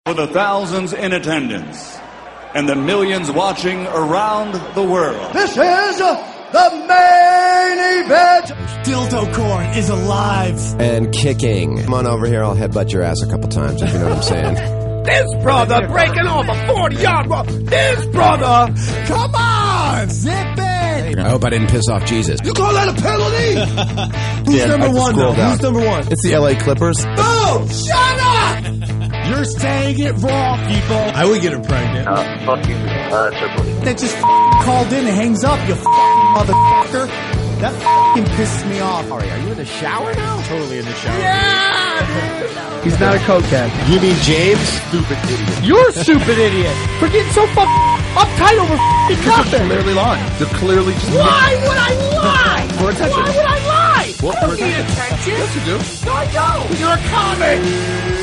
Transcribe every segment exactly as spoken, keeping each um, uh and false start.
For the thousands in attendance and the millions watching around the world. This is the main event. Dildo Corn is alive. And kicking. Come on over here, I'll headbutt your ass a couple times, if you know what I'm saying. This brother breaking off a forty-yard run. This brother. Come on. Zip it. I hope I didn't piss off Jesus. You call that a penalty? Who's Yeah, number one, though? down. Who's number one? It's the L A Clippers. Boom! Shut up! You're saying it wrong, people. I would get her pregnant. Uh, fuck you, uh, Triple H. That just f- called in and hangs up, you f- motherfucker. That f***ing pisses me off. Ari, are you in the shower now? Totally in the shower. Yeah! He's not a cokehead. You mean James? Stupid idiot. You're a stupid idiot for getting so fucking uptight over f***ing nothing. Clearly lying. They're clearly just... Why would I lie? For attention. Why would I lie? Well, I don't for need attention. attention. Yes, you do. No, I don't. You're a comic.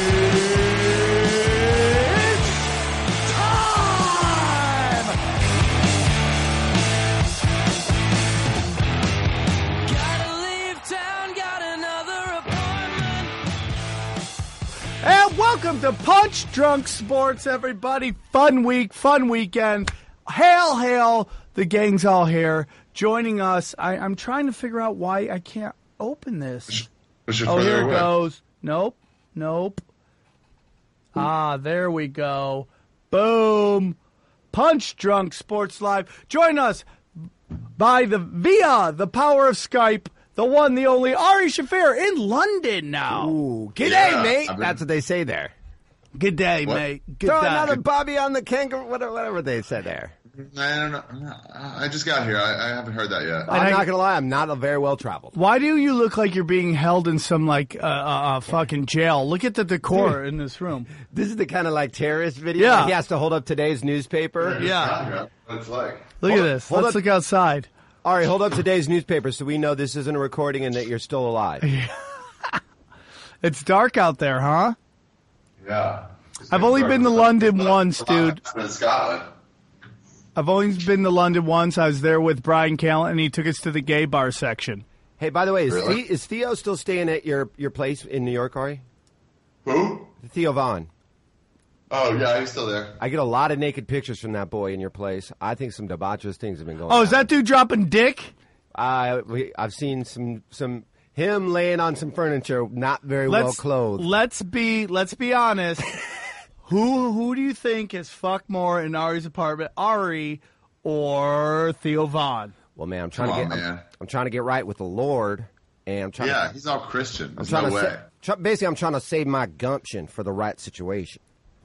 And welcome to Punch Drunk Sports, everybody. Fun week, fun weekend. Hail, hail, the gang's all here. Joining us, I, I'm trying to figure out why I can't open this. Oh, here it goes. Nope, nope. Ah, there we go. Boom. Punch Drunk Sports Live. Join us by the via the power of Skype. The one, the only, Ari Shaffir in London now. Ooh, good Yeah, day, mate. I've been- That's what they say there. Good day, What? mate. Good Throw day. another Bobby on the kangaroo, whatever, whatever they said there. I don't know. I just got here. I, I haven't heard that yet. I'm I- not going to lie, I'm not a very well traveled. Why do you look like you're being held in some, like, uh, uh, uh, fucking jail? Look at the decor in this room. This is the kind of like terrorist video. Yeah. He has to hold up today's newspaper. Yeah. What it's like. Look at this. hold Let's up. look outside. All right, hold up today's newspaper so we know this isn't a recording and that you're still alive. It's dark out there, huh? Yeah. I've only been to London once, dude. I'm in Scotland. I've only been to London once. I was there with Brian Callen, and he took us to the gay bar section. Hey, by the way, is, Really? The, is Theo still staying at your, your place in New York, Ari? Who? Theo Vaughn. Oh, yeah, he's still there. I get a lot of naked pictures from that boy in your place. I think some debaucherous things have been going Oh, on. is that dude dropping dick? Uh, we, I've seen some, some him laying on some furniture, not very well Let's clothed. let's be let's be honest. who who do you think has fucked more in Ari's apartment, Ari or Theo Vaughn? Well, man, I'm trying Come to on, get, man. I'm, I'm trying to get right with the Lord, and I'm trying Yeah, to, he's all Christian. I'm There's trying no to way. sa- try, basically, I'm trying to save my gumption for the right situation.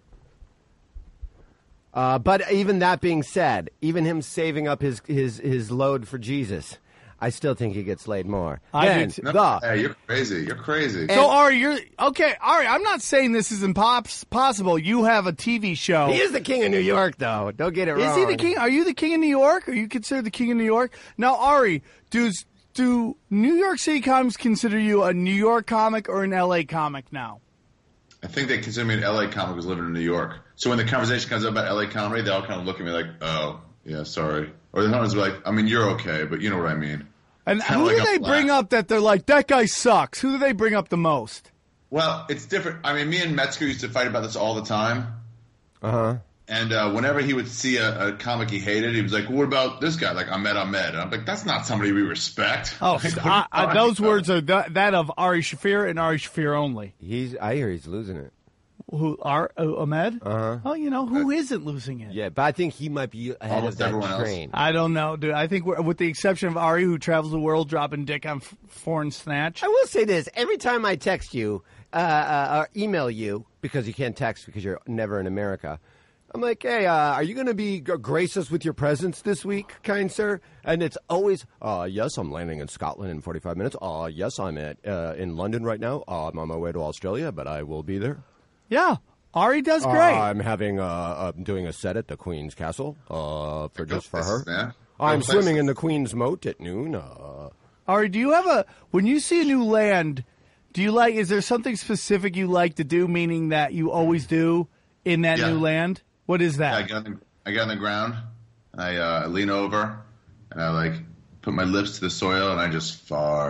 Uh, but even that being said, even him saving up his, his, his load for Jesus, I still think he gets laid more. I do Then too. No, the- hey, you're crazy. You're crazy. So Ari, you're okay. Ari, I'm not saying this isn't pops possible. You have a T V show. he is the king of New York, though. Don't get it wrong. Is he the king? Are you the king of New York? Are you considered the king of New York? Now, Ari, does do New York City comics consider you a New York comic or an L A comic now? I think they consider me an L A comic who's living in New York. So when the conversation comes up about L A comedy, they all kind of look at me like, oh, yeah, sorry. Or they sometimes be like, I mean, you're okay, but you know what I mean. And Kinda who like do a they black- bring up that they're like, that guy sucks? Who do they bring up the most? Well, it's different. I mean, me and Metzger used to fight about this all the time. Uh-huh. And uh, whenever he would see a, a comic he hated, he was like, well, what about this guy? Like, Ahmed Ahmed. And I'm like, that's not somebody we respect. Oh, Like, what I, are you I, talking those about? words are th- that of Ari Shaffir and Ari Shaffir only. He's, I hear he's losing it. Who are uh, Ahmed? Uh-huh. Oh, you know who isn't losing it? Yeah, but I think he might be ahead Almost of that everyone else. train. I don't know, dude. I think we're, with the exception of Ari, who travels the world dropping dick on f- foreign snatch. I will say this: every time I text you uh, uh, or email you, because you can't text because you're never in America, I'm like, "Hey, uh, are you going to be g- grace us with your presence this week, kind sir?" And it's always, uh, "Yes, I'm landing in Scotland in forty-five minutes. Uh, yes, I'm at uh, in London right now. Uh, I'm on my way to Australia, but I will be there. Yeah, Ari does Uh, great. I'm having uh, I'm doing a set at the Queen's Castle uh, for Go just for her. places, man. Go I'm places. swimming in the Queen's Moat at noon." Uh, Ari, do you have a when you see a new land? Do you like? Is there something specific you like to do? Meaning that you always do in that Yeah. new land. What is Yeah, I that? get on the, I get on the ground, I uh, lean over, and I like put my lips to the soil, and I just fart.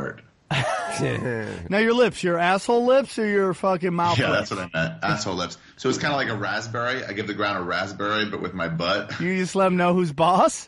Now your lips, your asshole lips or your fucking mouth Yeah, lips? that's what I meant. Asshole lips. So it's kind of like a raspberry. I give the ground a raspberry, but with my butt. You just let them know who's boss?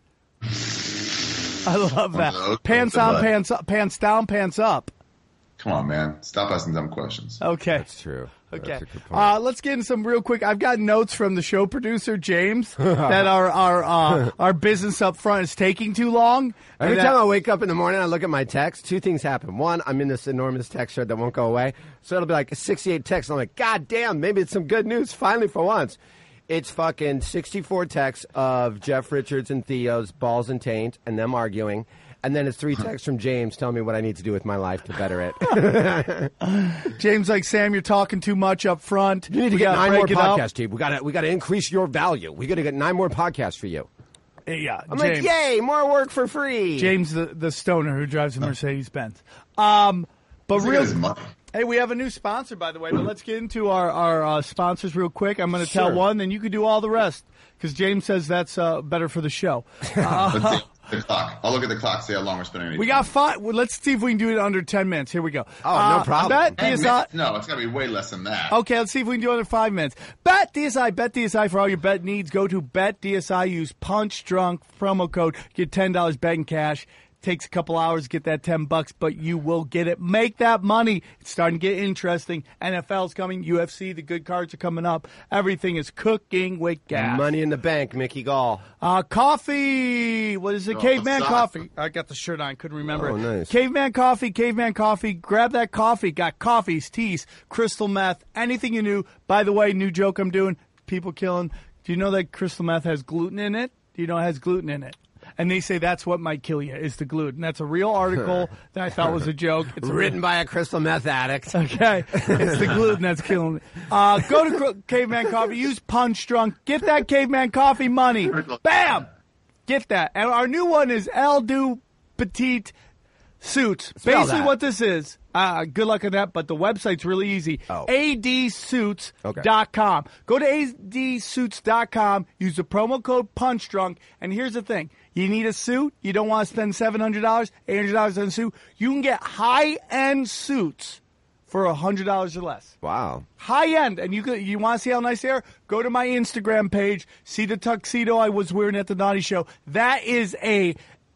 I love that. those, Pants the on, butt. pants up, pants down, pants up. Come on, man. Stop asking dumb questions. Okay. That's true. Okay. That's a good point. Uh, let's get into some real quick. I've got notes from the show producer, James, that our our uh, our business up front is taking too long. Every And that- time I wake up in the morning, I look at my text. Two things happen. One, I'm in this enormous text thread that won't go away. So it'll be like sixty-eight texts. I'm like, God damn, maybe it's some good news finally for once. It's fucking sixty-four texts of Jeff Richards and Theo's balls and taint and them arguing. And then it's three texts from James telling me what I need to do with my life to better it. James, like, Sam, you're talking too much up front. You need to We get gotta nine break more it up. podcasts, Steve. We gotta we gotta increase your value. We gotta get nine more podcasts for you. Yeah, I'm James. like, yay, more work for free. James, the, the stoner who drives a Mercedes Benz. Um, but Look at real, his money. hey, we have a new sponsor, by the way. But let's get into our our uh, sponsors real quick. I'm going to tell Sure. one, then you can do all the rest because James says that's uh, better for the show. Let's see the clock. I'll look at the clock, see how long we're spending. on each We one. got five. Well, let's see if we can do it under ten minutes. Here we go. Oh, Uh, no problem. Bet Ten D S I. minutes? No, it's got to be way less than that. Okay, let's see if we can do it under five minutes. Bet D S I, Bet D S I for all your bet needs. Go to Bet D S I, use Punch Drunk promo code, get ten dollars betting cash. Takes a couple hours to get that ten bucks, but you will get it. Make that money. It's starting to get interesting. N F L's coming, U F C, the good cards are coming up. Everything is cooking with gas. Money in the bank, Mickey Gall. Uh, coffee. What is it? Oh, Caveman the Coffee. I got the shirt on. Couldn't remember Oh, it. nice. Caveman Coffee. Caveman Coffee. Grab that coffee. Got coffees, teas, crystal meth, anything you knew. By the way, new joke I'm doing. People killing. Do you know that crystal meth has gluten in it? Do you know it has gluten in it? And they say that's what might kill you is the gluten. That's a real article that I thought was a joke. It's Written by a crystal meth addict. Okay, it's the gluten that's killing me. Uh, go to Cro- Caveman Coffee. Use Punch Drunk. Get that Caveman Coffee money. Bam! Get that. And our new one is El Du Petite Suits. Spell Basically that. what this is, uh, good luck on that, but the website's really easy. Oh. A D suits dot com. Go to A D suits dot com, use the promo code PUNCHDRUNK, and here's the thing. You need a suit, you don't want to spend seven hundred dollars, eight hundred dollars on a suit, you can get high-end suits for one hundred dollars or less. Wow. High end, and you could, you want to see how nice they are? Go to my Instagram page, see the tuxedo I was wearing at the Naughty Show. That is a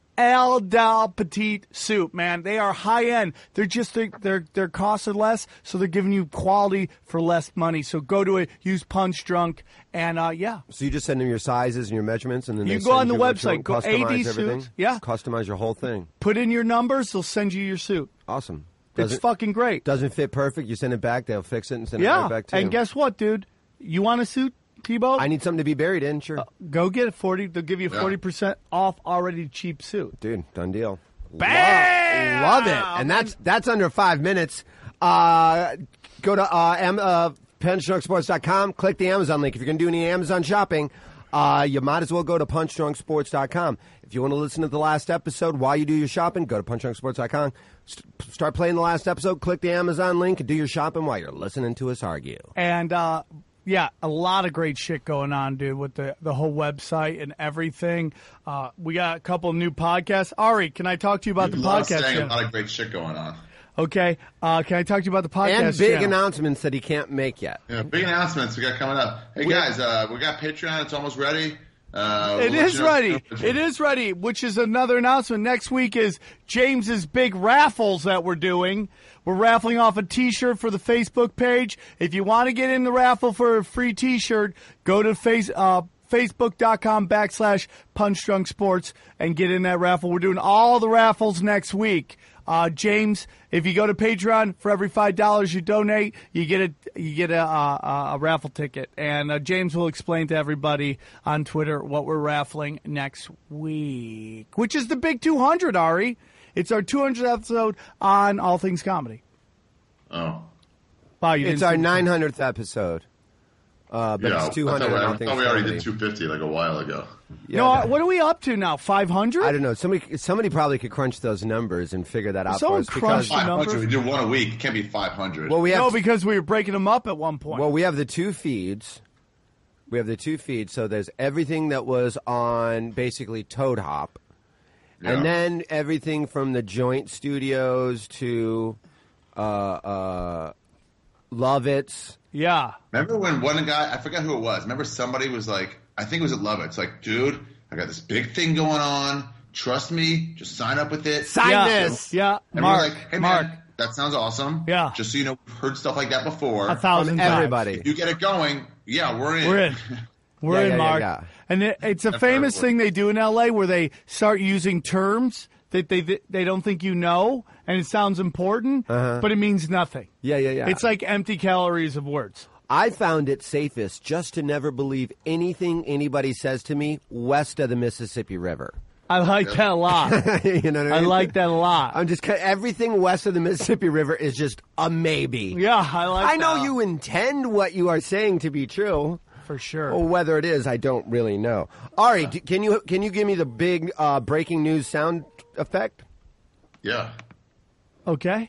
El Del Petite suit, man. They are high end. They're just their their their costs are less, so they're giving you quality for less money. So go to it, use Punch Drunk, and uh, yeah. So you just send them your sizes and your measurements, and then You they go on send the you what you website, want, go customize A D everything. Suits, yeah. Customize your whole thing. Put in your numbers, they'll send you your suit. Awesome. It's Doesn't, fucking great. doesn't fit perfect. You send it back, they'll fix it and send it Yeah, right back to you. and guess what, dude? You want a suit, Tebow? I need something to be buried in, sure. Go get it forty. They'll give you Yeah. forty percent off already cheap suit. Dude, done deal. Bam! Love, love it. And that's that's under five minutes. Uh, go to uh, Am- uh, punch drunk sports dot com, click the Amazon link. If you're going to do any Amazon shopping, uh, you might as well go to punch drunk sports dot com. If you want to listen to the last episode while you do your shopping, go to punch drunk sports dot com. St- start playing the last episode, click the Amazon link, and do your shopping while you're listening to us argue. And uh, yeah, a lot of great shit going on, dude, with the, the whole website and everything. Uh, we got a couple of new podcasts. Ari, can I talk to you about the There's a lot of podcast saying, a channel? lot of great shit going on. Okay, uh, can I talk to you about the podcast And big channel? announcements that he can't make yet. Yeah, big announcements we got coming up. Hey guys, uh, we got Patreon. It's almost ready. Uh, It we'll let is you know- ready. It is ready, which is another announcement. Next week is James's big raffles that we're doing. We're raffling off a T-shirt for the Facebook page. If you want to get in the raffle for a free T-shirt, go to face, uh, Facebook.com backslash Punch Drunk Sports and get in that raffle. We're doing all the raffles next week. Uh, James, if you go to Patreon, for every five dollars you donate, you get a you get a, a, a raffle ticket. And uh, James will explain to everybody on Twitter what we're raffling next week, which is the big two hundred, Ari. It's our two hundredth episode on All Things Comedy. Oh. Wow, you It's didn't our see- nine hundredth episode. Uh, but Yeah, it's two hundred. I thought, we, on I All Things thought we already Comedy. did two fifty like a while ago. Yeah, No, no. what are we up to now? five hundred? I don't know. Somebody, somebody probably could crunch those numbers and figure that out Someone for us. crunched Because, the five hundred. number? We do one a week. It can't be five hundred. well, we have No, because we were breaking them up at one point. well, we have the two feeds. We have the two feeds. So there's everything that was on basically Toad Hop, Yeah. And then everything from the Joint Studios to uh, uh, Lovitz. Yeah. Remember when one guy, I forgot who it was. Remember somebody was like, I think it was at Lovitz, like, dude, I got this big thing going on. Trust me. Just sign up with it. Sign yeah. this. Yeah. And Mark. we're like, hey, Mark. man, that sounds awesome. Yeah. Just so you know, we've heard stuff like that before. A thousand From times. everybody. If you get it going, yeah, we're in. We're in. We're Yeah, in, yeah, yeah, Mark. yeah. And it, it's a That's famous terrible. thing they do in L A where they start using terms that they they don't think you know, and it sounds important, but it means nothing. Yeah, yeah, yeah. It's like empty calories of words. I found it safest just to never believe anything anybody says to me west of the Mississippi River. I like that a lot. You know what I I mean? like that a lot. I'm just everything west of the Mississippi River is just a maybe. Yeah, I like I know that. you intend what you are saying to be true. For sure. Well, whether it is, I don't really know. Ari, d- can you can you give me the big uh, breaking news sound effect? Yeah. Okay.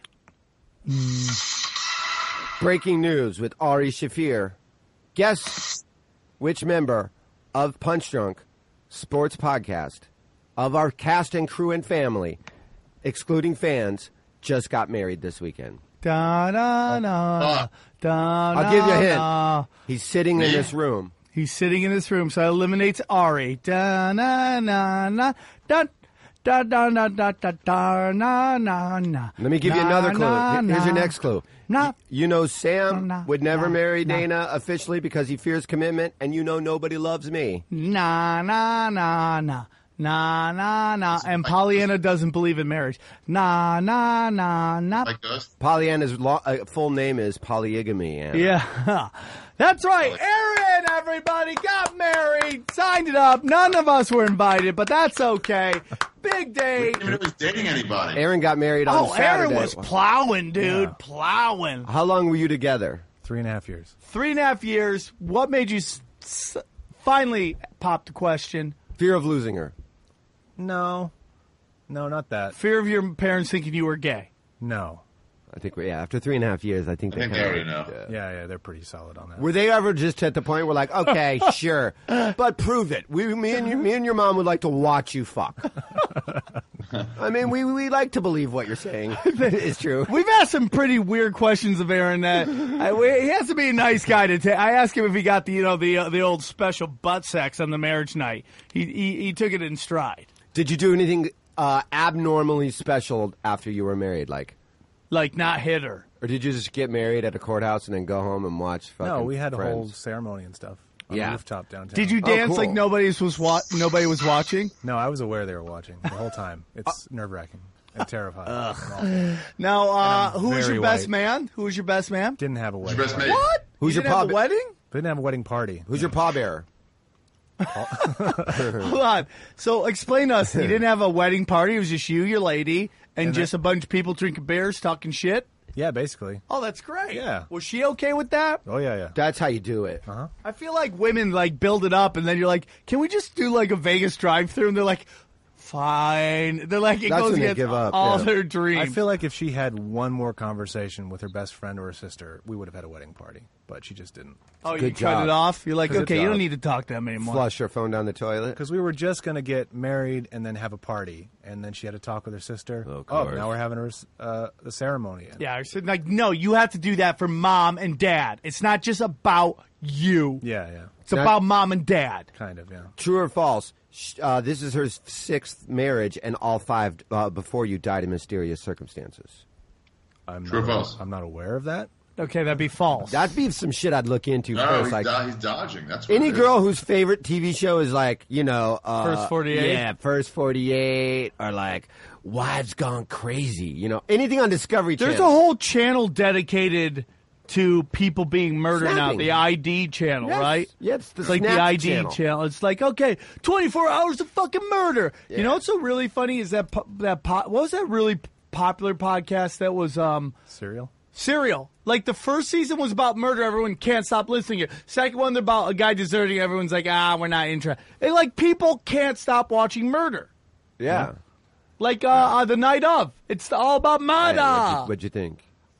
Breaking news with Ari Shafir. Guess which member of Punch Drunk Sports Podcast, of our cast and crew and family, excluding fans, just got married this weekend. Da da da. Ah. Da, I'll give you a hint. da. He's sitting in Me? this room. He's sitting in this room, so that eliminates Ari. Da na na na da da da da da da da na na na. Let me give you Na, another clue. na, Here's your na. next clue. Na. You know Sam Na, would never na, marry na. Dana officially because he fears commitment, and you know nobody loves me. Na na na na. Na na na. And Pollyanna doesn't believe in marriage. Na na na na. Like us. Pollyanna's lo- uh, full name is Polyigamy. Anna. Yeah. That's right. Aaron, everybody, got married, signed it up. None of us were invited, but that's okay. Big day. Even if it was dating anybody. Aaron got married on Oh, Saturday. Aaron was plowing, dude. Plowing. How long were you together? Three and a half years. Three and a half years. What made you s- s- finally pop the question? Fear of losing her. No. No, not that. Fear of your parents thinking you were gay. No. I think, we yeah, after three and a half years, I think I they think they kinda- already know. Yeah, yeah, they're pretty solid on that. Were they ever just at the point where like, okay, sure, but prove it. We, me and you, me and your mom would like to watch you fuck. I mean, we we like to believe what you're saying is true. We've asked some pretty weird questions of Aaron. That I, we, he has to be a nice guy to take. I asked him if he got the you know the uh, the old special butt sex on the marriage night. He he, he took it in stride. Did you do anything uh, abnormally special after you were married, like, Like not hit her. or did you just get married at a courthouse and then go home and watch? Fucking No, we had a Friends? whole ceremony and stuff on Yeah. the rooftop downtown. Did you Oh, dance cool. like nobody was wa- nobody was watching? No, I was aware they were watching the whole time. It's nerve wracking and terrifying. And awful. Now, uh, I'm who was your very best white. man? Who was your best man? Didn't have a wedding. best party. mate? What? Who's you your didn't have pub- a wedding? Didn't have a wedding party. Who's your pallbearer? Hold on. So explain to us. You didn't have a wedding party. It was just you, your lady, and, And just that- a bunch of people drinking beers, talking shit. Yeah, basically. Oh, that's great. Yeah. Was she okay with that? Oh yeah, yeah. That's how you do it. I feel like women like build it up, and then you're like, "Can we just do like a Vegas drive-through?" And they're like, "Fine." They're like, it That's goes when they against give up, all yeah. their dreams. I feel like if she had one more conversation with her best friend or her sister, we would have had a wedding party. But she just didn't. oh, you Good cut job. it off. You're like, Good okay, you job. don't need to talk to them anymore. Flush her phone down the toilet. Because we were just going to get married and then have a party. And then she had to talk with her sister. Of Oh, course. now we're having her, uh, the ceremony. Yeah, I said like, no, you have to do that for mom and dad. It's not just about you. Yeah, yeah. It's Now- about mom and dad. Kind of, yeah. True or false? Sh- Uh, this is her sixth marriage, and all five uh, before you died in mysterious circumstances. I'm True or not, false? I'm not aware of that. Okay, that'd be false. That'd be some shit I'd look into No, first. he's, Like do- he's dodging. That's what any it is. girl whose favorite T V show is like, you know, uh, First forty-eight? Yeah, First forty-eight, or like Wives Gone Crazy. You know, anything on Discovery There's a Channel. whole channel dedicated to people being murdered now. Snapping. The I D channel, Yes. right? Yeah, it's the like Snap the I D channel. channel. It's like, okay, twenty-four hours of fucking murder. You know what's so really funny is that po- that po- what was that really popular podcast that was um Serial? Serial. Like the first season was about murder. Everyone can't stop listening to it. Second one, they're about a guy deserting. Everyone's like, ah, we're not interested. And like people can't stop watching murder. Yeah. Like uh, uh, the night of. It's all about Hey, murder. what'd, you, what'd you think?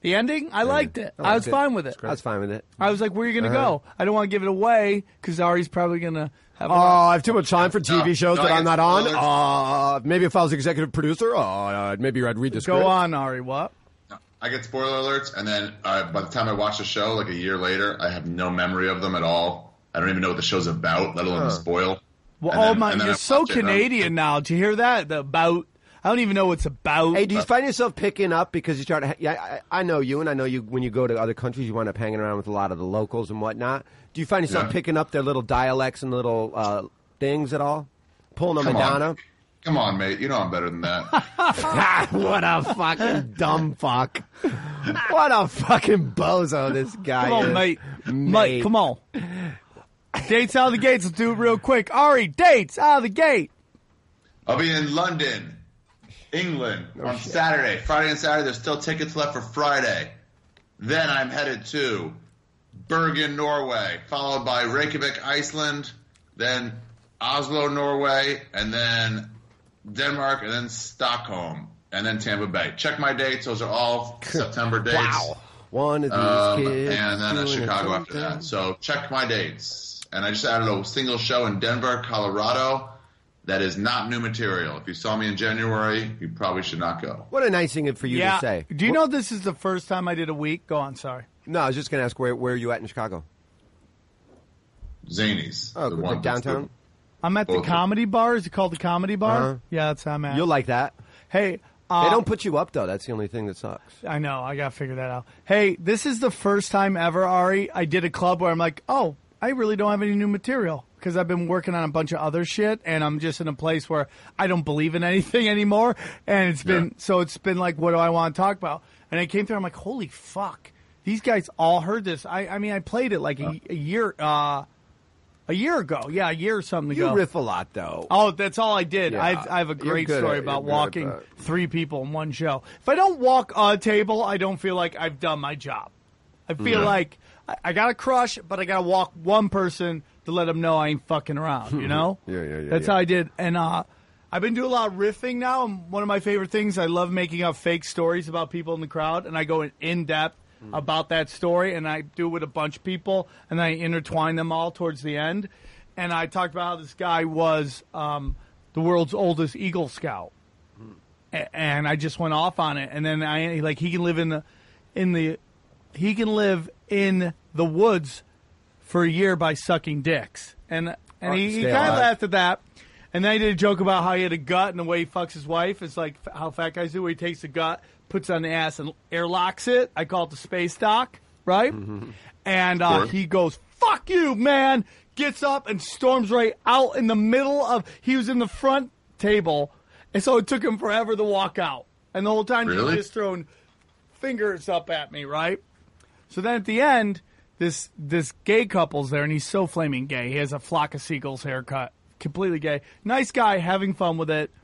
The ending, I liked it. I, I was liked it. fine with it. I was fine with it. I was like, where are you going to Uh-huh. go? I don't want to give it away because Ari's probably going to have a Oh, lot. I have too much time for T V No, shows no, that I I'm get not on. spoilers. Uh, maybe if I was executive producer, uh, maybe I'd read the script. Go on, Ari. What? I get spoiler alerts, and then uh, by the time I watch the show, like a year later, I have no memory of them at all. I don't even know what the show's about, let alone the spoil. Well, And oh then- my! and then You're I so watch it, and I'm- Canadian now. Did you hear that? The about. I don't even know what it's about. Hey, do you find yourself picking up because you start? To ha- yeah, I, I know you, and I know you. When you go to other countries, you wind up hanging around with a lot of the locals and whatnot. Do you find yourself Yeah. picking up their little dialects and little uh, things at all? Pulling them Come down? on. Come on, mate. You know I'm better than that. What a fucking dumb fuck! What a fucking bozo this guy Come on, is. mate. Mate, come on. Dates out of the gates. Let's do it real quick. Ari, dates out of the gate. I'll be in London, England on Saturday. Friday and Saturday, there's still tickets left for Friday. Then I'm headed to Bergen, Norway, followed by Reykjavik, Iceland, then Oslo, Norway, and then Denmark, and then Stockholm, and then Tampa Bay. Check my dates. Those are all September dates. Wow. One of these Um, kids. and then uh, doing Chicago after something. that. So check my dates. And I just added a single show in Denver, Colorado. That is not new material. If you saw me in January, you probably should not go. What a nice thing for you Yeah. to say. Do you What- know this is the first time I did a week? Go on. Sorry. No, I was just going to ask where where are you at in Chicago? Zanies. Oh, the good. one that's Downtown? I'm at the Both of- comedy bar. Is it called the comedy bar? Uh-huh. Yeah, that's how I'm at. You'll like that. hey, uh, They don't put you up though. That's the only thing that sucks. I know. I got to figure that out. Hey, this is the first time ever, Ari, I did a club where I'm like, oh, I really don't have any new material because I've been working on a bunch of other shit and I'm just in a place where I don't believe in anything anymore. And it's been, Yeah. so it's been like, what do I want to talk about? And I came through, I'm like, holy fuck. These guys all heard this. I, I mean, I played it like a, a year, uh, a year ago. Yeah, a year or something You ago. riff a lot though. Oh, that's all I did. Yeah. I've, I have a You're great good story at- about you're good at walking that. three people in one show. If I don't walk a table, I don't feel like I've done my job. I feel Yeah. like I, I got to crush, but I got to walk one person to let them know I ain't fucking around, you know? Yeah, yeah, yeah, That's yeah. how I did. And uh, I've been doing a lot of riffing now. And one of my favorite things, I love making up fake stories about people in the crowd. And I go in, in depth about that story. And I do it with a bunch of people. And I intertwine them all towards the end. And I talked about how this guy was um, the world's oldest Eagle Scout. A- and I just went off on it. And then I like he can live in the in the he can live in the woods for a year by sucking dicks. And and he, he Stay kind of alive. laughed at that. And then he did a joke about how he had a gut and the way he fucks his wife is like f- how fat guys do, where he takes the gut, puts it on the ass, and airlocks it. I call it the space dock, right? And uh, Sure. he goes, fuck you, man! Gets up and storms right out in the middle of, he was in the front table, and so it took him forever to walk out. And the whole time he was Really? just throwing fingers up at me, right? So then at the end, this this gay couple's there, and he's so flaming gay. He has a flock of seagulls haircut, completely gay. Nice guy, having fun with it.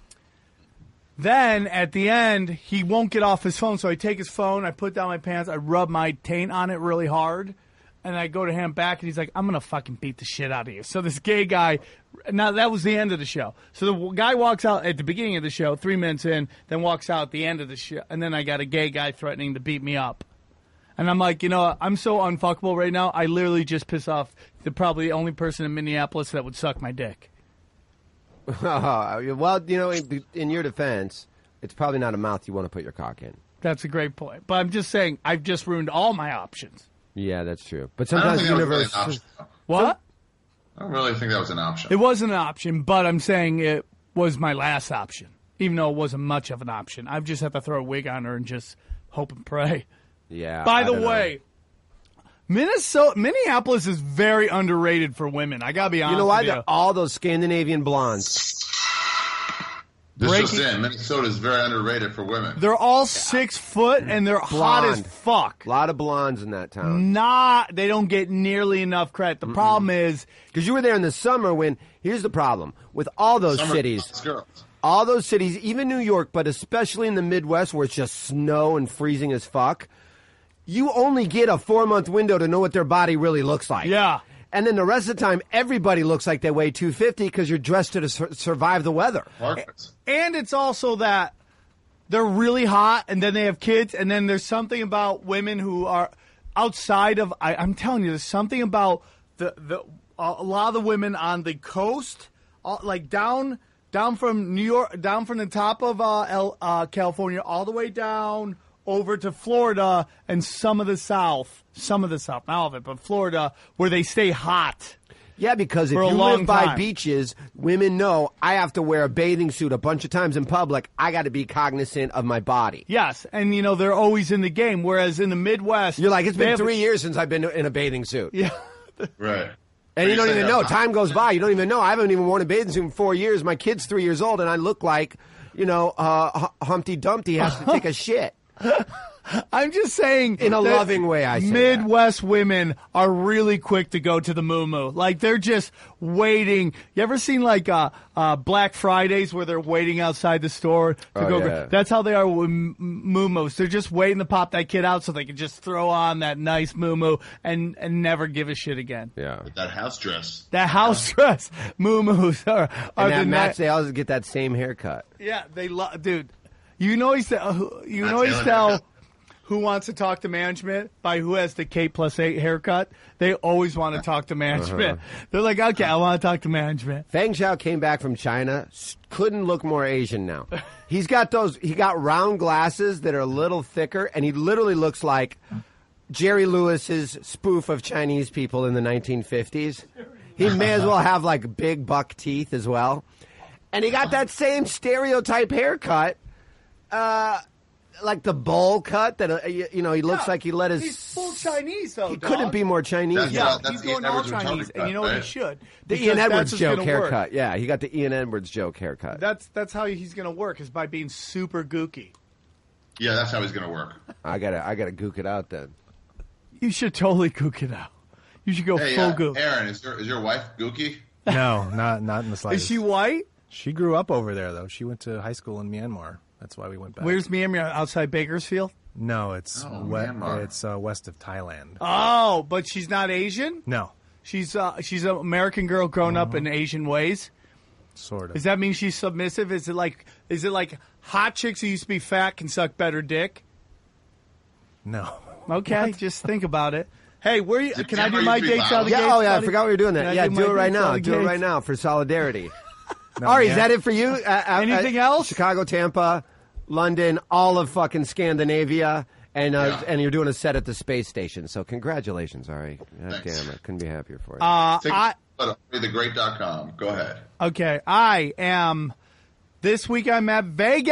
Then at the end, he won't get off his phone, so I take his phone, I put down my pants, I rub my taint on it really hard, and I go to hand back, and he's like, I'm going to fucking beat the shit out of you. So this gay guy, now that was the end of the show. So the guy walks out at the beginning of the show, three minutes in, then walks out at the end of the show, and then I got a gay guy threatening to beat me up. And I'm like, you know, I'm so unfuckable right now, I literally just piss off the probably the only person in Minneapolis that would suck my dick. well, you know, in, in your defense, it's probably not a mouth you want to put your cock in. That's a great point. But I'm just saying, I've just ruined all my options. Yeah, that's true. But I don't sometimes think the that was really universe. an option. though. What? I don't really think that was an option. It wasn't an option, but I'm saying it was my last option, even though it wasn't much of an option. I just have to throw a wig on her and just hope and pray. Yeah. By I the don't know. way, Minnesota, Minneapolis is very underrated for women. I gotta be honest. You know why? with you. They're all those Scandinavian blondes. this breaking- just in, Minnesota is very underrated for women. They're all six foot and they're hot as Blonde. fuck. A lot of blondes in that town. Not, they don't get nearly enough credit. The problem is, Because you were there in the summer when, here's the problem. With all those Summer cities, House girls. all those cities, even New York, but especially in the Midwest where it's just snow and freezing as fuck, you only get a four-month window to know what their body really looks like. yeah. And then the rest of the time, everybody looks like they weigh two fifty because you're dressed to sur- survive the weather. Perfect. And it's also that they're really hot, and then they have kids, and then there's something about women who are outside of. I, I'm telling you, there's something about the the a lot of the women on the coast, uh, like down down from New York, down from the top of uh, El, uh, California, all the way down over to Florida and some of the South, some of the South, not all of it, but Florida, where they stay hot. Yeah, because if For a you long live by time. beaches, women know I have to wear a bathing suit a bunch of times in public. I got to be cognizant of my body. Yes, and you know they're always in the game. Whereas in the Midwest, You're like, it's they been have- three years since I've been in a bathing suit. Yeah, Right. And you don't say even that know. about- Time goes by. You don't even know. I haven't even worn a bathing suit in four years. My kid's three years old, and I look like, you know, uh, H- Humpty Dumpty has to take a shit. I'm just saying In a that loving way, I say Midwest women are really quick to go to the moo Like they're just waiting. You ever seen like uh, uh, Black Fridays where they're waiting outside the store to Oh, go? yeah. That's how they are with moo They're just waiting to pop that kid out so they can just throw on that nice moo and and never give a shit again. Yeah. That house dress. That house dress moo-moos are, are And that the match, ni- they always get that same haircut. Yeah, they love, dude. You know he's uh, who- you Matt know he's Taylor tell haircut. who wants to talk to management by who has the K plus eight haircut. They always want to talk to management. Uh-huh. They're like, okay, I want to talk to management. Feng Zhao came back from China, s- couldn't look more Asian now. He's got those, he got round glasses that are a little thicker, and he literally looks like Jerry Lewis's spoof of Chinese people in the nineteen fifties. He may as well have like big buck teeth as well. And he got that same stereotype haircut, uh, like the bowl cut that, uh, you, you know, he looks Yeah, like he let his... He's full Chinese though. He dog. couldn't be more Chinese. That's Yeah, Uh, that's he's the going Ian all Edwards Chinese, retarded and you know what he cut, should. The Because Ian that's Edwards what's joke gonna work. haircut. Yeah, he got the Ian Edwards joke haircut. That's that's how he's going to work is by being super gooky. Yeah, that's how he's going to work. I gotta, I gotta gook it out then. You should totally gook it out. You should go Hey, full uh, gook. Aaron, is your, is your wife Gookie? No, not not in the Is slightest. she white? She grew up over there though. She went to high school in Myanmar. That's why we went back. Where's Myanmar? Outside Bakersfield? No, it's Oh, we- Myanmar. it's uh, west of Thailand. Oh, but she's not Asian? No, She's uh, she's an American girl grown up in Asian ways. sort of. Does that mean she's submissive? Is it like is it like hot chicks who used to be fat can suck better dick? No. Okay, just think about it. Hey, where you, Did can I do Cameron my used to be dates out of the Yeah, gates? oh yeah, I buddy? forgot we were doing Can that. I Yeah, do do, my it right dates out now. of Do the it gates? right now for solidarity. No, Ari, is yeah. that it for you? Uh, uh, Anything uh, else? Chicago, Tampa, London, all of fucking Scandinavia, and uh, Yeah. and you're doing a set at the space station. So congratulations, Ari. God Thanks. damn, I couldn't be happier for you. Uh, Take I a the great dot com. Go ahead. okay. I am. This week I'm at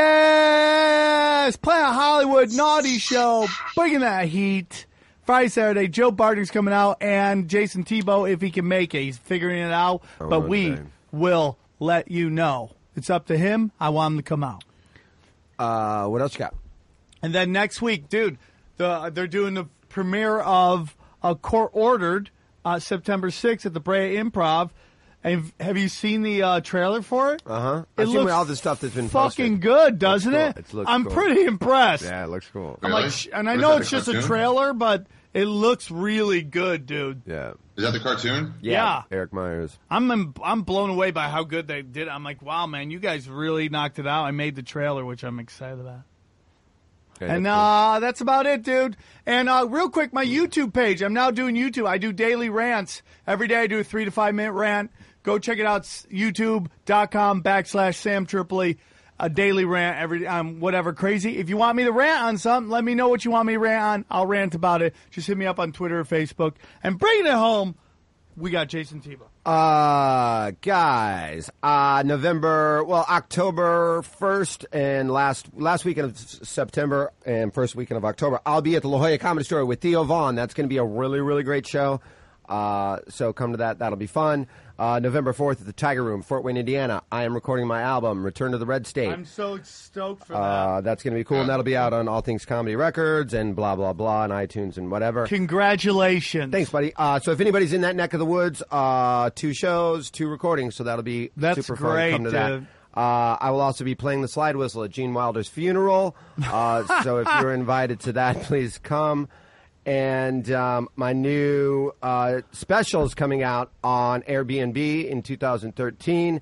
Vegas playing a Hollywood naughty show, bringing that heat. Friday, Saturday, Joe Bartnick's coming out, and Jason Tebow if he can make it. He's figuring it out, Oh, but we okay. will let you know. It's up to him. I want him to come out. Uh, what else you got? And then next week, dude, the, they're doing the premiere of uh, Court Ordered uh, September sixth at the Brea Improv. And have you seen the uh, trailer for it? Uh huh. It I've seen looks all the stuff that's been fucking posted. good, doesn't cool. it? It looks I'm cool. pretty impressed. Yeah, it looks cool. I'm Really? like, sh- and I What is know that, it's the just a cartoon? trailer, but it looks really good, dude. Yeah. Is that the cartoon? Yeah. Eric Myers. I'm I'm blown away by how good they did. I'm like, wow, man, you guys really knocked it out. I made the trailer, which I'm excited about. Okay, And that's cool. uh, that's about it, dude. And uh, real quick, my YouTube page. I'm now doing YouTube. I do daily rants. Every day I do a three to five minute rant. Go check it out, youtube.com backslash Sam Tripoli. A daily rant every um whatever crazy. If you want me to rant on something, let me know what you want me to rant on. I'll rant about it. Just hit me up on Twitter or Facebook. And bringing it home, we got Jason Tebow. Uh, guys, uh, November, well, October first and last, last weekend of S- September and first weekend of October, I'll be at the La Jolla Comedy Store with Theo Vaughn. That's going to be a really, really great show. Uh, so come to that. That'll be fun. Uh, November fourth at the Tiger Room, Fort Wayne, Indiana. I am recording my album, Return to the Red State. I'm so stoked for that. Uh, that's going to be cool, and that'll be out on All Things Comedy Records and blah, blah, blah, and iTunes and whatever. Congratulations. Thanks, buddy. Uh, so if anybody's in that neck of the woods, uh, two shows, two recordings, so that'll be That's super fun. great, Come to that. dude. Uh, I will also be playing the slide whistle at Gene Wilder's funeral. Uh, so if you're invited to that, please come. And um, my new uh, special is coming out on Airbnb in two thousand thirteen. Uh,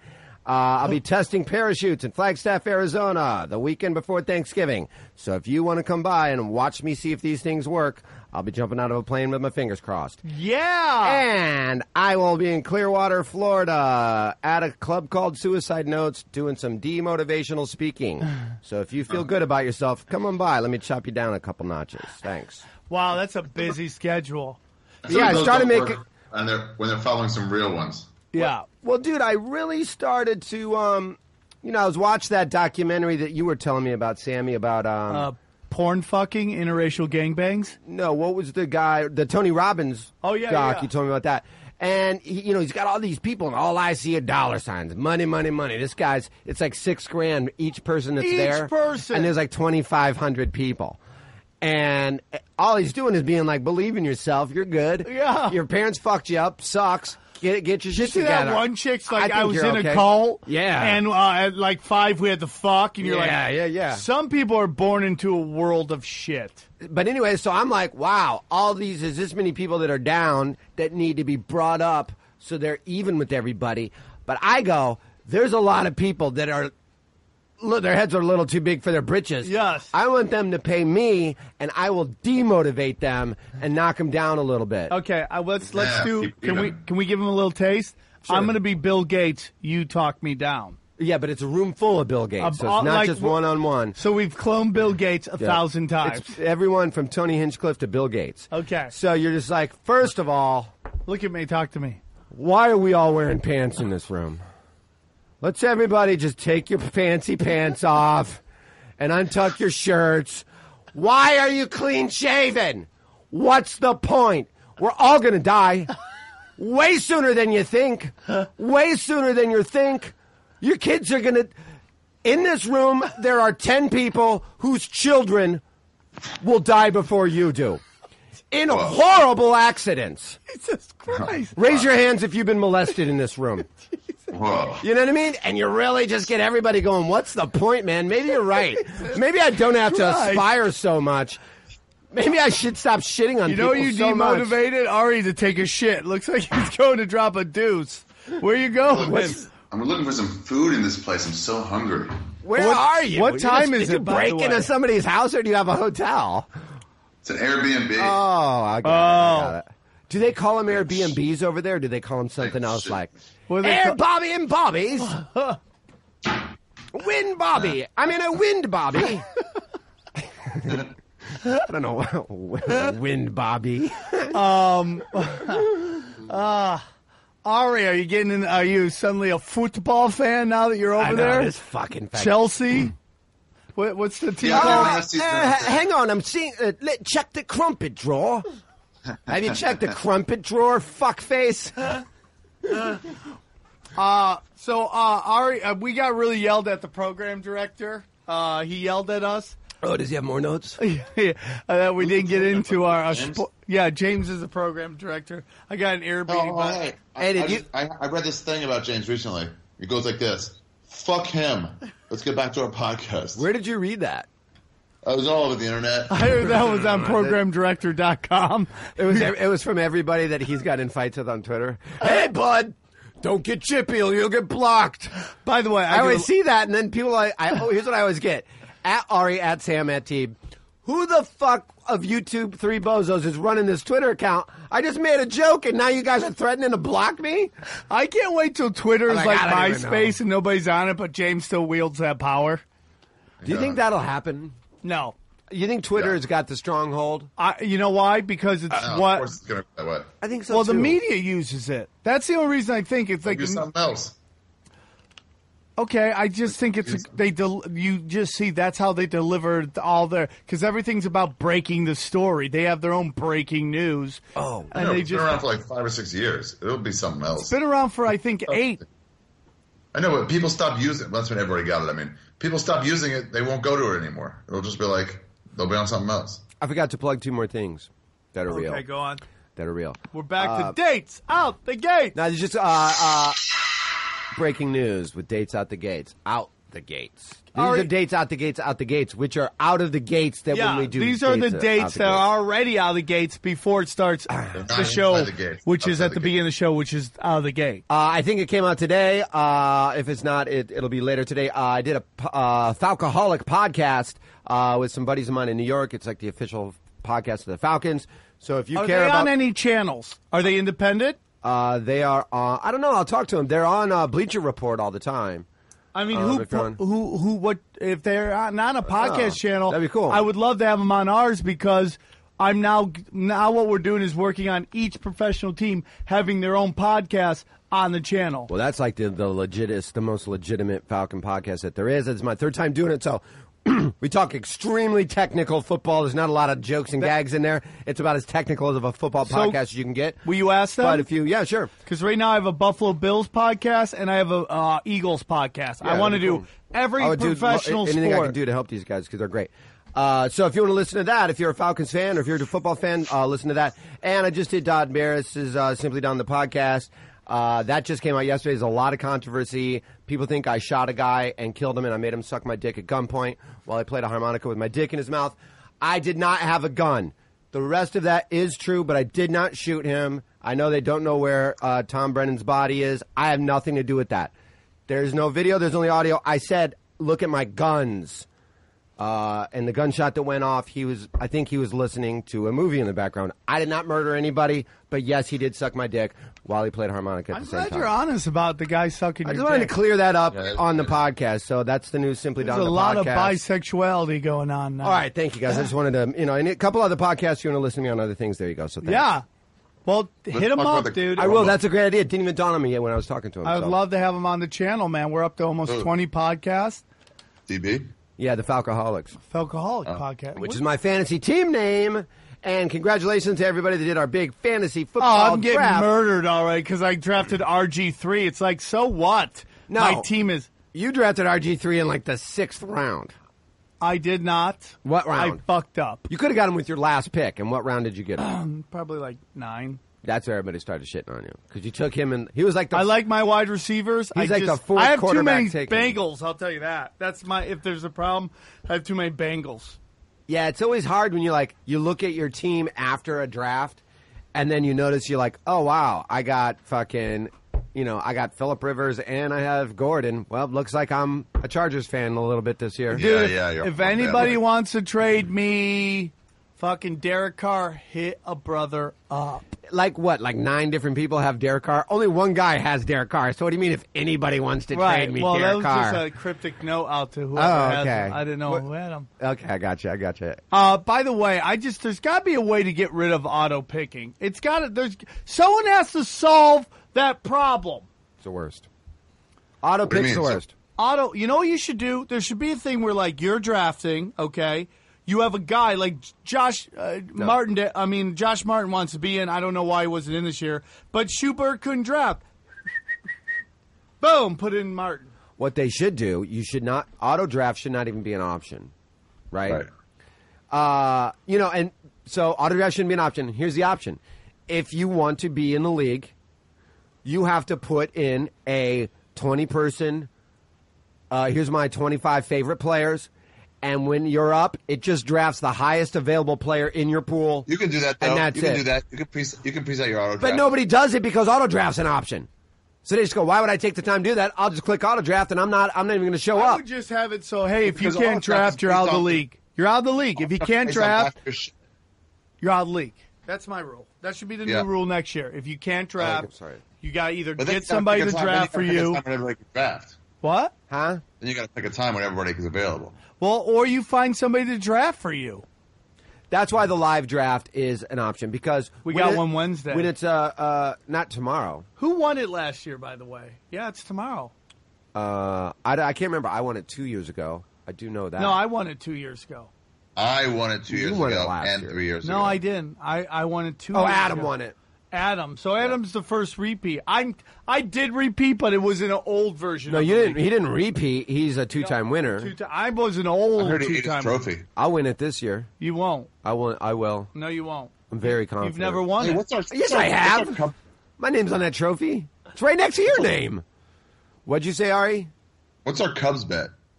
Uh, I'll be testing parachutes in Flagstaff, Arizona, the weekend before Thanksgiving. So if you want to come by and watch me see if these things work, I'll be jumping out of a plane with my fingers crossed. Yeah. And I will be in Clearwater, Florida, at a club called Suicide Notes, doing some demotivational speaking. So if you feel good about yourself, come on by. Let me chop you down a couple notches. Thanks. Wow, that's a busy schedule. Yeah, I Those started don't making. work, and they're when they're following some real ones. Yeah. Well, dude, I really started to, um, you know, I was watching that documentary that you were telling me about, Sammy, about, um, Uh, porn fucking, interracial gangbangs. no, what was the guy, the Tony Robbins Oh, yeah, doc, yeah. you told me about that. And, he, you know, he's got all these people, and all I see are dollar signs. Money, money, money. This guy's, it's like six grand each person that's Each there. person. And there's like twenty-five hundred people. And all he's doing is being like, believe in yourself, you're good. Yeah. Your parents fucked you up, sucks. Get get your shit See together. that one chick's like, I I, think was you're in okay. a cult. Yeah. And uh, at like five, we had to fuck. And you're Yeah, like, yeah, yeah. Some people are born into a world of shit. But anyway, so I'm like, wow, all these, is this many people that are down that need to be brought up so they're even with everybody. But I go, there's a lot of people that are, look, their heads are a little too big for their britches. Yes. I want them to pay me, and I will demotivate them and knock them down a little bit. Okay, uh, let's let's Yeah, do. keep Can we even. can we give him a little taste? Sure. I'm going to be Bill Gates. You talk me down. Yeah, but it's a room full of Bill Gates, Uh, so uh, it's not like just w- one-on-one. So we've cloned Bill Gates a Yeah. thousand times. It's everyone from Tony Hinchcliffe to Bill Gates. Okay. So you're just like, first of all, Look at me. Talk to me. why are we all wearing pants in this room? Let's everybody just take your fancy pants off and untuck your shirts. Why are you clean shaven? What's the point? We're all going to die way sooner than you think. Way sooner than you think. Your kids are going to... In this room, there are ten people whose children will die before you do. In horrible accidents. Jesus Christ. Raise your hands if you've been molested in this room. Whoa. You know what I mean? And you really just get everybody going, what's the point, man? Maybe you're right. Maybe I don't have to Christ. aspire so much. Maybe I should stop shitting on You know people you so much. demotivated Ari to take a shit. Looks like he's going to drop a deuce. Where you going? I'm looking for some food in this place. I'm so hungry. Where What- are you? what You're time just- is did it, you by break the into way? somebody's house or do you have a hotel? It's an Airbnb. Oh, I got, it, I got it. Do they call them Airbnbs over there or do they call them something else shit. like What do they Air call- Bobby and Bobby's? Wind Bobby. I mean a Wind Bobby. I don't know. Wind Bobby. Ari, are you getting in? Are you suddenly a football fan now that you're over I know, there? this fucking fact. Chelsea. What, what's the team Yeah, called? I mean, Uh, that's the- uh, hang on, I'm seeing. Uh, let check the crumpet drawer. Have you checked the crumpet drawer, fuckface? So, uh, Ari, uh, we got really yelled at the program director. Uh, he yelled at us. Oh, does he have more notes? Yeah, uh, that we didn't get into our. Uh, James? spo- yeah, James is the program director. I got an Airbnb. Oh, but- hey. Hey, I, did I, you- just- I, I read this thing about James recently. It goes like this. Fuck him. Let's get back to our podcast. Where did you read that? I was all over the internet. I heard that was on program director dot com. It was. It was from everybody that he's got in fights with on Twitter. Hey, bud, don't get chippy or you'll get blocked. By the way, I, I always do- see that, and then people. I, I oh, here's what I always get: at Ari, at Sam, at Teeb. Who the fuck of YouTube Three Bozos is running this Twitter account? I just made a joke, and now you guys are threatening to block me. I can't wait till Twitter's I'm like, like, I don't even MySpace and nobody's on it, but James still wields that power. Do you think that'll happen? No. You think Twitter Yeah. has got the stronghold? I, you know why? Because it's No, what. Of course it's going to be that way. I think so. Well, the too. media uses it. That's the only reason I think it's like. Do something else. Okay, I just think it's they. Del- you just see that's how they delivered all their because everything's about breaking the story. They have their own breaking news. Oh. I and know, they it's just been around for like five or six years. It'll be something else. been around for I think eight. I know, but people stop using it. That's when everybody got it. I mean, people stop using it, they won't go to it anymore. It'll just be like, they'll be on something else. I forgot to plug two more things that are real. Okay, go on. That are real. We're back Uh, to dates out the gate. Now, there's just uh, uh, breaking news with dates out the gates. Out the gates. These All are right. dates out the gates, out the gates, which are out of the gates that Yeah, when we do. these are the dates, uh, out dates the that gates. are already out of the gates before it starts the not show, inside the gates, which is outside at the the gates. beginning of the show, which is out of the gate. Uh, I think it came out today. Uh, if it's not, it, it'll be later today. Uh, I did a p- uh, Falcoholic podcast uh, with some buddies of mine in New York. It's like the official podcast of the Falcons. So if you Are care they about, on any channels? Are they independent? uh, they are. Uh, I don't know. I'll talk to them. They're on uh, Bleacher Report all the time. I mean, Um, who, if you're on- who, who, what? If they're on- not a podcast Oh, channel, that'd be cool. I would love to have them on ours because I'm now now what we're doing is working on each professional team having their own podcast on the channel. Well, that's like the the legit, it's the most legitimate Falcon podcast that there is. It's my third time doing it, so we talk extremely technical football. There's not a lot of jokes and gags in there. It's about as technical of a football So, podcast as you can get. Will you ask them? But if you, yeah, sure. Because right now I have a Buffalo Bills podcast and I have a uh, Eagles podcast. I Yeah, want to that'd be do cool. every I would do professional anything sport. I can do to help these guys because they're great. Uh, so if you want to listen to that, if you're a Falcons fan or if you're a football fan, uh, listen to that. And I just did Todd Barris's uh, Simply Down the podcast. Uh, that just came out yesterday. There's a lot of controversy. People think I shot a guy and killed him and I made him suck my dick at gunpoint while I played a harmonica with my dick in his mouth. I did not have a gun. The rest of that is true, but I did not shoot him. I know they don't know where uh, Tom Brennan's body is. I have nothing to do with that. There's no video. There's only audio. I said, look at my guns. Uh, and the gunshot that went off, he was, I think he was listening to a movie in the background. I did not murder anybody, but yes, he did suck my dick while he played harmonica at I'm the same glad time. you're honest about the guy sucking I your just wanted dick. to clear that up Yeah, that's on the good. podcast. So that's the news Simply There's Down a the lot podcast. of bisexuality going on now. All right, thank you guys. I just wanted to, you know, and a couple other podcasts you want to listen to me on other things. There you go. So thanks. Yeah. Well, hit him talk about up, the- dude. I will. That's a great idea. It didn't even dawn on me yet when I was talking to him. I would so. love to have him on the channel, man. We're up to almost Who? twenty podcasts. D B. Yeah, the Falcoholics, Falcoholic Oh. podcast. which is my fantasy team name. And congratulations to everybody that did our big fantasy Oh, football I'm getting draft. murdered, all right, because I drafted R G three. It's like, so what? No. My team is. You drafted R G three in like the sixth round. I did not. What round? I fucked up. You could have got him with your last pick. And what round did you get him? Probably like nine. That's where everybody started shitting on you because you took him and he was like the I like my wide receivers. He's I like the just, fourth I have too quarterback many taken. Bengals. I'll tell you that. That's my. If there's a problem, I have too many Bengals. Yeah, it's always hard when you like you look at your team after a draft, and then you notice you're like, oh wow, I got fucking, you know, I got Phillip Rivers and I have Gordon. Well, looks like I'm a Chargers fan a little bit this year. Yeah, Dude, yeah. You're if on anybody that. wants to trade me, fucking Derek Carr, hit a brother up. Like what? Like nine different people have Derek Carr. Only one guy has Derek Carr. So what do you mean if anybody wants to Right. trade me Well, that Derek was Carr? just a cryptic note out to whoever Oh, has okay. him. I didn't know What- who had him. Okay, I got you. I got you. Uh, by the way, I just there's got to be a way to get rid of auto picking. It's got to there's someone has to solve that problem. It's the worst. Auto do you pick's the mean? So- worst. Auto, you know what you should do? There should be a thing where like you're drafting, okay? You have a guy like Josh uh, Martin. did- I mean, Josh Martin wants to be in. I don't know why he wasn't in this year, but Schubert couldn't draft. Boom, put in Martin. What they should do, you should not auto draft should not even be an option, right? Right. Uh, you know, and so auto draft shouldn't be an option. Here's the option: if you want to be in the league, you have to put in a twenty person. Uh, here's my twenty-five favorite players, and when you're up, it just drafts the highest available player in your pool. You can do that, though. And that's you can it. do that. You can pre you can preset your auto But draft. nobody does it because auto draft's an option. So they just go, why would I take the time to do that? I'll just click auto draft, and I'm not. I'm not even going to show I up. would just have it so hey, if Because you can't auto draft draft, is you're out of based the on- league. You're out of the league. If you can't Based on draft, after sh- you're out of the league. That's my rule. That should be the Yeah. new rule next year. If you can't Oh, draft, I'm sorry. you got to either But then get you gotta somebody pick to a time- draft for then you gotta you. pick a time when everybody can draft. What? Huh? Then you got to pick a time when everybody is available. Well, or you find somebody to draft for you. That's why the live draft is an option because We when got it- one Wednesday. When it's uh uh not tomorrow. Who won it last year, by the way? Yeah, it's tomorrow. Uh, I, I can't remember. I won it two years ago. I do know that. No, I won it two years ago. I won it two You years won it ago last and year. three years No, ago. I didn't. I, I won it two Oh, years Adam ago. won it. Adam. So Adam's the first repeat. I I did repeat, but it was in an old version. No, of you the didn't. league. He didn't repeat. He's a two-time winner. Two ti- I was an I old heard he ate his two-time. trophy. I'll win it this year. You won't. I will. I will. No, you won't. I'm very confident. You've never won Hey, it. what's our? Yes, what's our- I what's have. our cup- My name's on that trophy. It's right next to your name. What'd you say, Ari? What's our Cubs bet?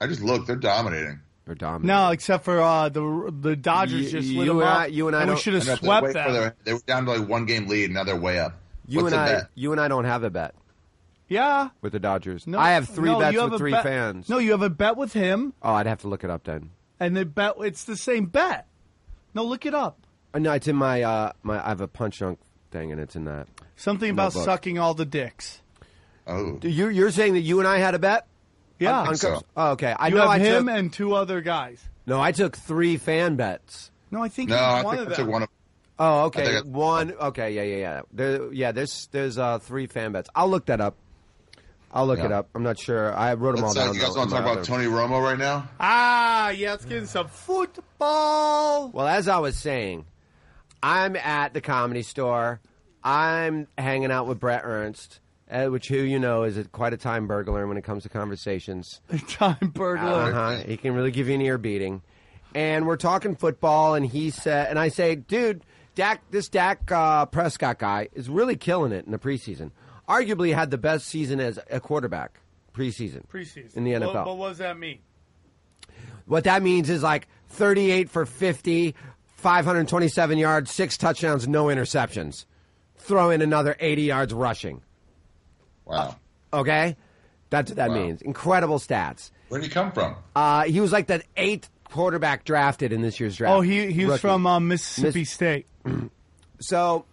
I just looked. They're dominating. They're dominating. No, except for uh, the the Dodgers You- just you lit them and up. I- you and I we don't- should have I know, they're swept way them. further- They were down to like one game lead. Now they're way up. You What's and the I, bet? you and I don't have a bet Yeah. with the Dodgers. No, I have three no, bets you have with a three bet- fans. No, you have a bet with him, Oh, I'd have to look it up then. and the bet it's the same bet. No, look it up. Uh, No, it's in my uh, my. I have a punch drunk thing, and it's in that. Something about Notebook. sucking all the dicks. Oh, You're you're saying that you and I had a bet? Yeah. On, on so. Cubs? Oh, okay. I you know have I him took, and two other guys. No, I took three fan bets. No, I think no, he's I one think of I them. took one of. Oh, I okay. think I- One. Okay, yeah, yeah, yeah. There, yeah, there's there's uh, three fan bets. I'll look that up. I'll look Yeah. it up. I'm not sure. I wrote them all Let's, uh, down. you guys though, want to in talk my about other- Tony Romo right now? Ah, yeah, let's get into some football. Well, as I was saying, I'm at the Comedy Store. I'm hanging out with Brett Ernst, uh, which who you know is a, quite a time burglar when it comes to conversations. Time burglar. Uh-huh. He can really give you an ear beating. And we're talking football, and he said, and I say, dude, Dak, this Dak uh, Prescott guy is really killing it in the preseason. Arguably had the best season as a quarterback preseason. Preseason. In the N F L. What, what does that mean? What that means is like thirty-eight for fifty, five hundred twenty-seven yards, six touchdowns, no interceptions. Throw in another eighty yards rushing. Wow. Okay? That's what that Wow. means. Incredible stats. Where did he come from? Uh, he was like the eighth quarterback drafted in this year's draft. Oh, he he was Rookie. from uh, Mississippi Miss- State. So,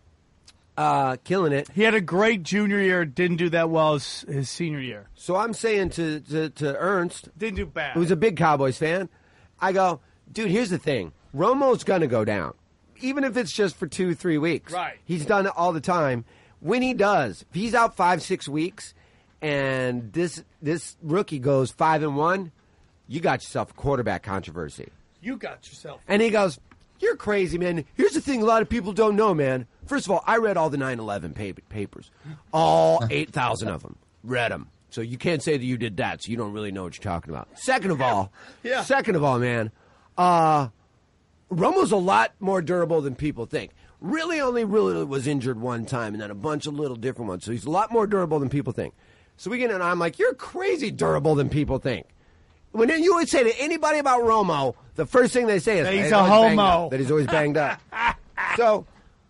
uh, killing it. He had a great junior year. Didn't do that well as his senior year. So I'm saying to, to, to Ernst, Didn't do bad. who's a big Cowboys fan, I go, dude, here's the thing. Romo's going to go down, even if it's just for two, three weeks. Right. He's done it all the time. When he does, if he's out five, six weeks, and this this rookie goes five and one, you got yourself a quarterback controversy. you got yourself. And he goes, you're crazy, man. Here's the thing a lot of people don't know, man. First of all, I read all the nine eleven pa- papers. All eight thousand of them. Read them. So you can't say that you did that, so you don't really know what you're talking about. Second of all, Yeah. second of all, man, uh, Romo's a lot more durable than people think. Really only really was injured one time and then a bunch of little different ones. So he's a lot more durable than people think. So we get in and I'm like, you're crazy durable than people think. When you would say to anybody about Romo, the first thing they say is That he's "He's a always banged homo." up," that he's always banged up. So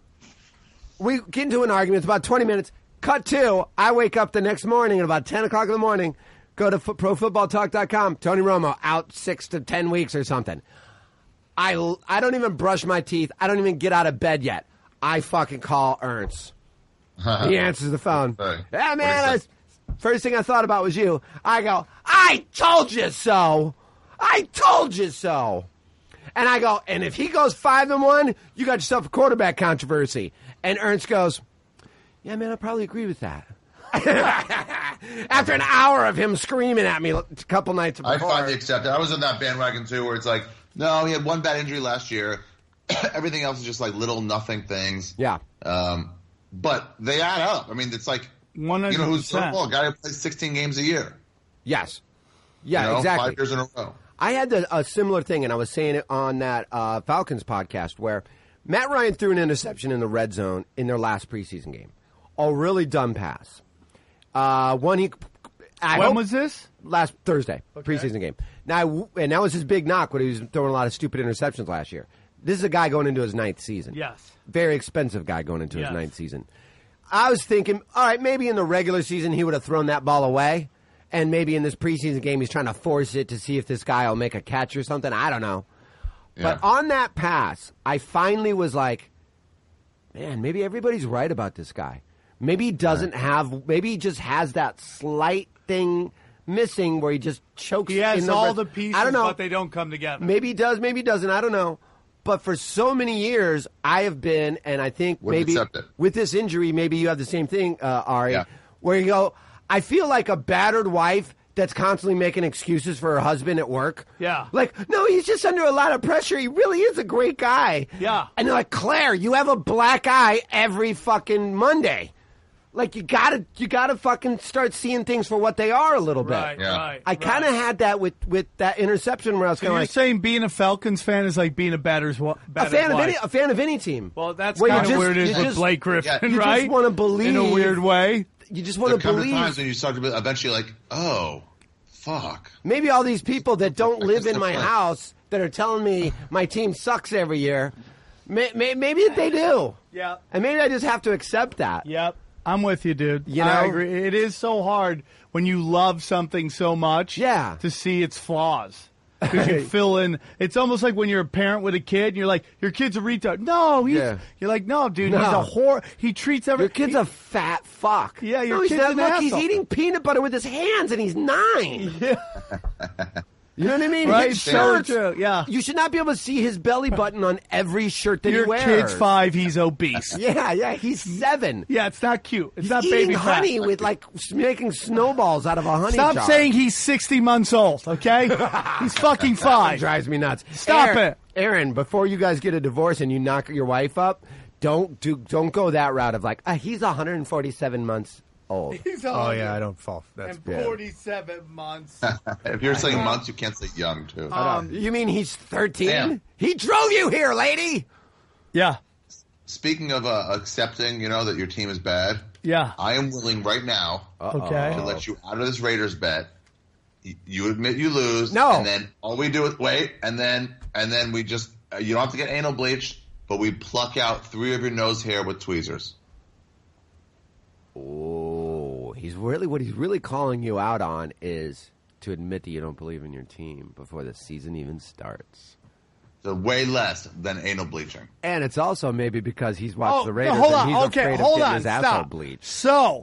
we get into an argument. It's about twenty minutes. Cut to, I wake up the next morning at about ten o'clock in the morning, go to f- pro football talk dot com. Tony Romo out six to ten weeks or something. I, l- I don't even brush my teeth. I don't even get out of bed yet. I fucking call Ernst. He answers the phone. Right. Yeah, What man. do I, you say? first thing I thought about was you. I go, I told you so. I told you so. And I go, and if he goes five and one, you got yourself a quarterback controversy. And Ernst goes, yeah, man, I probably agree with that. After an hour of him screaming at me a couple nights before. I finally accepted. I was in that bandwagon too, where it's like, no, he had one bad injury last year. Everything else is just like little nothing things. Yeah. Um, but they add up. I mean, it's like, one hundred you know who's percent. football? A guy who plays sixteen games a year. Yes. Yeah, you know, exactly. Five years in a row. I had the, a similar thing, and I was saying it on that uh, Falcons podcast, where Matt Ryan threw an interception in the red zone in their last preseason game. A really dumb pass. Uh, one he. I When hope- was this? Last Thursday, Okay. preseason game. Now, and that was his big knock when he was throwing a lot of stupid interceptions last year. This is a guy going into his ninth season. Yes. Very expensive guy going into Yes. his ninth season. I was thinking, all right, maybe in the regular season he would have thrown that ball away. And maybe in this preseason game he's trying to force it to see if this guy will make a catch or something. I don't know. But Yeah. on that pass, I finally was like, man, maybe everybody's right about this guy. Maybe he doesn't have, maybe he just has that slight thing missing where he just chokes. He has in the all red- the pieces, I don't know. but they don't come together. Maybe he does, maybe he doesn't. I don't know. But for so many years, I have been, and I think Wouldn't maybe accept it. with this injury, maybe you have the same thing, uh, Ari, Yeah. where you go, I feel like a battered wife that's constantly making excuses for her husband at work. Yeah. Like, no, he's just under a lot of pressure. He really is a great guy. Yeah. And they're like, Claire, you have a black eye every fucking Monday. Like, you gotta, you gotta fucking start seeing things for what they are a little bit. Right, Yeah. right. I kind of right. had that with, with that interception where I was So kind you're of like, saying being a Falcons fan is like being a batter's wa- a batter's fan of wife. any, a fan of any team. Well, that's Where you kind of just- where it is you with just- Blake Griffin, yeah, you just right? wanna believe- in a weird way. You just There want to come to believe. times when you start to be eventually like, oh, Fuck. Maybe all these people that don't I live guess in my that's house that are telling me my team sucks every year, may, may, maybe they do. Yeah. And maybe I just have to accept that. Yep. I'm with you, dude. You I know? agree. It is so hard when you love something so much Yeah. to see its flaws. Because you fill in. It's almost like when you're a parent with a kid and you're like, your kid's a retard. No, he's. Yeah. You're like, no, dude, he's No. a whore. He treats every. Your kid's he- a fat fuck. Yeah, your no, he's kid's not. an Look, he's asshole. eating peanut butter with his hands, and he's nine. You know what I mean? Right, His so shirts. true, yeah. You should not be able to see his belly button on every shirt that Your he wears. kid's five. He's obese. Yeah, yeah, he's seven. Yeah, it's not cute. It's He's not eating baby honey fat. with like s- making snowballs out of a honey Stop jar. saying he's sixty months old. Okay, he's fucking five. Drives me nuts. Stop Aaron, it. Aaron. Before you guys get a divorce and you knock your wife up, don't do don't go that route of like uh, he's one hundred forty-seven months old. He's Oh yeah, I don't fall. That's and yeah. forty-seven months. If you're saying months, you can't say young, too. Um, You mean he's thirteen? Damn. He drove you here, lady. Yeah, Speaking of uh, accepting, you know, that your team is bad, yeah. I am willing right now Okay. to let you out of this Raiders bet. Y- You admit you lose. No. And then all we do is wait, and then and then we just, uh, you don't have to get anal bleach, but we pluck out three of your nose hair with tweezers. Oh, he's really what he's really calling you out on is to admit that you don't believe in your team before the season even starts. So way less than anal bleaching. And it's also maybe because he's watched Oh, the no, Raiders hold and on. he's Okay, afraid hold of getting on. his asshole Stop. bleached. So,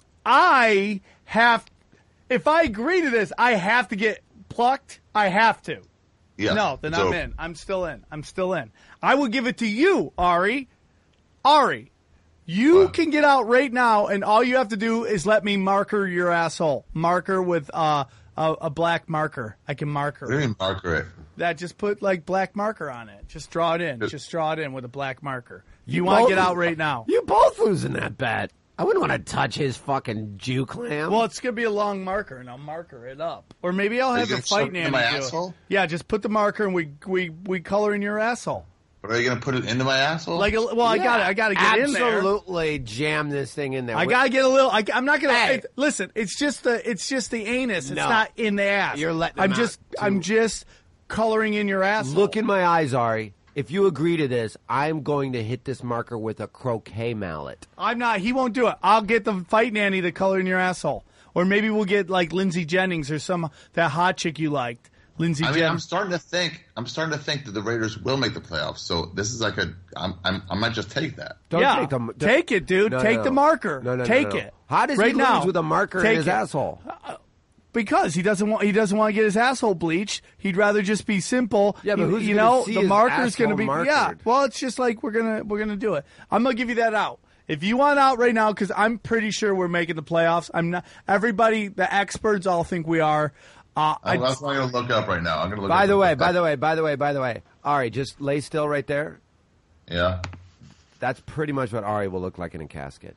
I have. If I agree to this, I have to get plucked. I have to. Yeah. No, then So- I'm in. I'm still in. I'm still in. I will give it to you, Ari. Ari, you What? can get out right now, and all you have to do is let me marker your asshole. Marker with uh, a, a black marker. I can marker What do you it. mean marker it? That just put like black marker on it. Just draw it in. Just draw it in with a black marker. You, You want both- to get out right now? You both losing that bet. I wouldn't want to touch his fucking Jew clam. Well, it's gonna be a long marker, and I'll marker it up. Or maybe I'll Are you have the gonna shove fight it into nanny my do it. asshole? Yeah, just put the marker, and we we we color in your asshole. But are you going to put it into my asshole? Like, a, well, I got to I got to get in there. Absolutely jam this thing in there. I gotta get a little. I, I'm not gonna Hey. it- listen. It's just the. It's just the anus. It's No. not in the ass. You're letting I'm them just. out, too. I'm just coloring in your asshole. Look in my eyes, Ari. If you agree to this, I'm going to hit this marker with a croquet mallet. I'm not. He won't do it. I'll get the fight nanny to color in your asshole, or maybe we'll get like Lindsay Jennings or some that hot chick you liked, Lindsay I mean, I'm Jennings. starting to think. I'm starting to think that the Raiders will make the playoffs. So this is like a. I'm. I'm I might just take that. Don't yeah, take them. take it, dude. No, take no, the no. marker. No, no, no, take no. it. How does right he lose now, with a marker in take his it. asshole? Because he doesn't want he doesn't want to get his asshole bleached. He'd rather just be simple. Yeah, but you, who's you gonna know see the his marker's going to be asshole yeah. markered? Well, it's just like we're gonna we're gonna do it. I'm gonna give you that out. If you want out right now, because I'm pretty sure we're making the playoffs. I'm not. Everybody, the experts, all think we are. Uh, I, I'm, that's what I'm going to look up right now. I'm going to look. By up the way, by the way, by the way, by the way, Ari, just lay still right there. Yeah. That's pretty much what Ari will look like in a casket.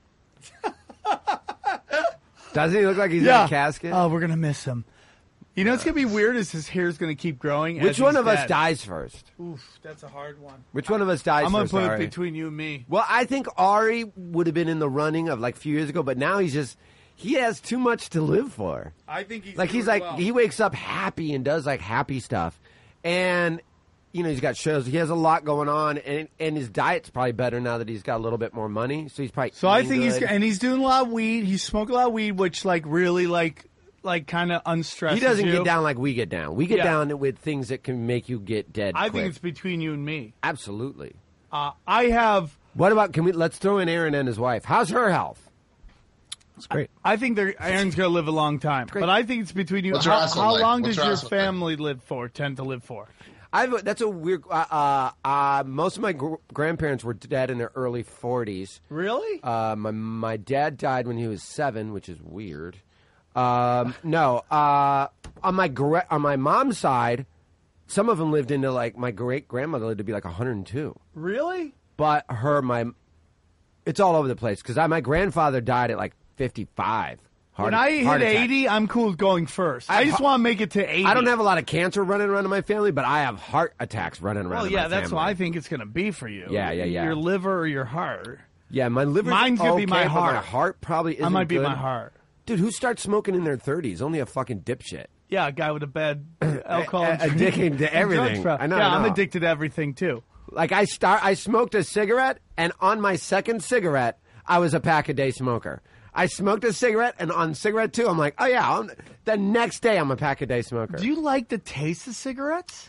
Doesn't he look like he's yeah. in a casket? Oh, we're gonna miss him. You know, it's gonna be weird. Is his hair's gonna keep growing? Which as one he's of us dead. dies first? Oof, that's a hard one. Which one of us dies I'm gonna first, put Ari? it between you and me. Well, I think Ari would have been in the running of like a few years ago, but now he's just he has too much to live for. I think he's Like he's doing like well. he wakes up happy and does like happy stuff, and you know he's got shows. He has a lot going on, and and his diet's probably better now that he's got a little bit more money. So he's probably So I eating think he's good. and he's doing a lot of weed. He's smoking a lot of weed, which like really like like kind of unstresses He doesn't you. get down like we get down. We get Yeah. down with things that can make you get dead. I quick. think it's between you and me. Absolutely. Uh, I have. What about? Can we? Let's throw in Aaron and his wife. How's her health? It's great. I think they're, Aaron's going to live a long time, but I think it's between you. What's your How, asshole how like? long What's does your your asshole like? family live for? Tend to live for? I've, that's a weird. Uh, uh, uh, most of my gr- grandparents were dead in their early forties. Really? Uh, my my dad died when he was seven, which is weird. Um, no, uh, on my gra- on my mom's side, some of them lived into like my great grandmother lived to be like one hundred two. Really? But her my, it's all over the place because my grandfather died at like fifty-five. Heart, When I hit heart attack. eighty, I'm cool with going first. I, I've- just want to make it to eighty. I don't have a lot of cancer running around in my family, but I have heart attacks running around. Well, in yeah, my that's family. what I think it's going to be for you. Yeah, yeah, yeah. Your liver or your heart. Yeah, my liver. Mine's gonna be my My heart. heart probably isn't I might be good. my heart. Dude, who starts smoking in their thirties? Only a fucking dipshit. Yeah, a guy with a bad alcohol. A- a- addicted to everything. I know, Yeah, I I'm know. addicted to everything too. Like I start, I smoked a cigarette, and on my second cigarette, I was a pack a day smoker. I smoked a cigarette, and on cigarette two, I'm like, oh yeah. I'm, the next day, I'm a pack a day smoker. Do you like the taste of cigarettes?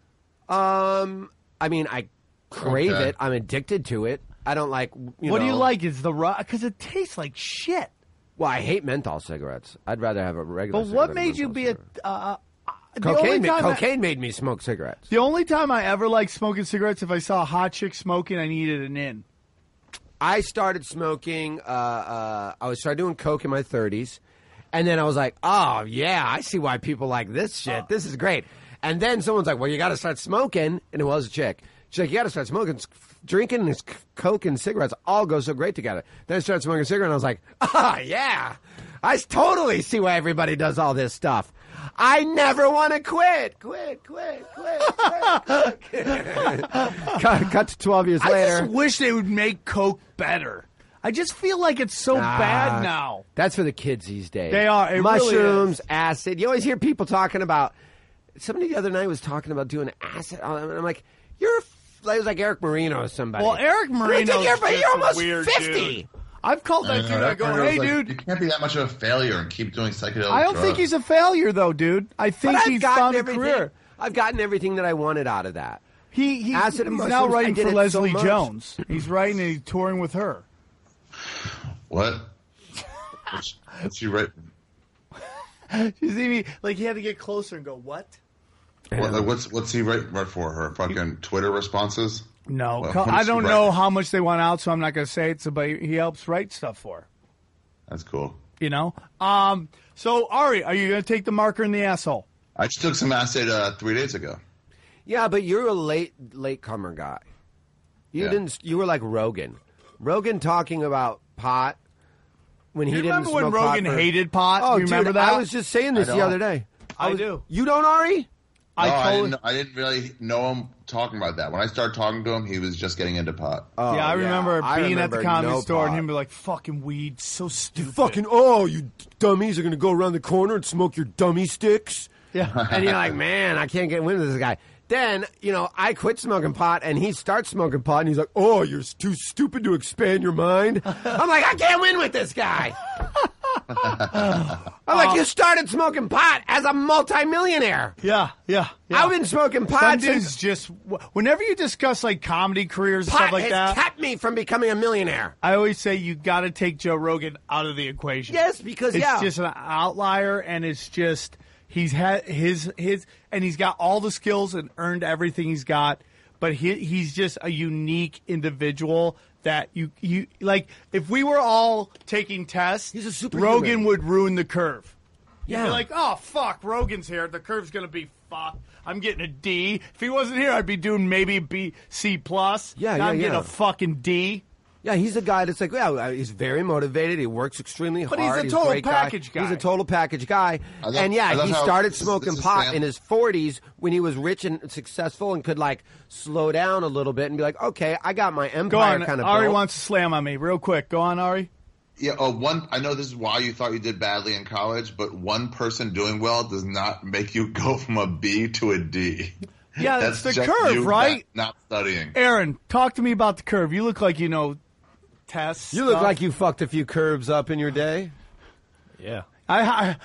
Um, I mean, I crave Okay. it. I'm addicted to it. I don't like. You What know, do you like? Is the raw? Because it tastes like shit. Well, I hate menthol cigarettes. I'd rather have a regular. But what cigarette than made you menthol be a? cigarette. Uh, uh, the cocaine? only ma- time I- cocaine made me smoke cigarettes. The only time I ever liked smoking cigarettes, if I saw a hot chick smoking, I needed an in. I started smoking. Uh, uh, I was started doing coke in my thirties, and then I was like, "Oh yeah, I see why people like this shit. This is great." And then someone's like, "Well, you got to start smoking," and it was a chick. She's like, "You got to start smoking, drinking, and coke and cigarettes all go so great together." Then I started smoking a cigarette, and I was like, "Ah, yeah, I totally see why everybody does all this stuff. I never want to quit, quit, quit, quit." quit, quit. cut, cut to twelve years I later. just wish they would make Coke better. I just feel like it's so Ah, bad now. That's for the kids these days. They are. It really Mushrooms, is. acid. You always hear people talking about. Somebody the other night was talking about doing acid. And I'm like, you're. It was like Eric Marino or somebody. Well, Eric I'm like, Marino's take Eric- just you're a almost weird fifty. dude. I've called that I dude. know, I that go, part, I was hey, like, dude. You can't be that much of a failure and keep doing psychedelic I don't drugs. think he's a failure, though, dude. I But think I've he's gotten found a everything. career. I've gotten everything that I wanted out of that. He, he's, Acid and he's now mushrooms, I writing did for it Leslie so much. Jones. He's writing and he's touring with her. What? What's, what's she write? You see me? Like, he had to get closer and go, what? What, like, what's what's he write, write for her? Fucking Twitter responses? No, Well, co- what I does she don't write? know how much they want out, so I'm not going to say it. So, but he helps write stuff for her. That's cool. You know. Um. So, Ari, are you going to take the marker in the asshole? I just took some acid uh, three days ago. Yeah, but you're a late late comer guy. You Yeah. didn't. You were like Rogan. Rogan talking about pot when he You didn't remember when smoke pot Rogan for- hated pot? Oh, you remember dude, that? I was just saying this I the don't. other day. I was- do. You don't, Ari? I no, I totally. didn't, I didn't really know him talking about that. When I started talking to him, he was just getting into pot. Oh, yeah, I remember I being at the remember comedy no store and pot. him be like, "Fucking weed, so stupid." Fucking oh, you dummies are gonna go around the corner and smoke your dummy sticks. Yeah. And you're like, man, I can't get wind of this guy. Then, you know, I quit smoking pot and he starts smoking pot and he's like, oh, you're too stupid to expand your mind. I'm like, I can't win with this guy. I'm like, you started smoking pot as a multimillionaire. Yeah, yeah. yeah. I've been smoking Some pot dudes since just whenever you discuss like comedy careers and pot stuff like has that, kept me from becoming a millionaire. I always say you got to take Joe Rogan out of the equation. Yes, because, it's yeah. just an outlier, and it's just he's had his his, and he's got all the skills and earned everything he's got, but he he's just a unique individual that you you like. If we were all taking tests, He's a superhuman. Rogan would ruin the curve. You'd Yeah. be like, oh fuck, Rogan's here. The curve's gonna be fucked. I'm getting a D. If he wasn't here, I'd be doing maybe a B, C plus. Yeah, now yeah, I'm getting yeah. a fucking D. Yeah, he's a guy that's like, yeah, he's very motivated. He works extremely But hard. he's a total great package guy. He's a total package guy. I love- and yeah, I love he how- started this is- smoking this is pot Sam. in his forties when he was rich and successful and could like slow down a little bit and be like, okay, I got my Go empire on. kind of Ari built. wants to slam on me real quick. Go on, Ari. Yeah, uh, one. I know this is why you thought you did badly in college, but one person doing well does not make you go from a B to a D. Yeah, That's it's the just curve, you right? Not, not studying. Aaron, talk to me about the curve. You look like you know tests. You look stuff. like you fucked a few curves up in your day. Yeah. I,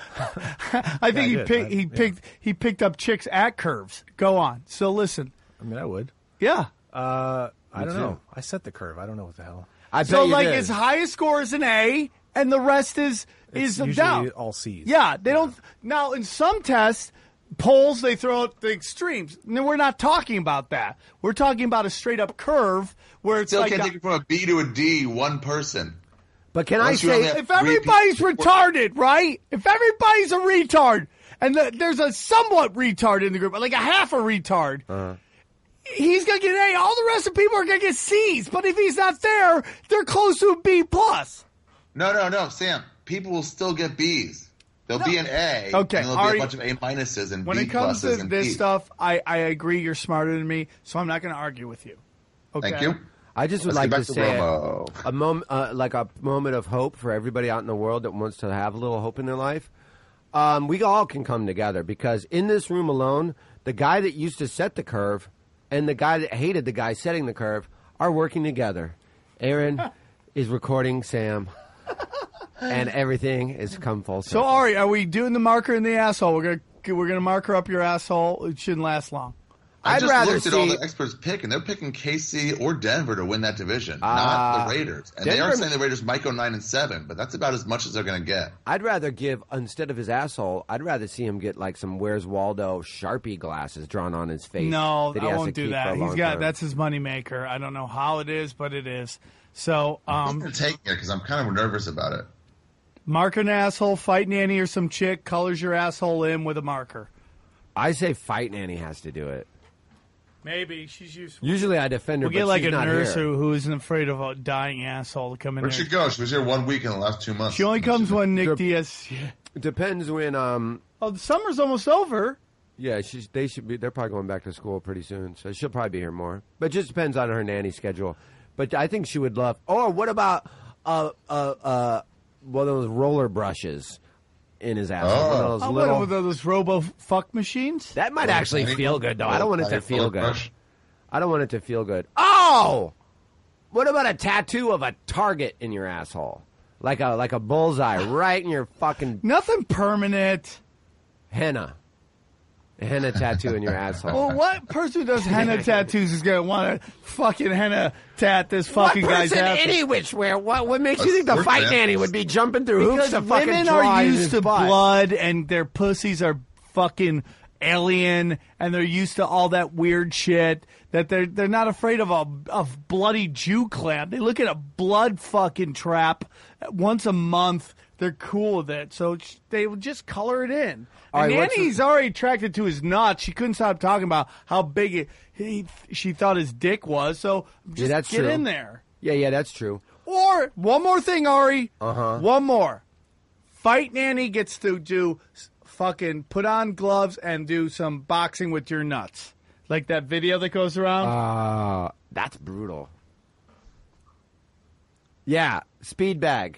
I, I think Yeah, I he did. picked. I- he yeah. picked. He picked up chicks at curves. Go on. So listen. I mean, I would. Yeah. Uh, I Me don't too. know. I set the curve. I don't know what the hell. I bet So you like did. his highest score is an A, and the rest is It's is usually down. all C's. Yeah, they don't. Now in some tests, polls they throw out the extremes. No, we're not talking about that. We're talking about a straight up curve where it's Still like can't a- take it from a B to a D. One person. But can I Unless you only say, have- if everybody's retarded, right? If everybody's a retard, and the, there's a somewhat retard in the group, like a half a retard, Uh-huh. he's gonna get an A. All the rest of the people are gonna get C's. But if he's not there, they're close to a B plus. No, no, no, Sam. People will still get B's. There'll be an A. Okay, And there'll Ari, be a bunch of A minuses and When B it comes pluses to and this B's. stuff, I, I agree you're smarter than me, so I'm not gonna argue with you. Okay. Thank you. I just would Let's like get to back to say Romo. a moment, uh, like a moment of hope for everybody out in the world that wants to have a little hope in their life. Um, we all can come together because in this room alone, the guy that used to set the curve and the guy that hated the guy setting the curve are working together. Aaron is recording Sam, and everything is come full circle. So, Ari, are we doing the marker in the asshole? We're gonna we're gonna marker up your asshole. It shouldn't last long. I I'd just rather looked at see- all the experts pick, and they're picking K C or Denver to win that division, Uh, not the Raiders. And they are Denver- saying the Raiders might go nine and seven, but that's about as much as they're going to get. I'd rather give, instead of his asshole, I'd rather see him get like some Where's Waldo Sharpie glasses drawn on his face. No, that he I has won't to do keep for that. a He's long got time. that's his moneymaker. I don't know how it is, but it is. So, I'm um, taking it because I'm kind of nervous about it. mark an asshole, fight nanny or some chick colors your asshole in with a marker. I say Fight Nanny has to do it. Maybe she's useful. Usually I defend her, We'll get but like she's a not nurse here. who, who isn't afraid of a dying asshole to come in Where'd there. she go? She was here one week in the last two months. She only comes when Nick They're- Diaz. It depends when. Um, Oh, the summer's almost over. yeah, she's. They should be. They're probably going back to school pretty soon, so she'll probably be here more. But it just depends on her nanny schedule. But I think she would love. Or what about uh uh uh one of those roller brushes in his ass? Oh. One of those How little. about with those robo fuck machines? That might actually feel good though. I don't want it to feel good. Brush. I don't want it to feel good. Oh, what about a tattoo of a target in your asshole, like a like a bullseye right in your fucking Nothing permanent. henna, a henna tattoo in your asshole? Well, what person who does henna tattoos is going to want to fucking henna tat this fucking what guy's person ass? any which where? What what makes That's you think the work, fight man. nanny would be jumping through hoops Because to fucking women draw are in used his to butt? blood and their pussies are fucking alien and they're used to all that weird shit that they're they're not afraid of a of bloody Jew clam. They look at a blood fucking trap once a month. They're cool with it, so sh- they would just color it in. All And right, what's Nanny's already attracted to his nuts. She couldn't stop talking about how big it, he she thought his dick was. So just that's get true. in there. Yeah, yeah, that's true. Or one more thing, Ari. Uh-huh. One more. Fight Nanny gets to do s- fucking put on gloves and do some boxing with your nuts, like that video that goes around. Uh, that's brutal. Yeah, speed bag.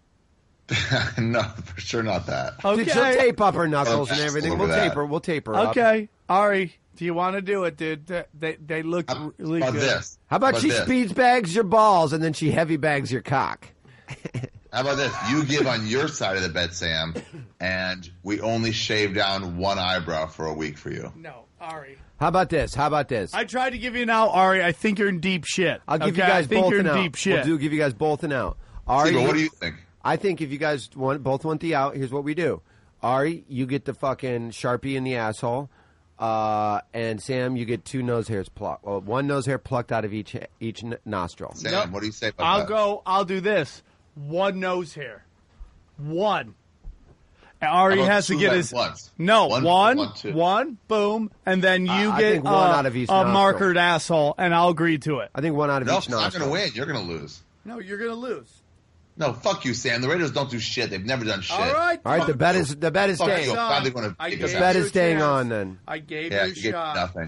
No, for sure not that. okay. She'll tape up her knuckles and Okay. everything. Over We'll that. tape her. We'll tape her up. Okay, Ari, do you want to do it, dude? They they, they look How really about good. this? How about How she this? speeds bags your balls and then she heavy bags your cock? How about this? You give on your side of the bed, Sam, and we only shave down one eyebrow for a week for you. No, Ari. How about this? How about this? I tried to give you an out, Ari. I think you're in deep shit. I'll give you Okay? guys I think both you're an in out. deep shit. We'll do give you guys both an out. Ari, See, but what do you think? I think if you guys want both want the out, here's what we do. Ari, you get the fucking Sharpie in the asshole, uh, and Sam, you get two nose hairs plucked. Well, one nose hair plucked out of each each n- nostril. Sam, Nope. what do you say about I'll that? go. I'll do this. One nose hair. One. And Ari How about has to two get at his once? no One, one, one, two. one, boom, and then you I get think one uh, out of each a nostril. markered asshole, and I'll agree to it. I think one out of No, each I'm not nostril. going to win. You're going to lose. No, you're gonna lose. No, fuck you, Sam. The Raiders don't do shit. They've never done shit. All right. All right, the bet is the bet is Fuck staying. you. Finally gonna I kick gave us you out. Bet a is staying chance. on then. I gave Yeah, you you a gave shot. nothing.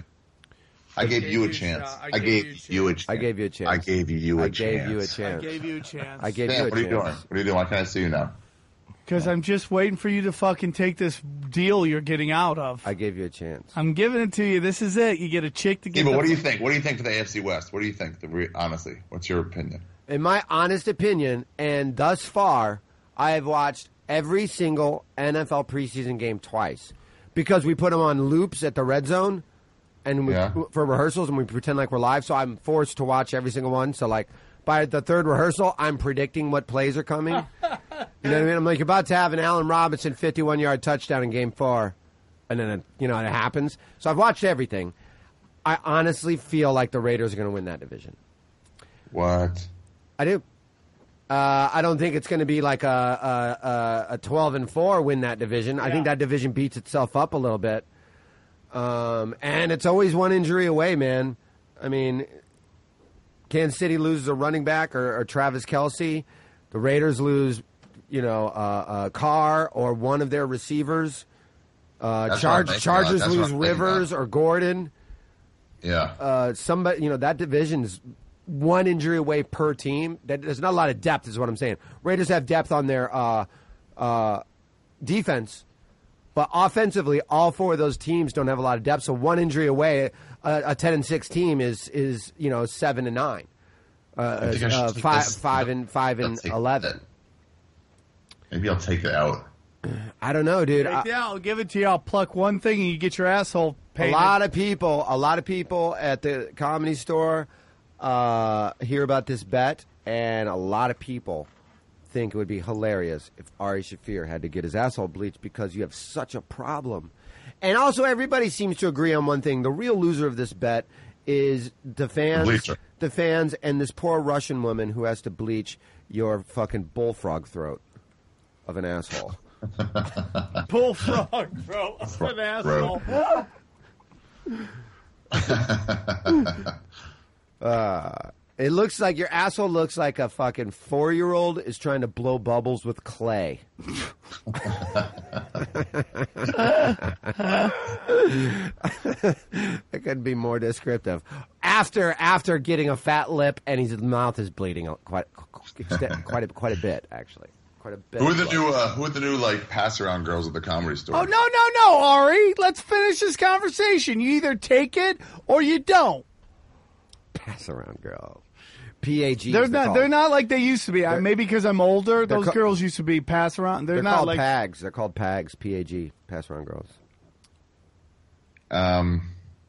I gave gave you a you a chance. shot. I I gave gave you a you a chance. chance. I gave you a chance. I gave you a I chance. gave you a I chance. gave you a chance. I gave Sam, you a what are you chance. doing? What are you doing? Why can't I see you now? Because I'm just waiting for you to fucking take this deal you're getting out of. I gave you a chance. I'm giving it to you. This is it. You get a chick to Yeah, get. but the- what do you think? What do you think for the A F C West? What do you think? The re- honestly, what's your opinion? In my honest opinion, and thus far, I have watched every single N F L preseason game twice because we put them on loops at the red zone and we, Yeah. for rehearsals, and we pretend like we're live. So I'm forced to watch every single one. So like by the third rehearsal, I'm predicting what plays are coming. You know what I mean? I'm like about to have an Allen Robinson fifty-one yard touchdown in game four, and then it, you know it happens. So I've watched everything. I honestly feel like the Raiders are going to win that division. What? I do. Uh, I don't think it's going to be like a, a, a, a twelve and four win that division. I think Yeah. that division beats itself up a little bit. Um, and it's always one injury away, man. I mean, Kansas City loses a running back or, or Travis Kelce. The Raiders lose, you know, uh, a Carr or one of their receivers. Uh, That's Charge, what I'm thinking Chargers about. That's what lose I'm thinking Rivers about. or Gordon. Yeah. Uh, somebody, you know, that division's one injury away per team. That, there's not a lot of depth, is what I'm saying. Raiders have depth on their uh, uh, defense, But offensively, all four of those teams don't have a lot of depth. So one injury away, a, a ten and six team is is you know seven and nine, uh, uh, five this. five and five and eleven. Maybe I'll take it out. I don't know, dude. I, Yeah, I'll give it to you. I'll pluck one thing and you get your asshole painted. A lot of people, a lot of people at the Comedy Store uh, hear about this bet, and a lot of people think it would be hilarious if Ari Shaffir had to get his asshole bleached because you have such a problem. And also, everybody seems to agree on one thing: the real loser of this bet is the fans, The the fans, and this poor Russian woman who has to bleach your fucking bullfrog throat of an asshole. Bullfrog, bro. An asshole. uh, it looks like your asshole looks like a fucking four-year-old is trying to blow bubbles with clay. It couldn't be more descriptive. After after getting a fat lip and his mouth is bleeding quite quite a, quite a bit, actually. Quite a bit. Who are the new uh, Who are the new like pass around girls at the Comedy Store? Oh, no, no, no, Ari. Let's finish this conversation. You either take it or you don't. Pass around girl. P A G. They're not. called. They're not like they used to be. I, maybe because I'm older. Those ca- girls used to be pass around. They're, They're not called like PAGs. They're called PAGs. P A G. Pass around girls. Um,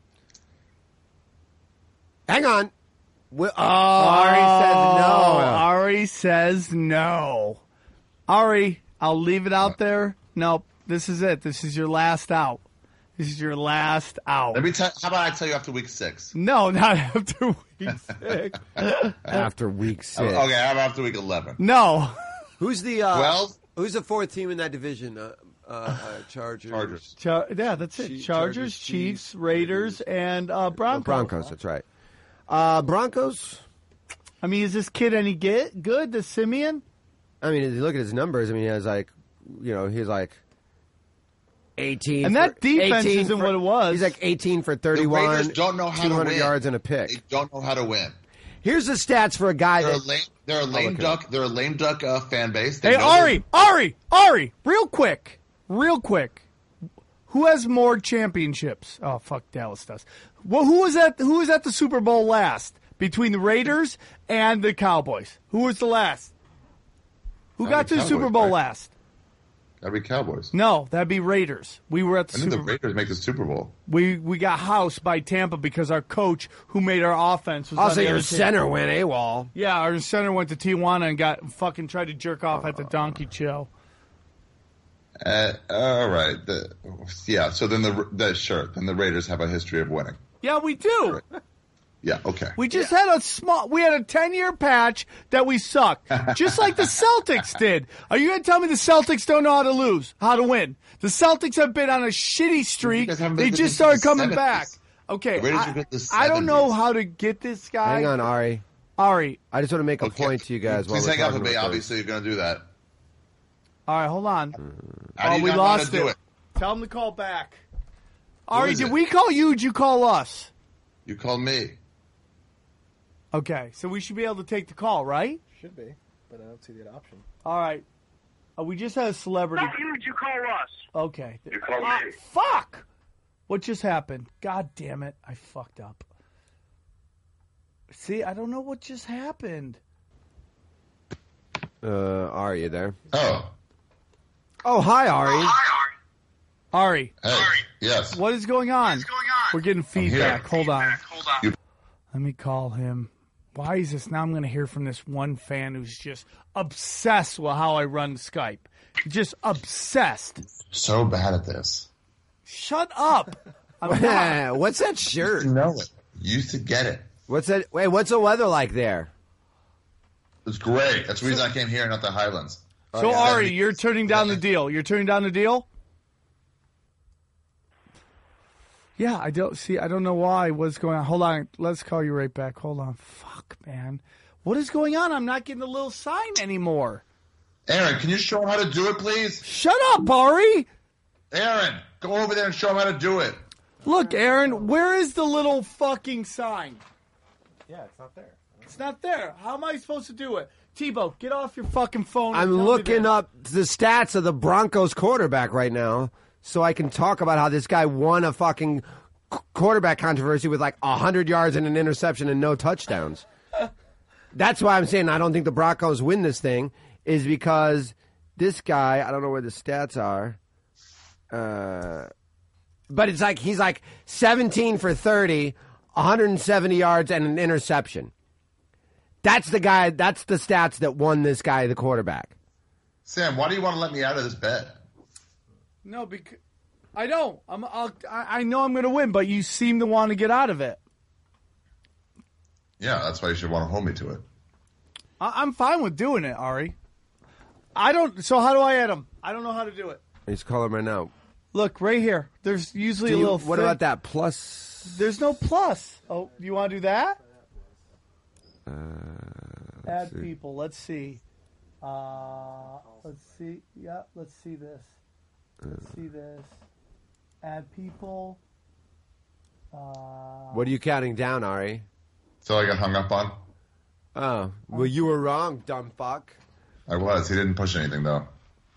Hang on. We- oh, Ari says no. Ari says no. Ari, I'll leave it out there. Nope. This is it. This is your last out. This is your last out. let me tell. How about I tell you after week six? No, not after week six. After week six. Okay, how about after week eleven? No. Who's the uh, Well- Who's the fourth team in that division? Uh, uh, uh, Chargers. Chargers. Char- yeah, that's it. Chiefs, Chargers, Chargers, Chiefs, Chiefs, Raiders, and uh, Oh, Broncos. Broncos. That's right. Uh, Broncos. I mean, is this kid any get good? The Simeon? I mean, if you look at his numbers, I mean, he has like, you know, he's like eighteen. And that for- defense eighteen isn't for- what it was. He's like eighteen for The thirty-one. Raiders don't know how to two hundred win. yards and a pick. They don't know how to win. Here's the stats for a guy They're a that. lame. They're a lame okay. duck. They're a lame duck uh, fan base. They Hey, know Ari, Ari, Ari, real quick, real quick. Who has more championships? Oh, fuck, Dallas does. Well, who was at who was at the Super Bowl last between the Raiders and the Cowboys? Who was the last? Who Gotta got be to the Cowboys, Super Bowl right? last? That'd be Cowboys. No, that'd be Raiders. We were at the I knew Super the Bowl. Raiders make the Super Bowl. We we got housed by Tampa because our coach, who made our offense, was on Also, the your other team. center went AWOL. Yeah, our center went to Tijuana and got fucking tried to jerk off at the Donkey Show. Uh, all right. The, yeah. So then the the sure. Then the Raiders have a history of winning. Yeah, we do. Yeah. Okay. We just had a small. We had a ten-year patch that we sucked, just like the Celtics did. Are you going to tell me the Celtics don't know how to lose, how to win? The Celtics have been on a shitty streak. guys haven't They been good just since the started coming seventies. back. Okay, The Raiders I, are good the I don't know seventies. how to get this guy. Hang on, Ari. Ari. I just want to make a Okay. point to you guys. while Please we're hang out talking with me. about this. Obviously, you're going to do that. All right, hold on. How Oh, do you we not know how lost to do it. it? Tell him to call back. Ari, is did it? we call you? Or did you call us? You called me. Okay, so we should be able to take the call, right? Should be, but I don't see that option. All right. Uh, we just had a celebrity. Huge, you call us. Okay. You called Ah, me. fuck! What just happened? God damn it. I fucked up. See, I don't know what just happened. Uh, Ari, you there? Oh. Oh, hi, Ari. Ari, Hey. Yes. what is going on? What's going on? We're getting feedback. Hold on. Hold on. Let me call him. Why is this? Now I'm going to hear from this one fan who's just obsessed with how I run Skype. Just obsessed. So bad at this. Shut up. I'm not. What's that shirt? know it. You used to get it. What's that? Wait, what's the weather like there? It's great. That's the reason I came here, not the Highlands. So, yeah. Ari, you're turning down the deal. You're turning down the deal? Yeah, I don't see. I don't know why. What's going on? Hold on. Let's call you right back. Hold on. Fuck, man. What is going on? I'm not getting the little sign anymore. Aaron, can you show him how to do it, please? Shut up, Ari. Aaron, go over there and show him how to do it. Look, Aaron, where is the little fucking sign? Yeah, it's not there. It's not there. How am I supposed to do it? Tebow, get off your fucking phone. and I'm tell me looking this. up the stats of the Broncos quarterback right now. so I can talk about how this guy won a fucking qu- quarterback controversy with like one hundred yards and an interception and no touchdowns. That's why I'm saying I don't think the Broncos win this thing, is because this guy, I don't know where the stats are, uh, but it's like he's like seventeen for thirty, one hundred seventy yards and an interception. That's the guy, that's the stats that won this guy, the quarterback. Sam, why do you want to let me out of this bet? No, because I don't. I'm. I'll, I I know I'm going to win, but you seem to want to get out of it. Yeah, that's why you should want to hold me to it. I, I'm fine with doing it, Ari. I don't. So how do I add them? I don't know how to do it. He's calling right now. Look right here. There's usually Do a you- little. what thing. about that plus? There's no plus. Oh, you want to do that? Uh, Add people. Let's see. Uh, let's see. Yeah, let's see this. Let's see this. Add people. Uh, What are you counting down, Ari? So I got hung up on? Oh, well, you were wrong, dumb fuck. I was. He didn't push anything, though.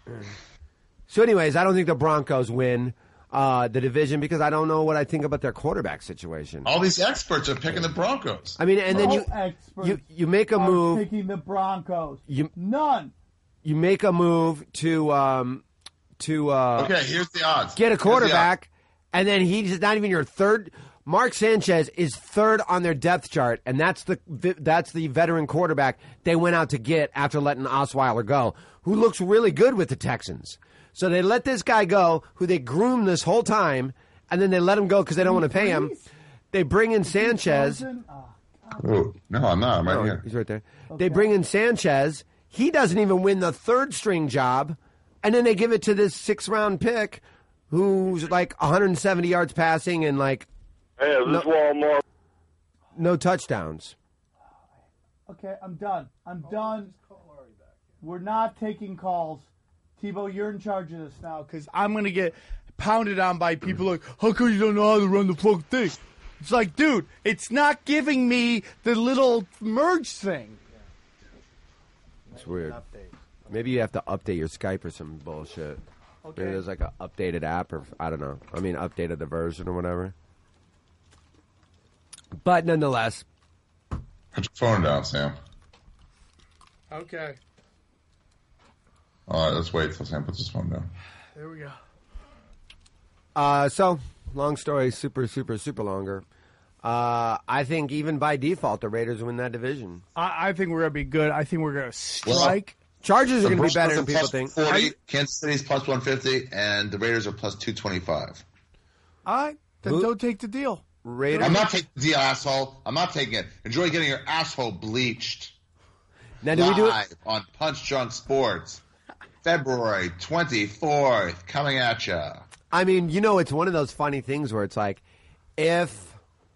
So, anyways, I don't think the Broncos win uh, the division because I don't know what I think about their quarterback situation. All these experts are picking the Broncos. I mean, and then no you experts you you make a are move. picking the Broncos. You- None. You make a move to um to uh, Okay, here's the odds. get a Here's the quarterback, and then he's not even your third. Mark Sanchez is third on their depth chart, and that's the that's the veteran quarterback they went out to get after letting Osweiler go, who looks really good with the Texans. So they let this guy go, who they groomed this whole time, and then they let him go because they don't want to pay him. They bring in Sanchez. Oh, Ooh, no, I'm not. I'm right Oh, here. he's right there. They bring in Sanchez. He doesn't even win the third string job, and then they give it to this six round pick, who's like one hundred seventy yards passing and like Hey, is this Walmart? no touchdowns. okay, I'm done. I'm done. We're not taking calls. Tebow, you're in charge of this now because I'm going to get pounded on by people like, how come you don't know how to run the fucking thing? It's like, dude, it's not giving me the little merge thing. It's weird. Maybe you have to update your Skype or some bullshit. Okay. Maybe there's like an updated app or I don't know. I mean, updated the version or whatever. But nonetheless, Put your phone down, Sam. Okay. All right, let's wait till Sam puts his phone down. There we go. uh, so long story, super, super, super longer. Uh, I think even by default, the Raiders win that division. I, I think we're going to be good. I think we're going to strike. Chargers are The going to be better Broncos than are people plus think. forty, Kansas City's plus one fifty, and the Raiders are plus two twenty-five. All right, then Who- don't take the deal. Raiders. I'm not taking the deal, asshole. I'm not taking it. Enjoy getting your asshole bleached. Now, do we do it? Live on Punch Drunk Sports, February twenty-fourth, coming at ya. I mean, you know, it's one of those funny things where it's like, if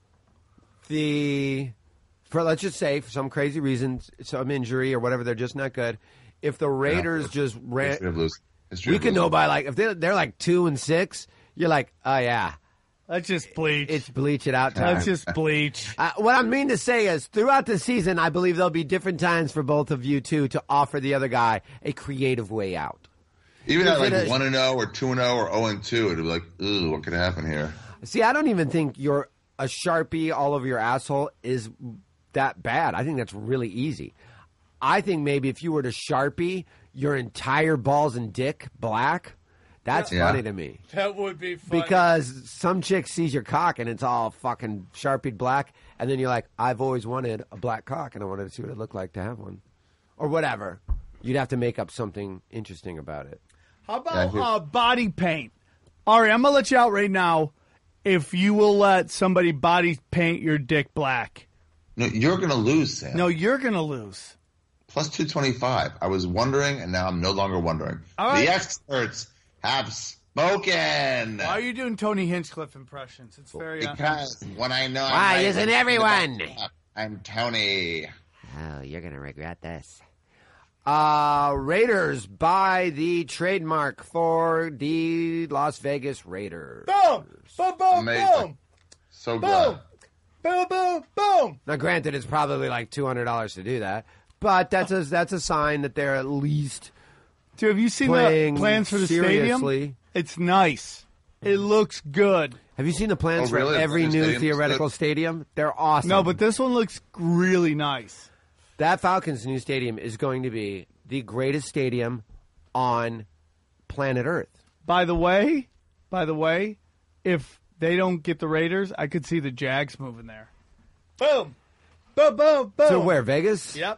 the, for let's just say, for some crazy reason, some injury or whatever, they're just not good. If the Raiders just ran, History of losing. History we of could know losing. by like if they're they're like two and six, you're like, oh yeah, Let's just bleach. it's bleach it out time. Let's just bleach. Uh, what I mean to say is, throughout the season, I believe there'll be different times for both of you two to offer the other guy a creative way out. Even Is at like it a- one and zero or two and zero or zero and two, it'd be like, ooh, what could happen here? See, I don't even think you're a Sharpie all over your asshole is that bad. I think that's really easy. I think maybe if you were to Sharpie your entire balls and dick black, that's Yeah. funny to me. That would be funny. Because some chick sees your cock and it's all fucking Sharpied black, and then you're like, I've always wanted a black cock, and I wanted to see what it looked like to have one. Or whatever. You'd have to make up something interesting about it. How about Yeah, here- uh, body paint? Ari, I'm going to let you out right now if you will let somebody body paint your dick black. No, you're going to lose, Sam. No, you're going to lose. Plus two twenty-five. I was wondering, and now I'm no longer wondering. All right. The experts have spoken. Why are you doing Tony Hinchcliffe impressions? It's very... Uh, Because when I know I'm Why right, isn't I'm everyone? I'm Tony. Oh, you're going to regret this. Uh, Raiders buy the trademark for the Las Vegas Raiders. boom! Boom, boom, Amazing. boom! So Boom! glad. Boom, boom, boom! Now, granted, it's probably like two hundred dollars to do that, but that's a, that's a sign that they're at least Dude, have you seen playing the plans for the seriously. stadium? It's nice. It looks good. Have you seen the plans Oh, really? for every The new stadium's theoretical good? stadium? They're awesome. No, but this one looks really nice. That Falcons' new stadium is going to be the greatest stadium on planet Earth. By the way, by the way, if they don't get the Raiders, I could see the Jags moving there. Boom. Boom, boom, boom. So where, Vegas? Yep.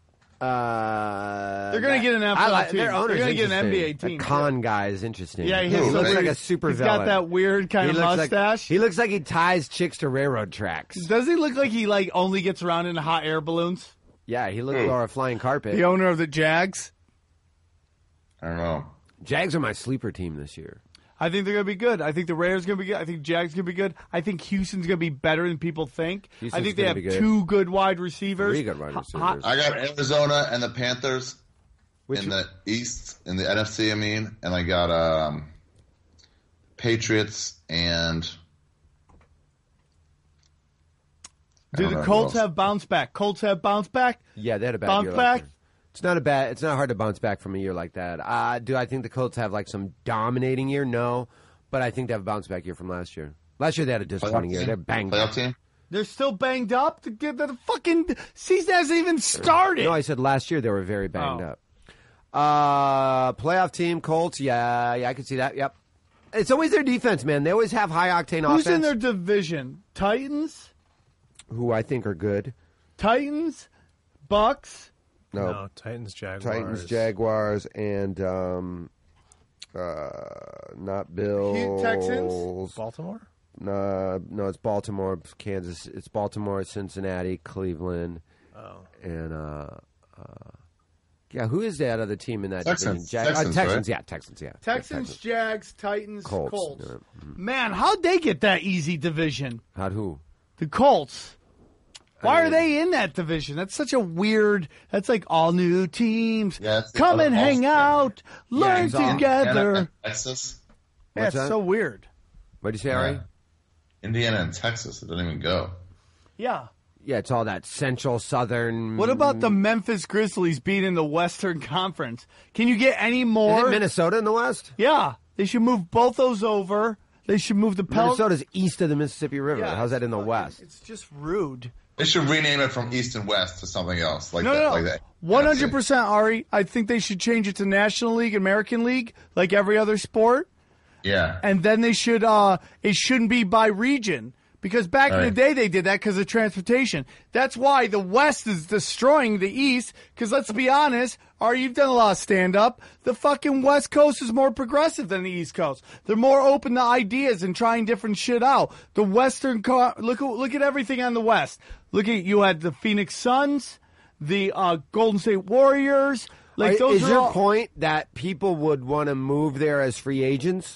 Uh, They're gonna that- get an N F L I like, team. Their They're owner's gonna get an N B A interesting. team, That Khan guy is interesting. Yeah, he he has looks some like weird- a super He's villain. got that weird kind he of looks mustache. Like, he looks like he ties chicks to railroad tracks. Does he look like he like only gets around in hot air balloons? Yeah, he looks like a flying carpet. The owner of the Jags. I don't know. Jags are my sleeper team this year. I think they're going to be good. I think the Raiders are going to be good. I think Jags going to be good. I think Houston's going to be better than people think. Houston's I think they gonna have be good. two good wide receivers. Three good wide Hot- receivers. I got Arizona and the Panthers Which in the East, in the N F C, I mean. And I got um, Patriots and... I Do don't the know who Colts else. have bounce back? Colts have bounce back? Yeah, they had a bad Bounce year back? last year. It's not a bad. It's not hard to bounce back from a year like that. Uh, do I think the Colts have like some dominating year? No, but I think they have a bounce back year from last year. Last year they had a disappointing Playoff year. team? They're banged Playoff up. team? They're still banged up. The, the fucking season hasn't even started. No, I said last year they were very banged Oh. up. Uh, playoff team Colts. Yeah, yeah, I can see that. Yep. It's always their defense, man. They always have high octane Who's offense. in their division? Titans? who I think are good. Titans? Bucks? No, No, Titans, Jaguars. Titans, Jaguars, and um, uh, not Bills. Texans? Baltimore? No, no, it's Baltimore, Kansas. It's Baltimore, Cincinnati, Cleveland, Oh. and uh, uh, yeah. Who is that other team in that Texans. division? Jag- Texans, uh, Texans, right? yeah, Texans, yeah. Texans, Texans. Jags, Titans, Colts. Colts. yeah. Man, how'd they get that easy division? How'd who? The Colts. Why I mean- are they in that division? That's such a weird. That's like all new teams. Yeah, it's the Come other and hang All-Star. out, learn it's all- together. Indiana and Texas. Yeah, What's it's that? so weird. What'd you say, Ari? Yeah. Indiana and Texas. It doesn't even go. Yeah. Yeah, it's all that central, southern. What about the Memphis Grizzlies being in the Western Conference? Can you get any Is more? it Minnesota in the West? Yeah, they should move both those over. They should move the Pelicans. Minnesota's east of the Mississippi River. Yeah, How's that in the it's West? fucking- It's just rude. They should rename it from East and West to something else. Like No, that, no, like no. that. One hundred percent, Ari. I think they should change it to National League, American League, like every other sport, Yeah. and then they should. Uh, it shouldn't be by region. Because back in the Right. day, they did that because of transportation. That's why the West is destroying the East. Because let's be honest, Ari, you've done a lot of stand-up. The fucking West Coast is more progressive than the East Coast. They're more open to ideas and trying different shit out. The Western, co- look at look at everything on the West. Look at you had the Phoenix Suns, the uh, Golden State Warriors. Like Are- those is are your all, point that people would want to move there as free agents,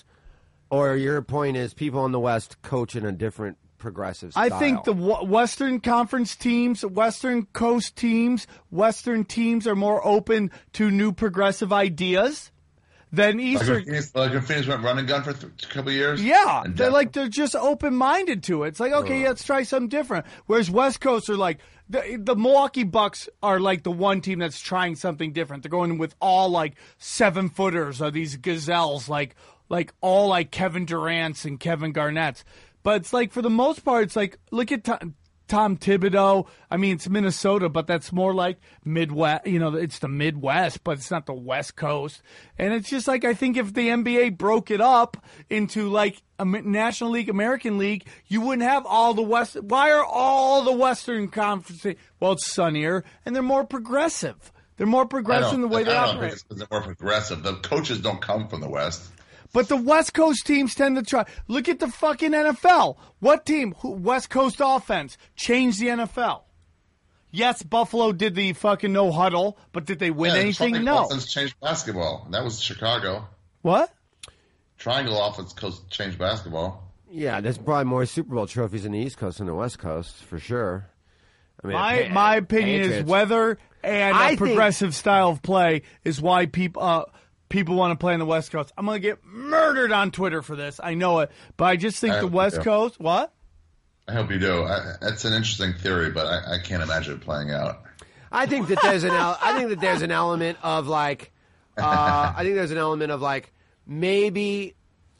or your point is people in the West coach in a different progressive style? I think the w- Western Conference teams, Western Coast teams, Western teams are more open to new progressive ideas than Like when Eastern. Phoenix, like when Phoenix went run and gun for th- a couple of years. Yeah, And they're Denver. like they're just open minded to it. It's like okay, let's try something different. Whereas West Coast are like the the Milwaukee Bucks are like the one team that's trying something different. They're going with all like seven footers or these gazelles, like like all like Kevin Durant's and Kevin Garnett's. But it's like for the most part, it's like look at Tom, Tom Thibodeau. I mean, it's Minnesota, but that's more like Midwest. You know, it's the Midwest, but it's not the West Coast. And it's just like I think if the N B A broke it up into like a National League, American League, you wouldn't have all the West. Why are all the Western Conference? Well, it's sunnier and they're more progressive. They're more I progressive in don't, the way I they don't know if operate. it's 'cause they're more progressive. The coaches don't come from the West. But the West Coast teams tend to try. Look at the fucking N F L. What team? Who, West Coast offense changed the N F L. Yes, Buffalo did the fucking no huddle, but did they win Yeah, the anything? triangle No. offense changed basketball. That was Chicago. What? Triangle offense coast changed basketball. Yeah, there's probably more Super Bowl trophies in the East Coast than the West Coast for sure. I mean, My Pa- my opinion is Patriots. weather and I a think- progressive style of play is why people uh, people want to play on the West Coast. I'm gonna get murdered on Twitter for this. I know it, but I just think I the hope you West do. Coast. What? I hope you do. I, that's an interesting theory, but I, I can't imagine it playing out. I think that there's an el- I think that there's an element of like uh, I think there's an element of like maybe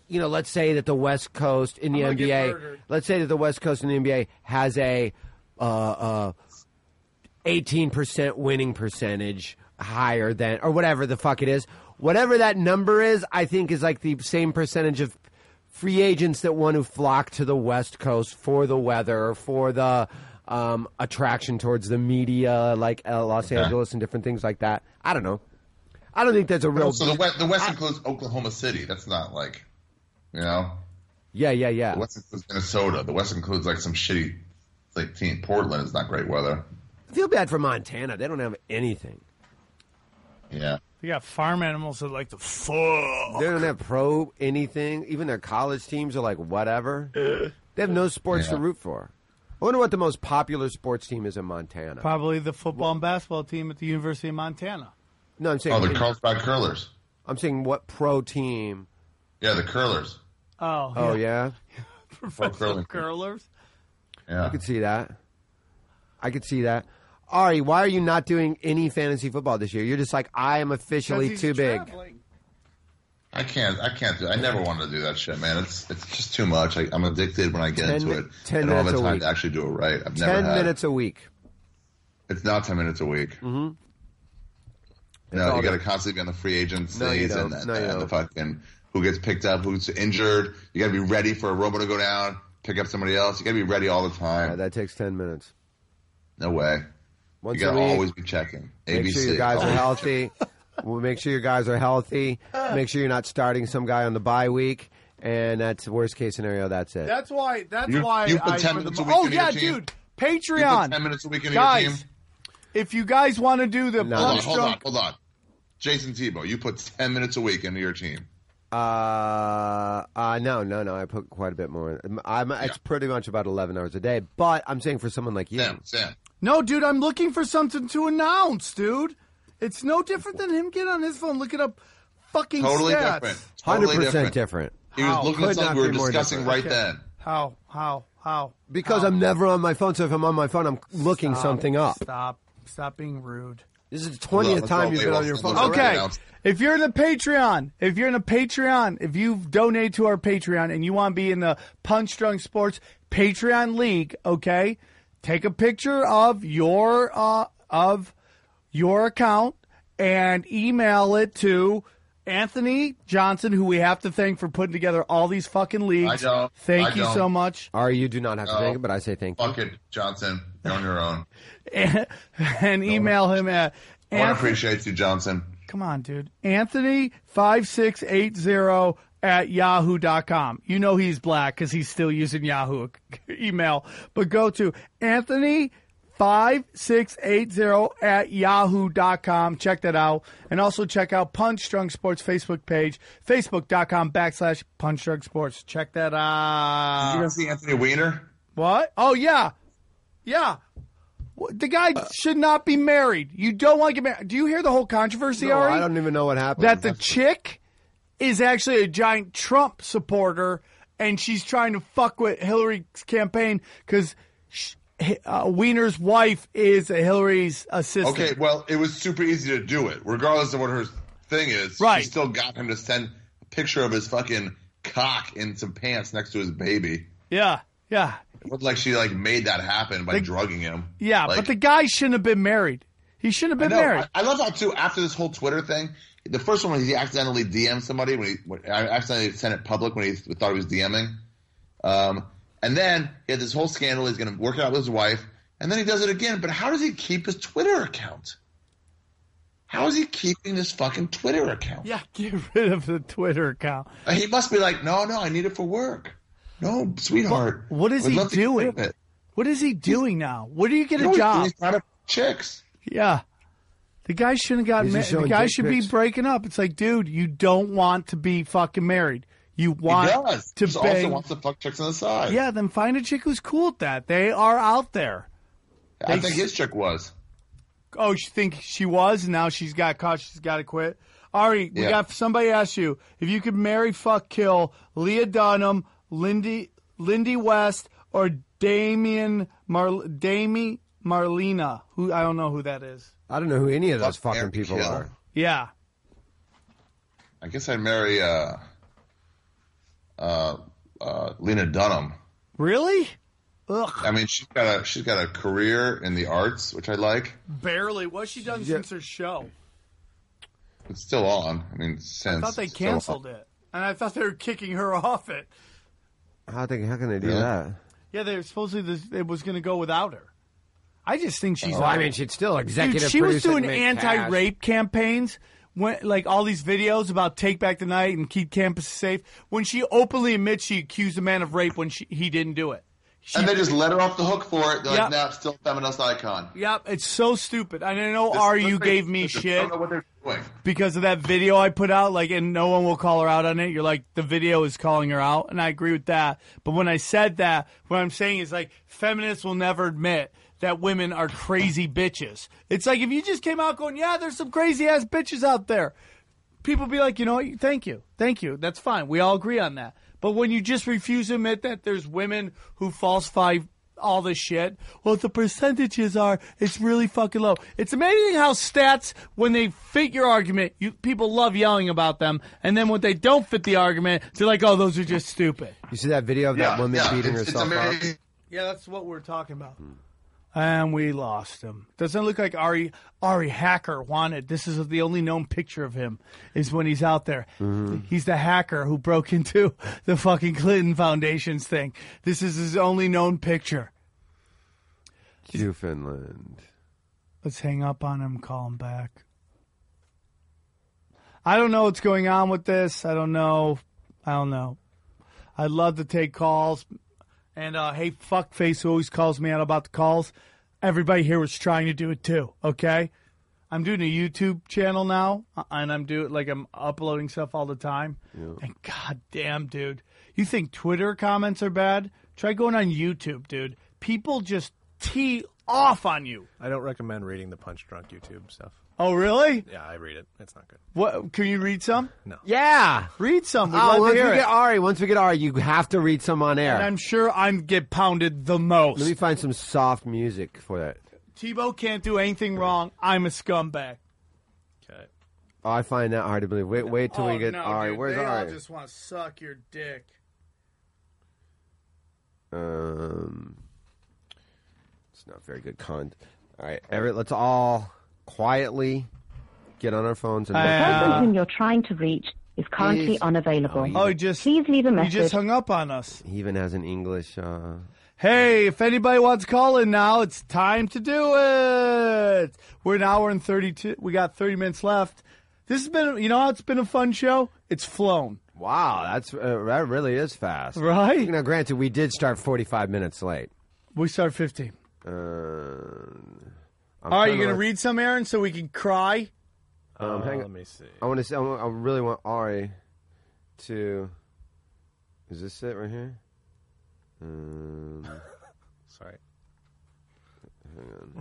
you know, let's say that the West Coast in the I'm N B gonna A, get murdered. let's say that the West Coast in the N B A has a uh, uh, eighteen percent winning percentage higher than, or whatever the fuck it is. Whatever that number is, I think is like the same percentage of free agents that want to flock to the West Coast for the weather, for the um, attraction towards the media, like uh, Los Okay. Angeles and different things like that. I don't know. I don't think that's a real. So the West, the West includes Oklahoma City. That's not like, you know. Yeah, yeah, yeah. The West includes Minnesota. The West includes like some shitty like team. Portland is not great weather. I feel bad for Montana. They don't have anything. Yeah. You got farm animals that like to fuck. They don't have pro anything. Even their college teams are like whatever. They have no sports Yeah. to root for. I wonder what the most popular sports team is in Montana. Probably the football and basketball team at the University of Montana. No, I'm saying. Oh, the Carlsbad Curlers. I'm saying what pro team? Yeah, the Curlers. Oh, Oh yeah, professional curling. curlers. Yeah. I could see that. I could see that. Ari, why are you not doing any fantasy football this year? You're just like, I am officially Because too he's big. traveling. I can't. I can't do. I never wanted to do that shit, man. It's it's just too much. I, I'm addicted when I get Ten into mi- it. ten I don't have minutes the a time week. to actually do it right. I've never Ten had. minutes a week. It's not ten minutes a week. Mm-hmm. No, all you got to that- constantly be on the free agents No, you and, don't. and, No, you and the don't. fucking who gets picked up, who's injured. You got to be ready for a robo to go down, pick up somebody else. You got to be ready all the time. Yeah, that takes ten minutes. No way. Once You a got to week. always be checking. A Make B C. sure your guys are always healthy. We'll make sure your guys are healthy. Make sure you're not starting some guy on the bye week. And that's worst case scenario. That's it. That's why. That's You- why. you put I, ten for the minutes a mo- week oh into your yeah, team? dude. You Patreon. put ten minutes a week into guys, your team. if you guys want to do the No. Hold on, punch hold on, drunk, hold on. Jason Tebow, you put ten minutes a week into your team. Uh, uh, no, no, no. I put quite a bit more. I'm, It's pretty much about eleven hours a day. But I'm saying for someone like you, Sam, Sam. no, dude, I'm looking for something to announce, dude. It's no different than him getting on his phone looking up fucking Totally stats. different. hundred Totally percent different. different. He was How? looking Could at something not we were be more discussing different. right then. How? How? How? Because How? I'm never on my phone. So if I'm on my phone, I'm looking Stop. something up. Stop. Stop being rude. This is the twentieth Let's time go, you've been let's on your go, phone. let's go. Okay, Announce. if you're in the Patreon, if you're in the Patreon, if you donate to our Patreon and you want to be in the Punch Drunk Sports Patreon League, okay, take a picture of your uh, of your account and email it to Anthony Johnson, who we have to thank for putting together all these fucking leagues. I don't. Thank I you don't. so much. Ari, you do not have to No. think it, but I say thank you. Fuck it, Johnson. You're on your own. And, and email him at I want to Anthony- appreciate you, Johnson. Come on, dude. Anthony five six eight zero at yahoo dot com. You know he's black because he's still using Yahoo email. But go to Anthony five six eight zero at yahoo dot com. Check that out. And also check out Punch Drunk Sports Facebook page, facebook.com backslash Punch Drunk Sports. Check that Did you out. guys see Anthony Weiner? What? Oh, yeah. Yeah. What- The guy should not be married. You don't want to get married. Do you hear the whole controversy, No, Ari? I don't even know what happened. that the chick is actually a giant Trump supporter, and she's trying to fuck with Hillary's campaign because uh, Weiner's wife is a Hillary's assistant. Okay, well, it was super easy to do it, regardless of what her thing is. Right. She still got him to send a picture of his fucking cock in some pants next to his baby. Yeah, yeah, It looked like she like made that happen by The- drugging him. yeah. Like, but the guy shouldn't have been married. He shouldn't have I been know. married. I, I love how too after this whole Twitter thing. The first one was he accidentally D M'd somebody when he when, I accidentally sent it public when he thought he was DMing. Um, and then he had this whole scandal. He's going to work it out with his wife, and then he does it again. But how does he keep his Twitter account? How is he keeping this fucking Twitter account? Yeah, get rid of the Twitter account. Uh, He must be like, no, no, I need it for work. No, sweetheart. What is I'd he love to get rid doing? of it. What is he doing now? Where do you get You know a what job? He's trying to chicks. Yeah. The guy shouldn't have gotten Is he married. The showing guy dick should pics? be breaking up. It's like, dude, you don't want to be fucking married. You want he does. to he bang. also wants to fuck chicks on the side. Yeah, then find a chick who's cool with that. They are out there. I They- think his chick was. Oh, she think she was, and now she's got caught. She's got to quit. Ari, we Yeah. got somebody asked you if you could marry, fuck, kill Leah Dunham, Lindy, Lindy West, or Damian Mar, Damie Marlena. Who I don't know who that is. I don't know who any of those Fuck, fucking Aaron people Kill. are. Yeah. I guess I'd marry. Uh, uh, uh, Lena Dunham. Really? Ugh. I mean, she's got a she's got a career in the arts, which I like. Barely. What's she done Yeah. since her show? It's still on. I mean, since I thought they it's still on. canceled it, and I thought they were kicking her off it. How they, how can they do Yeah. that? Yeah, they were supposedly this, it was going to go without her. I just think she's. Well, I mean, she'd still executive Dude, she was produce it and doing make anti-rape campaigns, when, like all these videos about take back the night and keep campuses safe. When she openly admits she accused a man of rape when she, he didn't do it. She, And they just let her off the hook for it. They're Yep. like, now it's still a feminist icon. Yep, it's so stupid. And I know This- Ari, this you thing- gave me listen, I shit don't know what they're doing. because of that video I put out. Like, and no one will call her out on it. You're like, the video is calling her out, and I agree with that. But when I said that, what I'm saying is like, feminists will never admit that women are crazy bitches. It's like if you just came out going, yeah, there's some crazy ass bitches out there. People be like, you know what? Thank you. Thank you. That's fine. We all agree on that. But when you just refuse to admit that there's women who falsify all this shit, well, the percentages are, it's really fucking low. It's amazing how stats, when they fit your argument, you people love yelling about them. And then when they don't fit the argument, they're like, oh, those are just stupid. You see that video of that Yeah, woman yeah, beating it's, it's herself up? amazing. Yeah, that's what we're talking about. And we lost him. Doesn't look like Ari Ari Hacker wanted. This is the only known picture of him is when he's out there. He's the hacker who broke into the fucking Clinton Foundation's thing. This is his only known picture. Newfoundland. Let's hang up on him, call him back. I don't know what's going on with this. I don't know. I don't know. I'd love to take calls. And, uh, hey, fuckface who always calls me out about the calls. Everybody here was trying to do it too, okay? I'm doing a YouTube channel now, uh, and I'm doing, like, I'm uploading stuff all the time. And god damn, dude. You think Twitter comments are bad? Try going on YouTube, dude. People just tee off on you. I don't recommend reading the Punch Drunk YouTube stuff. Oh, really? Yeah, I read it. It's not good. What? Can you read some? Yeah. Read some. We'd Oh, love once to we hear get it. Ari, once we get Ari, you have to read some on air. And I'm sure I'm get pounded the most. Let me find some soft music for that. Tebow can't do anything wrong. I'm a scumbag. Okay. Oh, I find that hard to believe. Wait, wait till oh, we get no, Ari. dude, Where's they all Ari? just want to suck your dick. Um, it's not very good content. All right, Everett, let's all quietly get on our phones and. I, The uh, person whom you're trying to reach is currently Is- unavailable. Oh, Oh, he just Please leave a he message. just hung up on us. He even has an English. Uh, Hey, if anybody wants to call in now, it's time to do it. We're an hour and thirty-two. We got thirty minutes left. This has been, you know how it's been a fun show? It's flown. wow, that's uh, that really is fast. Right? Now, granted, we did start forty-five minutes late. We start fifteen. Uh, I'm All right, trying you going to to read some, Aaron, so we can cry? Um, Uh, hang let on. me see. I want to. See, I, want, I really want Ari to. Is this it right here? Um, Sorry. hang on.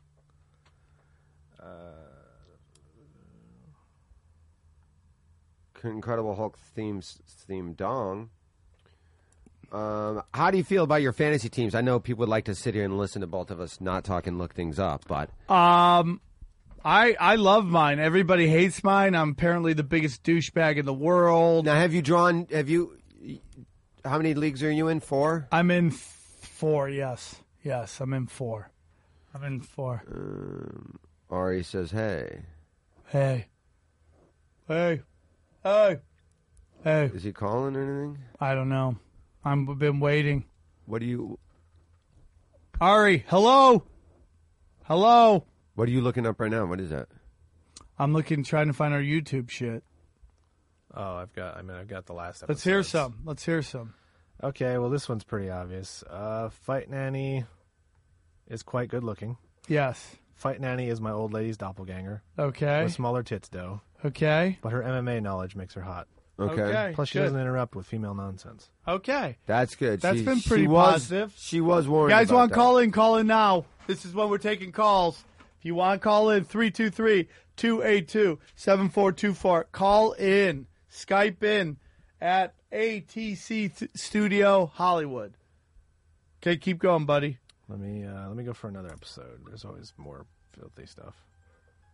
Uh, Incredible Hulk themes theme dong. Um, how do you feel about your fantasy teams? I know people would like to sit here and listen to both of us not talk and look things up, but Um, I I love mine. Everybody hates mine. I'm apparently the biggest douchebag in the world. now have you drawn? Have you? How many leagues are you in? Four. I'm in four. Yes, yes, I'm in four. I'm in four. Um, Ari says, "Hey." Hey, hey, hey, hey. Is he calling or anything? I don't know. I've been waiting. What do you? Ari, hello, hello. What are you looking up right now? What is that? I'm looking, trying to find our YouTube shit. Oh, I've got. I mean, I've got the last episode. Let's hear some. Let's hear some. Okay, well, this one's pretty obvious. Uh, Fight Nanny is quite good looking. Yes. Fight Nanny is my old lady's doppelganger Okay. with smaller tits, though. Okay. But her M M A knowledge makes her hot. Okay, Okay. Plus, she Good. doesn't interrupt with female nonsense. Okay. that's good. That's She- been she pretty was- positive. She was warned. You guys about want to that. call in? Call in now. This is when we're taking calls. If you want to call in, three two three, two eight two, seven four two four. Call in. Skype in at A T C th- Studio Hollywood. Okay, keep going, buddy. Let me uh, let me go for another episode. There's always more filthy stuff.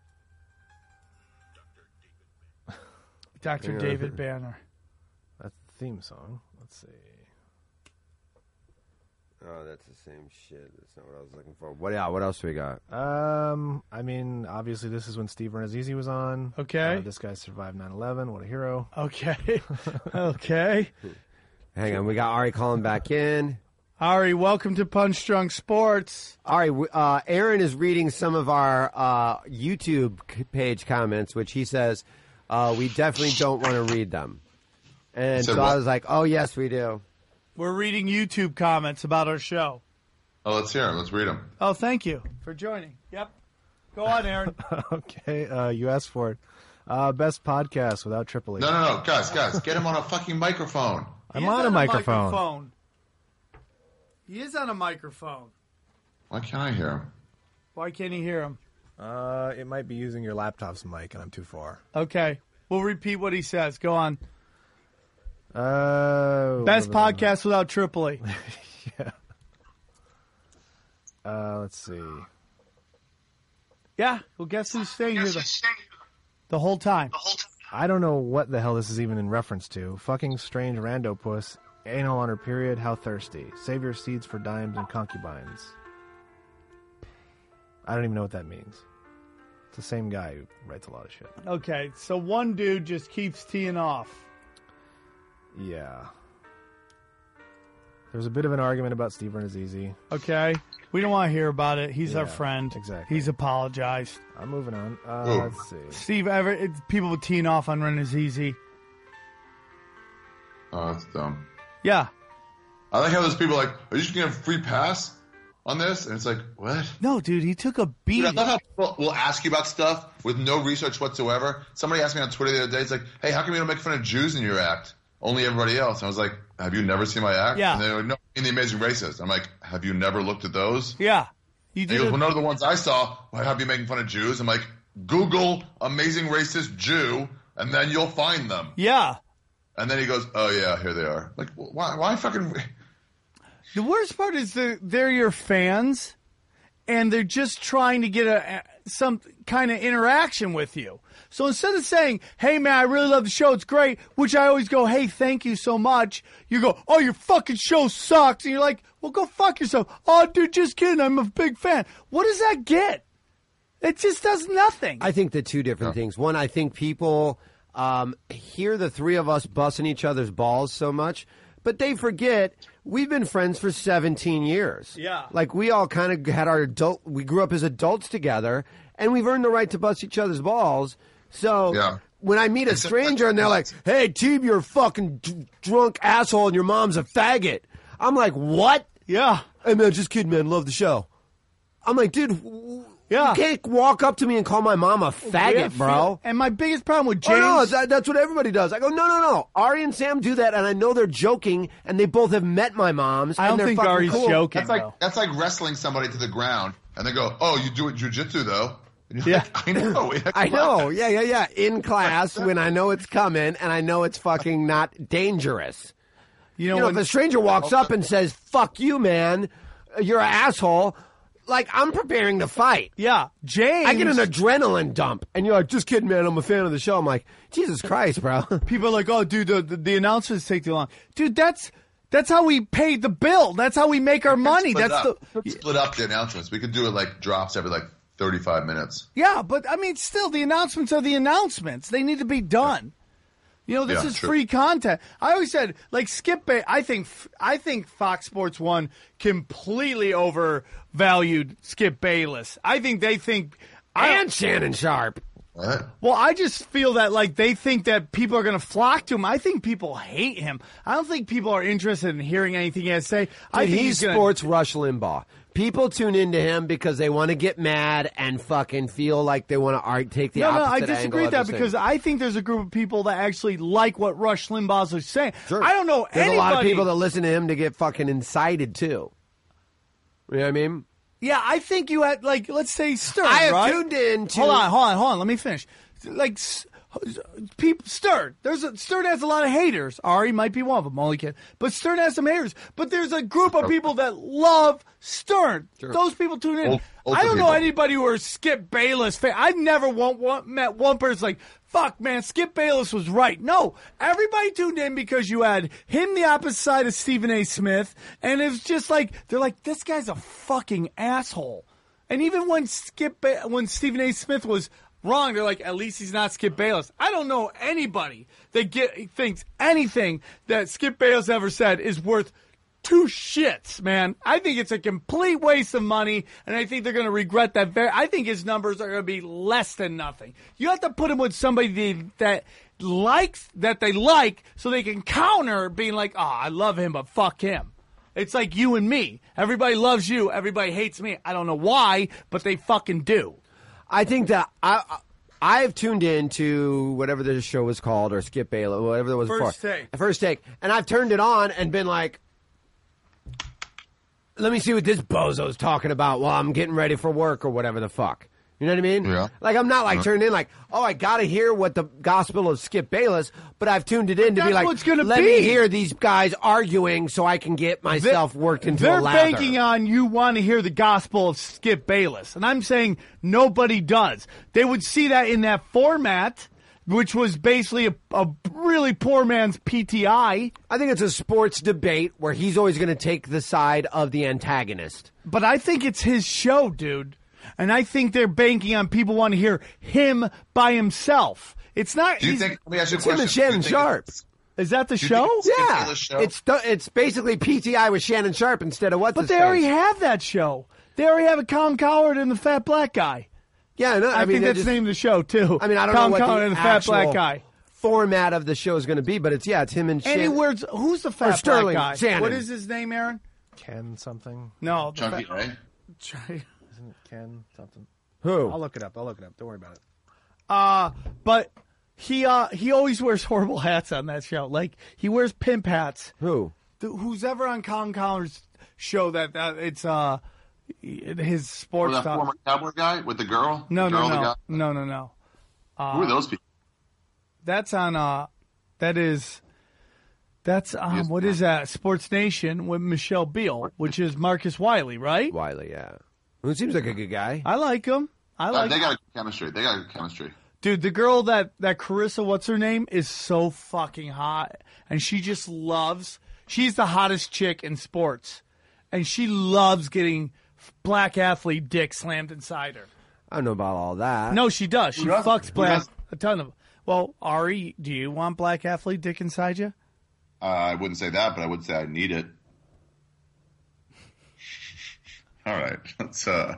Doctor Yeah. David Banner. That's theme song. Let's see. Oh, that's the same shit. That's not what I was looking for. What? Yeah. What else do we got? Um, I mean, obviously, this is when Steve Renazizi was on. Okay. Uh, this guy survived nine eleven. What a hero. Okay. Okay. Hang on. We got Ari calling back in. Ari, welcome to Punch Drunk Sports. Ari, uh, Aaron is reading some of our uh, YouTube page comments, which he says uh, we definitely don't want to read them. And So so what? I was like, oh, yes, we do. We're reading YouTube comments about our show. Oh, let's hear them. Let's read them. Oh, thank you for joining. Yep. Go on, Aaron. Okay, uh, you asked for it. Uh, best podcast without Triple H. No, no, no, guys, guys, get him on a fucking microphone. I'm He is on a microphone. microphone. He is on a microphone. Why can't I hear him? Why can't you hear him? Uh, it might be using your laptop's mic, and I'm too far. Okay. We'll repeat what he says. Go on. Uh, Best what was it? podcast without Triple E. Yeah. Uh, let's see. Yeah. Well, guess who's staying here the, the whole time? I don't know what the hell this is even in reference to. Fucking strange rando puss. Anal on her period. How thirsty. Save your seeds for dimes and concubines. I don't even know what that means. It's the same guy who writes a lot of shit. Okay. So one dude just keeps teeing off. Yeah. There was a bit of an argument about Steve Renazizi. Okay. We don't want to hear about it. He's our Yeah, friend. exactly. He's apologized. I'm moving on. Uh, Ooh. let's see. Steve, ever it, people teeing off on Renazizi. Oh, that's dumb. Yeah. I like how those people are like, are you just going to get a free pass on this? And it's like, what? No, dude, he took a Dude, beat. I love how people will ask you about stuff with no research whatsoever. Somebody asked me on Twitter the other day, it's like, hey, how come you don't make fun of Jews in your act? Only everybody else. And I was like, have you never seen my act? Yeah. And they were like, no, in The Amazing Racist. I'm like, have you never looked at those? Yeah. You And he did goes, it. well, none of the ones I saw, why have you making fun of Jews? I'm like, Google Amazing Racist Jew, and then you'll find them. Yeah. And then he goes, oh, yeah, here they are. Like, why, why fucking... The worst part is they're, they're your fans, and they're just trying to get a, some kind of interaction with you. So instead of saying, hey, man, I really love the show, it's great, which I always go, hey, thank you so much, you go, oh, your fucking show sucks. And you're like, well, go fuck yourself. Oh, dude, just kidding. I'm a big fan. What does that get? It just does nothing. I think the two different things. One, I think people um, hear the three of us busting each other's balls so much, but they forget we've been friends for seventeen years. Yeah. Like, we all kind of had our adult, we grew up as adults together, and we've earned the right to bust each other's balls. So Yeah. when I meet a stranger and they're like, hey, Teeb, you're a fucking d- drunk asshole and your mom's a faggot. I'm like, what? yeah. Hey, man, just kidding, man. Love the show. I'm like, dude, w- Yeah. you can't walk up to me and call my mom a faggot, Yeah, bro. And my biggest problem with James... Oh, no, that, that's what everybody does. I go, no, no, no. Ari and Sam do that, and I know they're joking, and they both have met my moms. I and don't they're think fucking Ari's cool. joking, That's like though. that's like wrestling somebody to the ground, and they go, oh, you do it jujitsu, though. And you're Yeah. like, I know. I know. Yeah, yeah, yeah. In class, when I know it's coming, and I know it's fucking not dangerous. You know, You know, when, if a stranger walks up and says, fuck you, man, you're an asshole, like, I'm preparing to fight. yeah, James... I get an adrenaline dump, and you're like, just kidding, man, I'm a fan of the show. I'm like, Jesus Christ, bro. People are like, oh, dude, the, the, the announcements take too long. Dude, that's that's how we pay the bill. That's how we make our money. Split That's up. the split up the announcements. We could do it like drops every like thirty-five minutes. yeah, but I mean, still, the announcements are the announcements. They need to be done. You know, this Yeah, is true. free content. I always said, like Skip Bay. I think I think Fox Sports One completely overvalued Skip Bayless. I think they think. I, And Shannon Sharp. What? Well, I just feel that like they think that people are going to flock to him. I think people hate him. I don't think people are interested in hearing anything he has to say. I Dude, think he's he's gonna, sports Rush Limbaugh. People tune into him because they want to get mad and fucking feel like they want to art, take the No, no, opposite I disagree angle with of that the because thing. I think there's a group of people that actually like what Rush Limbaugh's are saying. Sure. I don't know There's anybody. a lot of people that listen to him to get fucking incited too. You know what I mean? Yeah, I think you had like, let's say Stern. I have right? tuned in to- Hold on, hold on, hold on. Let me finish. Like, s- people, Stern. There's a, Stern has a lot of haters. Ari might be one of them. Only kid, but Stern has some haters. But there's a group of people that love Stern. Those people tune in. Old- older I don't know people. anybody who are Skip Bayless fan. I've never one, one, met one person like fuck, man, Skip Bayless was right. No, everybody tuned in because you had him the opposite side of Stephen A. Smith, and it was just like, they're like, this guy's a fucking asshole. And even when Skip, ba- when Stephen A. Smith was wrong, they're like, at least he's not Skip Bayless. I don't know anybody that get, thinks anything that Skip Bayless ever said is worth two shits, man. I think it's a complete waste of money, and I think they're going to regret that. Very, I think his numbers are going to be less than nothing. You have to put him with somebody that likes, that they like, so they can counter being like, oh, I love him, but fuck him. It's like you and me. Everybody loves you. Everybody hates me. I don't know why, but they fucking do. I think that I I've tuned in to whatever the show was called, or Skip Bayless, whatever it was First before. Take. First Take. And I've turned it on and been like, let me see what this bozo's talking about while I'm getting ready for work or whatever the fuck. You know what I mean? Yeah. Like, I'm not like turned in like, oh, I got to hear what the gospel of Skip Bayless, but I've tuned it in to that's be like, what's gonna let be. me hear these guys arguing so I can get myself They- worked into They're a lather. banking on you want to hear the gospel of Skip Bayless. And I'm saying nobody does. They would see that in that format, which was basically a, a really poor man's P T I. I think it's a sports debate where he's always going to take the side of the antagonist. But I think it's his show, dude. And I think they're banking on people want to hear him by himself. It's not. Do you he's- think? Let me ask you a It's him question. and Do you Shannon think Sharp. it's- Is that the do you show? think it's Skip Yeah, Bayless show? it's th- it's basically P T I with Shannon Sharp instead of what's But his they face. already have that show. They already have a Colin Cowherd and the fat black guy. Yeah, no, I, I, mean think they're that's just, the name of the show too. I mean, I don't Colin know what Cowherd the and the fat actual black guy. format of the show is going to be, but it's yeah, it's him and And he Shannon. wears. Who's the Or fat Sterling black guy? Shannon. What is his name, Aaron? Ken something. No, the Chunky, fat- right? Isn't it Ken something? Who? I'll look it up. I'll look it up. Don't worry about it. Uh, but he uh he always wears horrible hats on that show. Like he wears pimp hats. Who? The, who's ever on Colin Cowherd's show that, that it's uh his Or sports that talk. former cowboy guy with the girl? No, the no, girl, the no, guy? no, no, no. Who are those people? That's on uh that is that's um Yes, what ma'am. is that? Sports Nation with Michelle Beal, which is Marcus Wiley, right? Wiley, yeah. Who seems like a good guy. I like him. I Uh, like they got a chemistry. They got a chemistry. Dude, the girl that, that Carissa, what's her name, is so fucking hot. And she just loves, she's the hottest chick in sports. And she loves getting black athlete dick slammed inside her. I don't know about all that. No, she does. She doesn't? fucks Who black, doesn't? a ton of Well, Ari, do you want black athlete dick inside you? Uh, I wouldn't say that, but I would say I need it. All right. Let's, uh,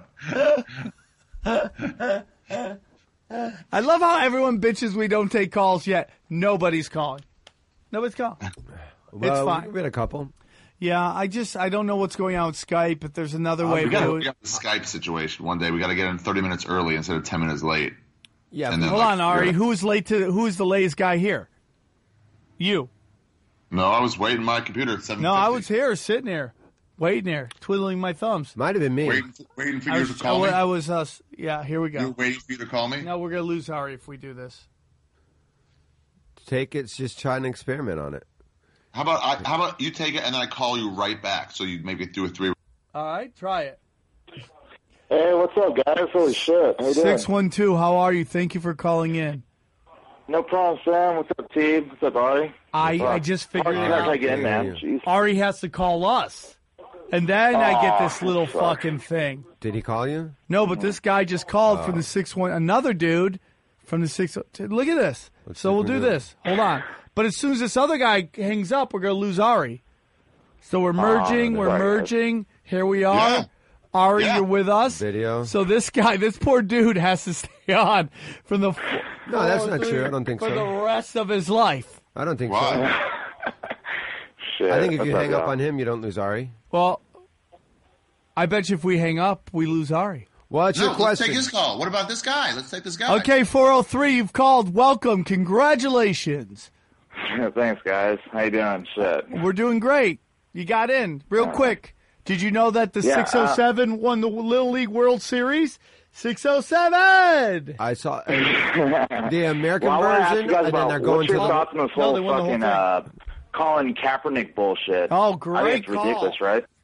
I love how everyone bitches we don't take calls yet. Nobody's calling. Nobody's calling. well, it's fine. We had a couple. Yeah, I just, I don't know what's going on with Skype, but there's another way we of got doing we it. got the Skype situation one day. We got to get in thirty minutes early instead of ten minutes late. Yeah, And then- Hold like, on, Ari. yeah. Who is late to? Who is the latest guy here? You. No, I was waiting my computer at seven. No, I was here, sitting here, waiting here, twiddling my thumbs. might have been me. waiting, waiting for I you was, to call I, me. I was. Uh, yeah, here we You were go. waiting for you to call me. No, we're gonna lose Ari if we do this. Take it, just try and experiment on it. How about I, how about you take it and then I call you right back so you maybe do a three. All right, try it. Hey, what's up, guys? Holy shit. How you doing? Six one two. How are you? Thank you for calling in. No problem, Sam. What's up, T? What's up, Ari? I What's up? I just figured How it did I out. get in, Yeah, man? yeah. Jeez. Ari has to call us, and then I get this Aw, little fuck. fucking thing. Did he call you? No, but this guy just called from the six one. Another dude from the six. Look at this. Let's so see if we'll we do do it. this. Hold on. But as soon as this other guy hangs up, we're gonna lose Ari. So we're merging. we're right. merging. Here we are. Yeah. Ari, Yeah. you're with us. Video. So this guy, this poor dude, has to stay on from the. No, that's not true. I don't think for so. the rest of his life. I don't think so. Why? Shit. I think if you What's hang up y'all? on him, you don't lose Ari. Well, I bet you if we hang up, we lose Ari. What's No, your let's question? take his call. What about this guy? Let's take this guy. Okay, four oh three, you've called. Welcome. Congratulations. Thanks, guys. How you doing? Shit. We're doing great. You got in real quick. Did you know that the Yeah, six oh seven won the Little League World Series? six oh seven! I saw and the American Well, I want to ask version, you guys and then about they're going what's to your the. thoughts on this No, whole they won the whole fucking thing. uh, Colin Kaepernick bullshit. Oh, I great think it's call. ridiculous, right?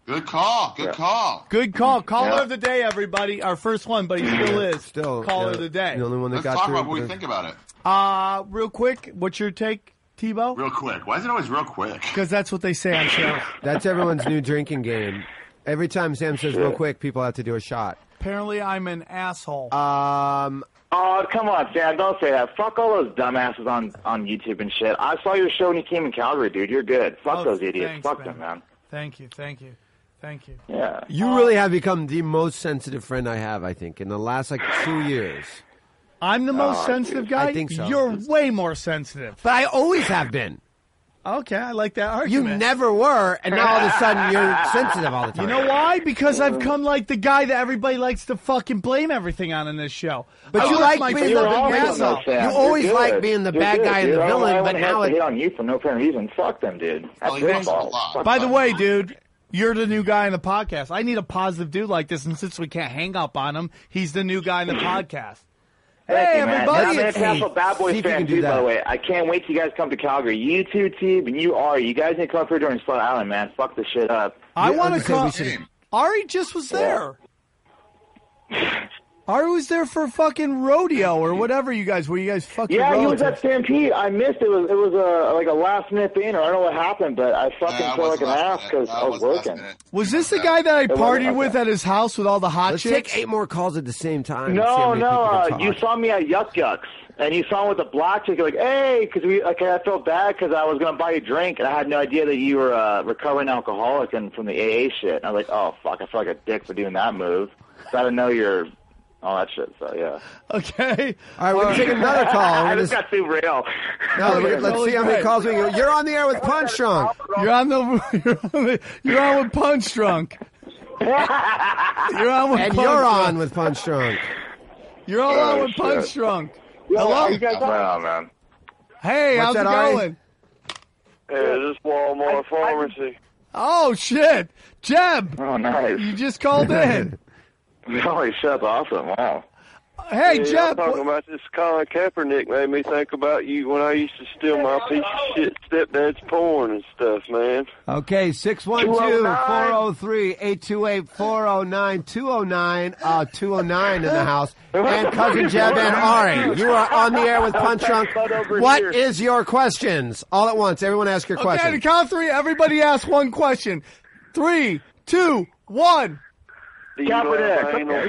Good call. Good Yeah. call. Good call. Caller Yeah. of the day, everybody. Our first one, but he still is. Still, Caller yeah, of the day. The only one that Let's got talk through. about what we but- think about it. Uh, real quick, what's your take, Tebow? Real quick. Why is it always real quick? Because that's what they say on show. That's everyone's new drinking game. Every time Sam says real quick, people have to do a shot. Apparently, I'm an asshole. Um, Oh, come on, Sam. Don't say that. Fuck all those dumbasses on, on YouTube and shit. I saw your show when you came in Calgary, dude. You're good. Fuck Oh, those idiots. thanks, Fuck man. them, man. Thank you, thank you, thank you. Yeah. you really have become the most sensitive friend I have, I think, in the last like two years. I'm the most Oh, sensitive dude. guy. I think so. You're way more sensitive. But I always have been. Okay, I like that You argument. never were, and now all of a sudden you're sensitive all the time. You know why? Because I've come like the guy that everybody likes to fucking blame everything on in this show. But I you was like my being You're the fucking always big on asshole. those, Sam. You You're always good. like being the You're bad good, guy and dude. the I don't- villain, I but wouldn't now have to it- hate on you for no apparent reason. Fuck them, dude. That's Well, he their thinks a fault. lot. Fuck By them. the way, dude, you're the new guy in the podcast. I need a positive dude like this, and since we can't hang up on him, he's the new guy in the podcast. Thank Hey, you, man. everybody, I'm an it's- international Bad see Boys if you fan can do too, by that. the way. I can't wait till you guys come to Calgary. You too, Teeb, and you Ari. You guys need to come up here during Slow Island, man. Fuck this shit up. I Yeah, want I to was gonna say we call. should- Ari just was there. Ari was there for fucking rodeo or whatever you guys were. You guys fucking Yeah, he was relatives. at Stampede. I missed it. It was, it was a like a last minute thing, or I don't know what happened, but I fucking Nah, it felt like wasn't an last ass minute. because Nah, I it was wasn't last working. minute. Was this the guy that I wasn't partied like with that. at his house with all the hot Let's chicks? take eight more calls at the same time. and see how No, many no, people uh, can you talk. saw me at Yuck Yucks, and you saw me with the black chick. You're like, hey, because we like I felt bad because I was gonna buy you a drink, and I had no idea that you were a recovering alcoholic and from the A A shit. And I was like, oh fuck, I feel like a dick for doing that move. So I didn't know you're all that shit. So yeah. Okay. All right, we're going to take another call. I We're just gonna, got too real. no, you're let's totally see how many great. calls we get. You're on the air with Punch Drunk. You're on the you're on, the, you're on with Punch Drunk. You're on with And Punch you're Drunk. on with Punch Drunk. You're all on Oh, with Punch shit. Drunk. Hello, Hello? you guys on? man. Hey, What's how's that, it Ari? going? Yeah, this Walmart pharmacy. Oh shit, Jeb, Oh, nice. you just called in. Holy shit, that's awesome. Wow. Hey, Yeah, Jeb. talking wh- about this Colin Kaepernick made me think about you when I used to steal my piece of shit stepdad's porn and stuff, man. Okay, six one two, four oh three, eight two eight, four oh nine, two oh nine, uh, two oh nine in the house. And Cousin Jeb and Ari, you are on the air with Punch Drunk. What is your questions? All at once, everyone ask your Okay, to question. count three, everybody ask one question. Three, two, one. Do you love Kaepernick. anal?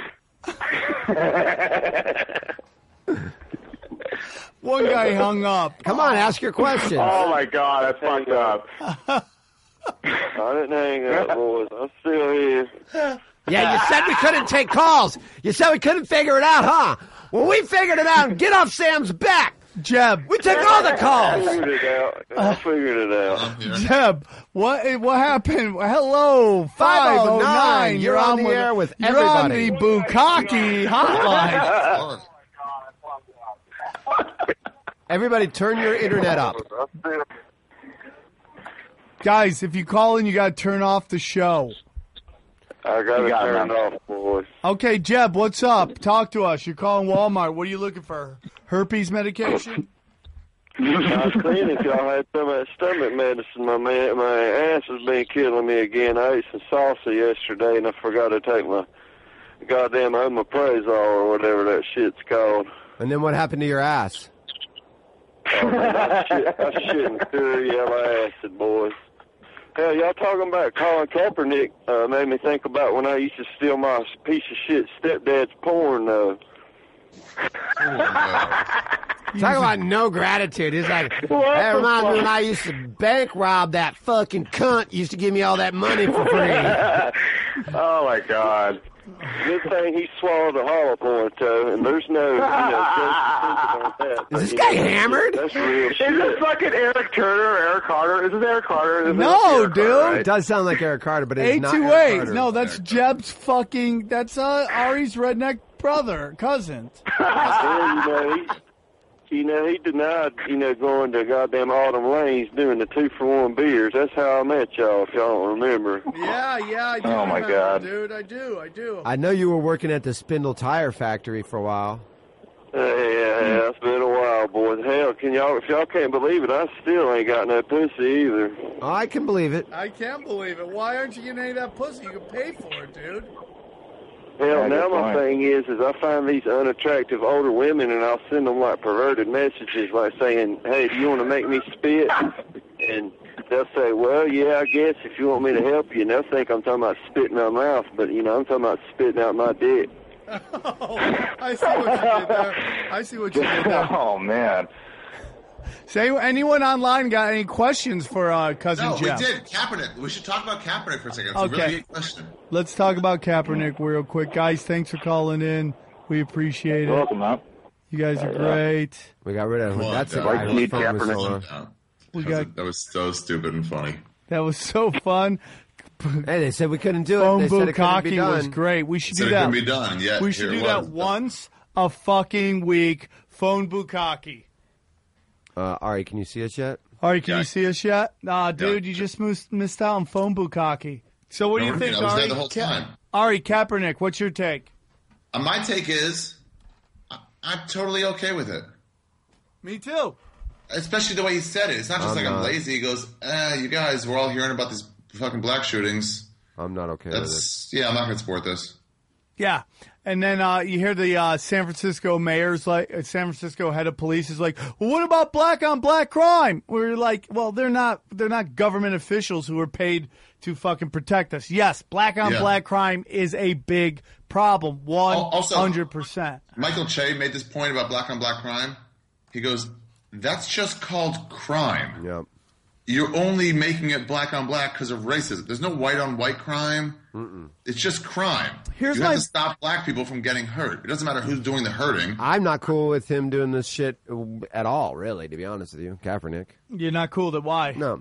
One guy hung up. Come on, ask your questions. Oh my god, that's fucked up. I didn't hang up, boys. I'm still here. Yeah, you said we couldn't take calls. You said we couldn't figure it out, huh? Well, we figured it out and get off Sam's back. Jeb, We took all the I calls. figured it out. I figured it out. I'm here. Jeb, what what happened? Hello, five oh nine. You're on the air with You're on everybody. the Bukkake hotline. Everybody turn your internet up. Guys, if you call in, you got to turn off the show. I got You it got it, turned man. off, boys. Okay, Jeb, what's up? Talk to us. You're calling Walmart. What are you looking for? Herpes medication? I was cleaning 'cause I had some of that stomach medicine. My man, my ass has been killing me again. I ate some salsa yesterday and I forgot to take my goddamn omeprazole or whatever that shit's called. And then what happened to your ass? Oh, man, I shit, I shitting pure yellow acid, boys. Hell, y'all talking about Colin Kaepernick uh, made me think about when I used to steal my piece of shit stepdad's porn. Uh, Talk about no gratitude. He's like, that reminds me when I used to bank rob that fucking cunt used to give me all that money for free. Oh my god. good thing he swallowed a hollow point, though, and there's no, you know, justification on that. Is this You guy know, hammered? That's real Is shit. this fucking Eric Turner or Eric Carter? Is this Eric Carter? This is No, Eric dude. Carter, It right? does sound like Eric Carter, but it's Eight not two Eric eight. Carter. No, that's Jeb's fucking. That's uh, Ari's redneck brother, cousin. Well, you know, he, you know, he denied, you know, going to goddamn Autumn Lanes doing the two for one beers. That's how I met y'all, if y'all don't remember. Yeah, yeah, I do. Oh, my remember, God. dude, I do, I do. I know you were working at the Spindle Tire Factory for a while. Yeah, it's been a while, boys. Hell, can y'all, if y'all can't believe it, I still ain't got no pussy either. Oh, I can believe it. I can't believe it. Why aren't you getting any of that pussy? You can pay for it, dude. Hell, now my thing is, is I find these unattractive older women, and I'll send them like perverted messages, like saying, "Hey, do you want to make me spit?" And they'll say, "Well, yeah, I guess if you want me to help you." And they'll think I'm talking about spitting out my mouth, but you know, I'm talking about spitting out my dick. Oh, I see what you did there. I see what you did there. Oh man. Say, anyone online got any questions for uh, cousin No, Jeff? we did. Kaepernick. We should talk about Kaepernick for a second. It's Okay. a really good question. Let's talk about Kaepernick real quick, guys. Thanks for calling in. We appreciate it. You're welcome, man. You guys are great. We got rid of him. Come on, That's the Doug. guy whose phone was so low. No, We that was- got- that was so stupid and funny. That was so fun. Hey, they said we couldn't do it. Phone They said it couldn't be Bukkake done. was great. We should So do it that. couldn't be done. Yeah, we should here do it that was. once a fucking week. Phone Bukkake. Uh, Ari, can you see us yet? All right, can Yeah. you see us yet? Nah, dude, Yeah. you just missed, missed out on Phone Bukkake. So what do No, you I think, mean, I was Ari? there the whole Ka- time. Ari Kaepernick, what's your take? Uh, my take is, I, I'm totally okay with it. Me too. Especially the way he said it. It's not just I'm like I'm not. lazy. He goes, eh, you guys, we're all hearing about these fucking black shootings. I'm not okay with it. That's, yeah, I'm not going to support this. Yeah, and then uh, you hear the uh, San Francisco mayor's like, uh, San Francisco head of police is like, well, what about black on black crime? We're like, well, they're not, they're not government officials who are paid to fucking protect us. Yes, black on Yeah. black crime is a big problem, one also- hundred percent. Michael Che made this point about black on black crime. He goes, that's just called crime. Yep. You're only making it black on black because of racism. There's no white on white crime. Mm-mm. It's just crime. Here's you my- have to stop black people from getting hurt. It doesn't matter who's doing the hurting. I'm not cool with him doing this shit at all, really, to be honest with you, Kaepernick. You're not cool that why? No.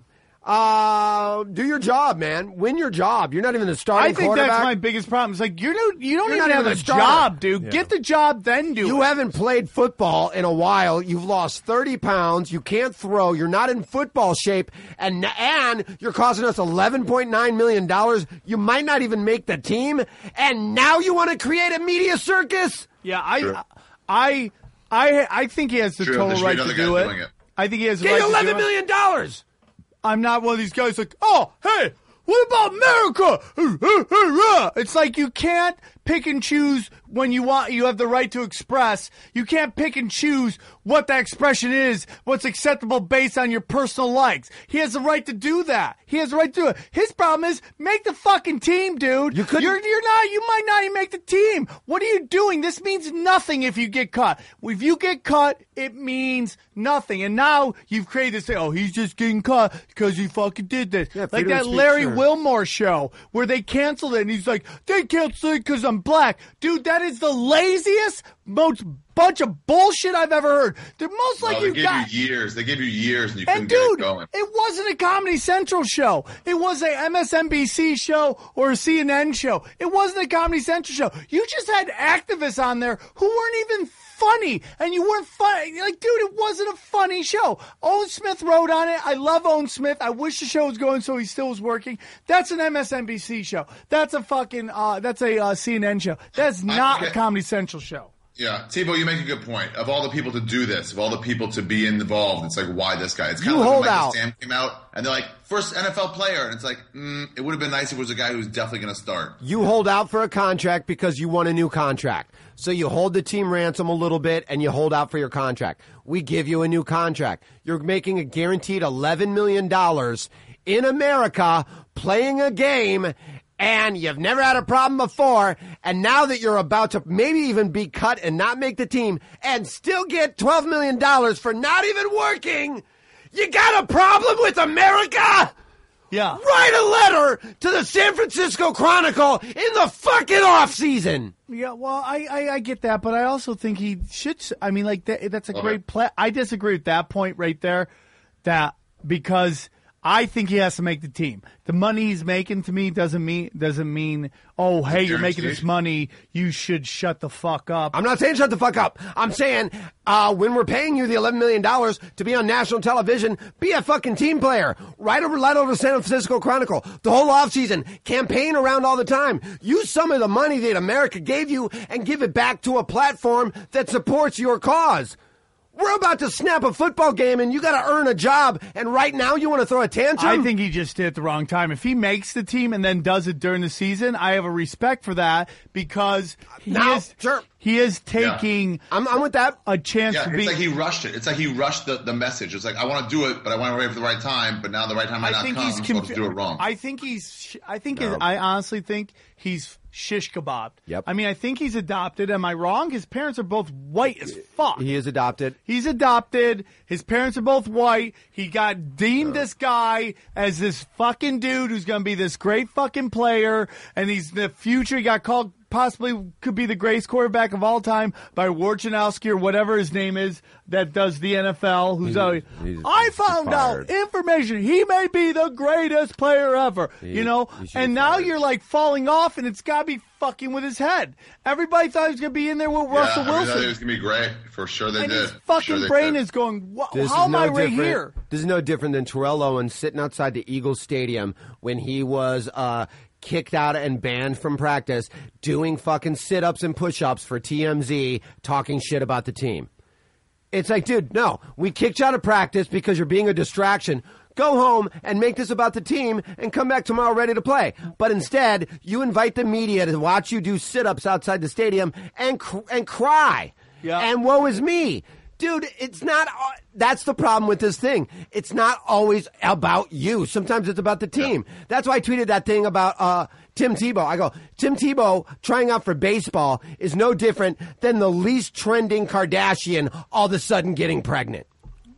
Uh, do your job, man. Win your job. You're not even the starting I think quarterback. that's my biggest problem. It's like you're no, you don't You're even not have even a a starter. job, dude. Get the job, then do You it. haven't played football in a while. You've lost thirty pounds. You can't throw. You're not in football shape. And and you're costing us eleven point nine million dollars. You might not even make the team. And now you want to create a media circus? Yeah, I, True. I, I, I think he has the True, there total should be right to another do guy it. doing it. I think he has the Give right you to eleven do it. million dollars. I'm not one of these guys like, oh, hey, what about America? It's like you can't pick and choose when you want. You have the right to express. You can't pick and choose what that expression is, what's acceptable based on your personal likes. He has the right to do that. He has the right to do it. His problem is make the fucking team, dude. You couldn't- You're, you're not. You might not even make the team. What are you doing? This means nothing if you get cut. If you get cut, it means nothing. And now you've created this thing. Oh, he's just getting cut because he fucking did this. Yeah, like freedom that of speech, Larry sure. Wilmore show where they canceled it, and he's like, they canceled it because I'm black. Dude, that is the laziest, most bunch of bullshit I've ever heard. The most like No, they you gave got. you years. They gave you years, and you couldn't And get dude, it going. it wasn't a Comedy Central show. It was a M S N B C show or a C N N show. It wasn't a Comedy Central show. You just had activists on there who weren't even funny, and you weren't funny. Like, dude, it wasn't a funny show. Owen Smith wrote on it. I love Owen Smith. I wish the show was going so he still was working. That's an M S N B C show. That's a fucking, uh, that's a uh, C N N show. That's not okay. a Comedy Central show. Yeah, Tebow, you make a good point. Of all the people to do this, of all the people to be involved, it's like, why this guy? It's kind You of like when hold Michael out. Sam came out, and they're like, first N F L player, and it's like, mm, it would have been nice if it was a guy who's definitely going to start. You hold out for a contract because you want a new contract. So you hold the team ransom a little bit and you hold out for your contract. We give you a new contract. You're making a guaranteed eleven million dollars in America playing a game, and you've never had a problem before, and now that you're about to maybe even be cut and not make the team and still get twelve million dollars for not even working, you got a problem with America? Yeah. Write a letter to the San Francisco Chronicle in the fucking off season. Yeah, well, I, I, I get that, but I also think he should. s- I mean, like that, that's a Okay. great play. I disagree with that point right there. That because I think he has to make the team. The money he's making to me doesn't mean doesn't mean, oh, hey, you're making this money, you should shut the fuck up. I'm not saying shut the fuck up. I'm saying uh, when we're paying you the eleven million dollars to be on national television, be a fucking team player. Write a letter to the San Francisco Chronicle the whole offseason. Campaign around all the time. Use some of the money that America gave you and give it back to a platform that supports your cause. We're about to snap a football game, and you got to earn a job, and right now you want to throw a tantrum? I think he just did it the wrong time. If he makes the team and then does it during the season, I have a respect for that because he now, is sure. he is taking yeah. I'm, I'm with that. a chance yeah, to it's be. like he rushed it. It's like he rushed the, the message. It's like, I want to do it, but I want to wait for the right time, but now the right time might I not think come, he's so conf- I'll just do it wrong. I think he's. I think. No. His, I honestly think he's shish kebabbed. Yep. I mean, I think he's adopted. Am I wrong? His parents are both white as fuck. He is adopted. He's adopted. His parents are both white. He got deemed this guy as this fucking dude who's going to be this great fucking player, and he's the future. He got called possibly could be the greatest quarterback of all time by Wojciechowski or whatever his name is that does the N F L. Who's He's- always, he's- I he's found fired. out information. He may be the greatest player ever. He- you know, he should and be now fired. you're like falling off, and it's got to be fucking with his head. Everybody thought he was going to be in there with yeah, Russell I mean, I Wilson. thought it was going to be great. For sure they and did. his For fucking sure they brain did. is going, what, This how is am no I right different. here? This is no different than Terrell Owens sitting outside the Eagles Stadium when he was uh, kicked out and banned from practice, doing fucking sit-ups and push-ups for T M Z, talking shit about the team. It's like, dude, no, we kicked you out of practice because you're being a distraction. Go home and make this about the team and come back tomorrow ready to play. But instead, you invite the media to watch you do sit-ups outside the stadium and cr- and cry. Yeah. And woe is me. Dude, it's not, uh, that's the problem with this thing. It's not always about you. Sometimes it's about the team. Yeah. That's why I tweeted that thing about uh, Tim Tebow. I go, Tim Tebow trying out for baseball is no different than the least trending Kardashian all of a sudden getting pregnant.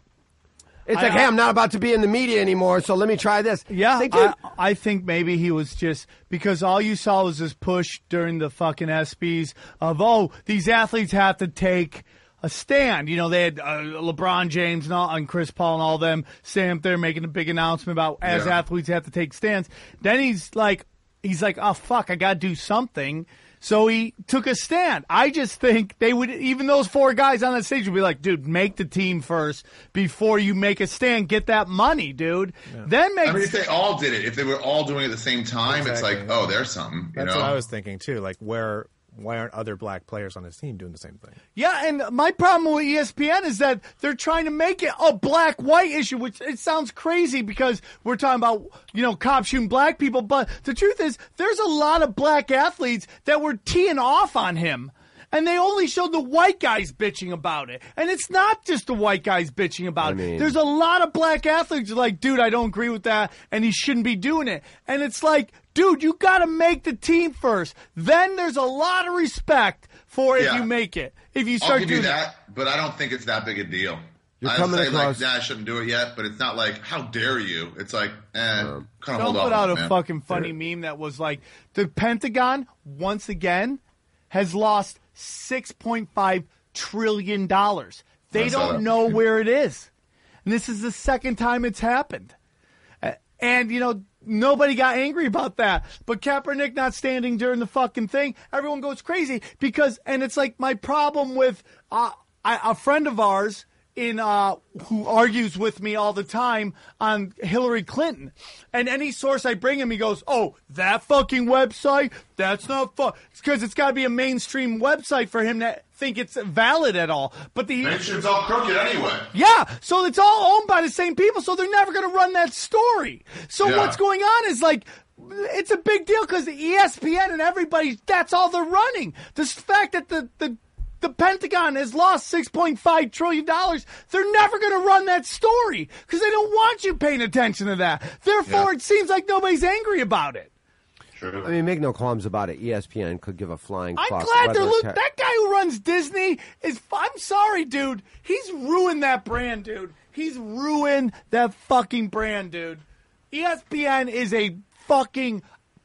It's I, like, I, hey, I'm not about to be in the media anymore, so let me try this. Yeah, Like, dude, I, I think maybe he was just because all you saw was this push during the fucking ESPYs of, oh, these athletes have to take a stand. You know, they had uh, LeBron James and, all, and Chris Paul and all them standing up there making a big announcement about as Yeah. athletes have to take stands. Then he's like, he's like, oh, fuck, I got to do something. So he took a stand. I just think they would, even those four guys on that stage would be like, dude, make the team first before you make a stand. Get that money, dude. Yeah. Then make. I mean, if they all did it, if they were all doing it at the same time, Exactly. it's like, oh, there's something. You That's know? what I was thinking too. Like, where, why aren't other black players on his team doing the same thing? Yeah, and my problem with E S P N is that they're trying to make it a black-white issue, which it sounds crazy because we're talking about, you know, cops shooting black people. But the truth is, there's a lot of black athletes that were teeing off on him. And they only showed the white guys bitching about it. And it's not just the white guys bitching about I mean, it. There's a lot of black athletes who are like, dude, I don't agree with that, and he shouldn't be doing it. And it's like, dude, you got to make the team first. Then there's a lot of respect for if Yeah. you make it. If you I'll start give you doing that, but I don't think it's that big a deal. You're I'd coming say across- like, yeah, I shouldn't do it yet, but it's not like, how dare you? It's like, eh, kind of Don't hold put on, out a man. fucking funny meme that was like, the Pentagon, once again, has lost six point five trillion dollars. They I saw don't that. know where it is. And this is the second time it's happened. Uh, And, you know, nobody got angry about that. But Kaepernick not standing during the fucking thing, everyone goes crazy because, and it's like my problem with uh, I, a friend of ours in uh, who argues with me all the time on Hillary Clinton. And any source I bring him, he goes, oh, that fucking website? That's not fun. It's because it's got to be a mainstream website for him to think it's valid at all. But the Mainstream's all crooked anyway. yeah, so it's all owned by the same people, so they're never going to run that story. So Yeah. what's going on is like, it's a big deal because the E S P N and everybody, that's all they're running. The fact that the, the, the Pentagon has lost six point five trillion dollars, they're never going to run that story because they don't want you paying attention to that. Therefore, Yeah. it seems like nobody's angry about it. True. I mean, make no qualms about it. E S P N could give a flying I'm fuck glad whether they're it's lo- ha- that guy who runs Disney is. I'm sorry, dude. He's ruined that brand, dude. He's ruined that fucking brand, dude. E S P N is a fucking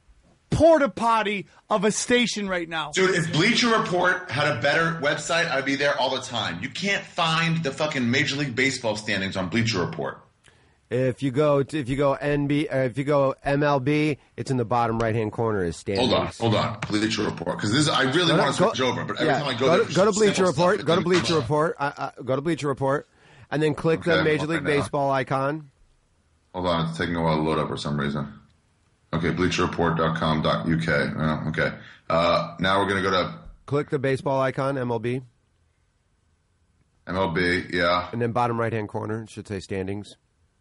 porta potty of a station right now. Dude, if Bleacher Report had a better website, I'd be there all the time. You can't find the fucking Major League Baseball standings on Bleacher Report. If you go to, if you go N B, uh, if you go M L B, it's in the bottom right hand corner. Is standings. Hold on, hold on. Bleacher Report, because this I really Go to- want to switch go- over, but every yeah, time I go, go there, to, go to there's Bleacher simple stuff Report. that Go to doesn't Bleacher come up. Report. Uh, uh, go to Bleacher Report, and then click Okay, the I'm Major up League right now. Baseball icon. Hold on, it's taking a while to load up for some reason. Okay, bleacher report dot com dot U K. Oh, okay. Uh, now we're going to go to Click the baseball icon, M L B, M L B, yeah. and then bottom right hand corner it should say standings.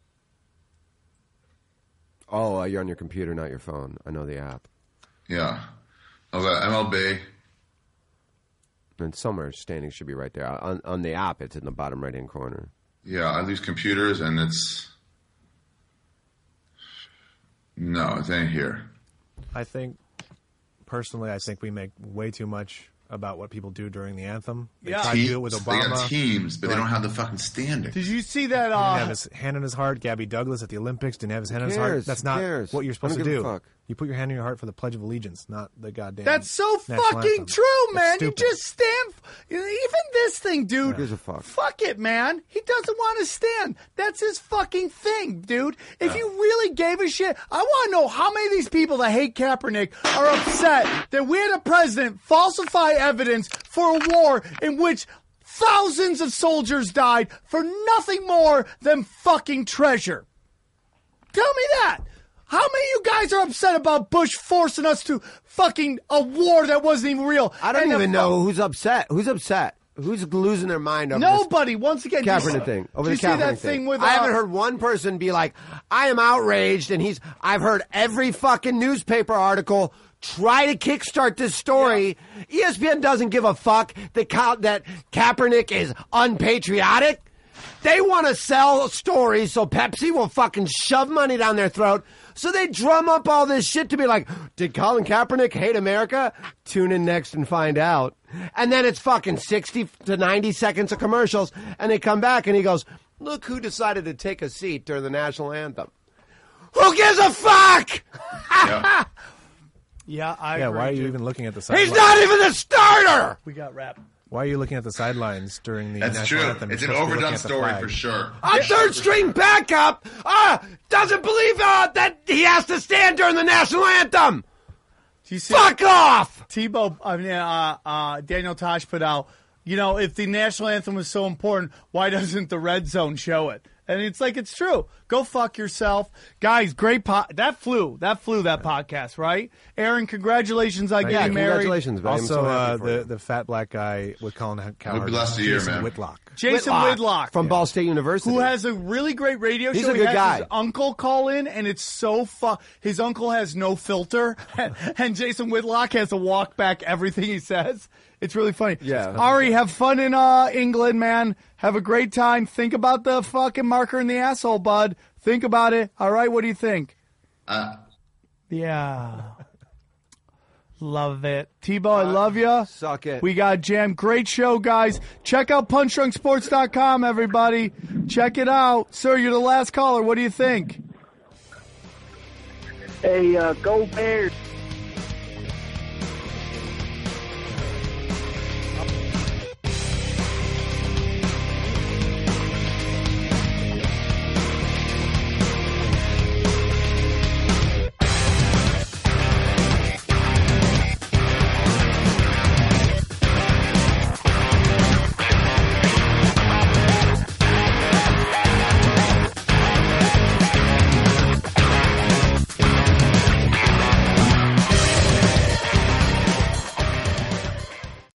Oh, uh, you're on your computer, not your phone. I know the app. Yeah. Okay, M L B. And somewhere standings should be right there. On, on the app, it's in the bottom right hand corner. Yeah, I use computers, and it's... No, it ain't here. I think, personally, I think we make way too much about what people do during the anthem. They Yeah. tried to do it with Teams- Obama. They got teams, but they Like- don't have the fucking standing. Did you see that? He didn't Uh, have his hand on his heart. Gabby Douglas at the Olympics didn't have his hand on his cares? heart. That's Who not cares? what you're supposed I to don't give do. a fuck. You put your hand on your heart for the Pledge of Allegiance, not the goddamn. That's so national fucking anthem. true, It's man. You stupid. just stand. Even this thing, dude. Who gives a fuck? Fuck it, man. He doesn't want to stand. That's his fucking thing, dude. If you really gave a shit, I want to know how many of these people that hate Kaepernick are upset that we had a president falsify evidence for a war in which thousands of soldiers died for nothing more than fucking treasure. Tell me that. How many of you guys are upset about Bush forcing us to fucking a war that wasn't even real? I don't And the even fu- know who's upset. Who's upset? Who's losing their mind over Nobody. Once again, this do you Kaepernick see- thing? Over do you the see Kaepernick that thing with? I uh, haven't heard one person be like, "I am outraged," and he's. I've heard every fucking newspaper article try to kickstart this story. E S P N doesn't give a fuck that Ka- that Kaepernick is unpatriotic. They want to sell stories so Pepsi will fucking shove money down their throat. So they drum up all this shit to be like, did Colin Kaepernick hate America? Tune in next and find out. And then it's fucking sixty to ninety seconds of commercials. And they come back and he goes, look who decided to take a seat during the national anthem. Who gives a fuck? Yeah. Yeah, I Yeah, agree, why are you dude. even looking at the He's sidelines? not even the starter. We got rap. Why are you looking at the sidelines during the That's national true. anthem? It's You're an supposed to be looking overdone at the story flag. for sure. A third string backup uh, doesn't believe uh, that he has to stand during the national anthem. Do you see Fuck off. Tebow, I mean, uh, uh, Daniel Tosh put out, you know, if the national anthem was so important, why doesn't the Red Zone show it? And it's like, it's true. Go fuck yourself. Guys, great po- That flew. That flew, that podcast, right? Aaron, congratulations on Yeah, getting married. congratulations, man. I'm Also, so happy uh, for the, you. the fat black guy with Colin Cowherd. blessed the year, Jason man. Whitlock. Jason Whitlock. from Ball State University. Who has a really great radio He's show. a He good has guy. his uncle call in, and it's so fun. His uncle has no filter, and Jason Whitlock has to walk back everything he says. It's really funny. Yeah. Ari, have fun in uh, England, man. Have a great time. Think about the fucking marker in the asshole, bud. Think about it. All right, what do you think? Uh, Yeah. Love it. Tebow, I love you. Suck it. We got Jam. Great show, guys. Check out punch drunk sports dot com, everybody. Check it out. Sir, you're the last caller. What do you think? Hey, uh, go Bears.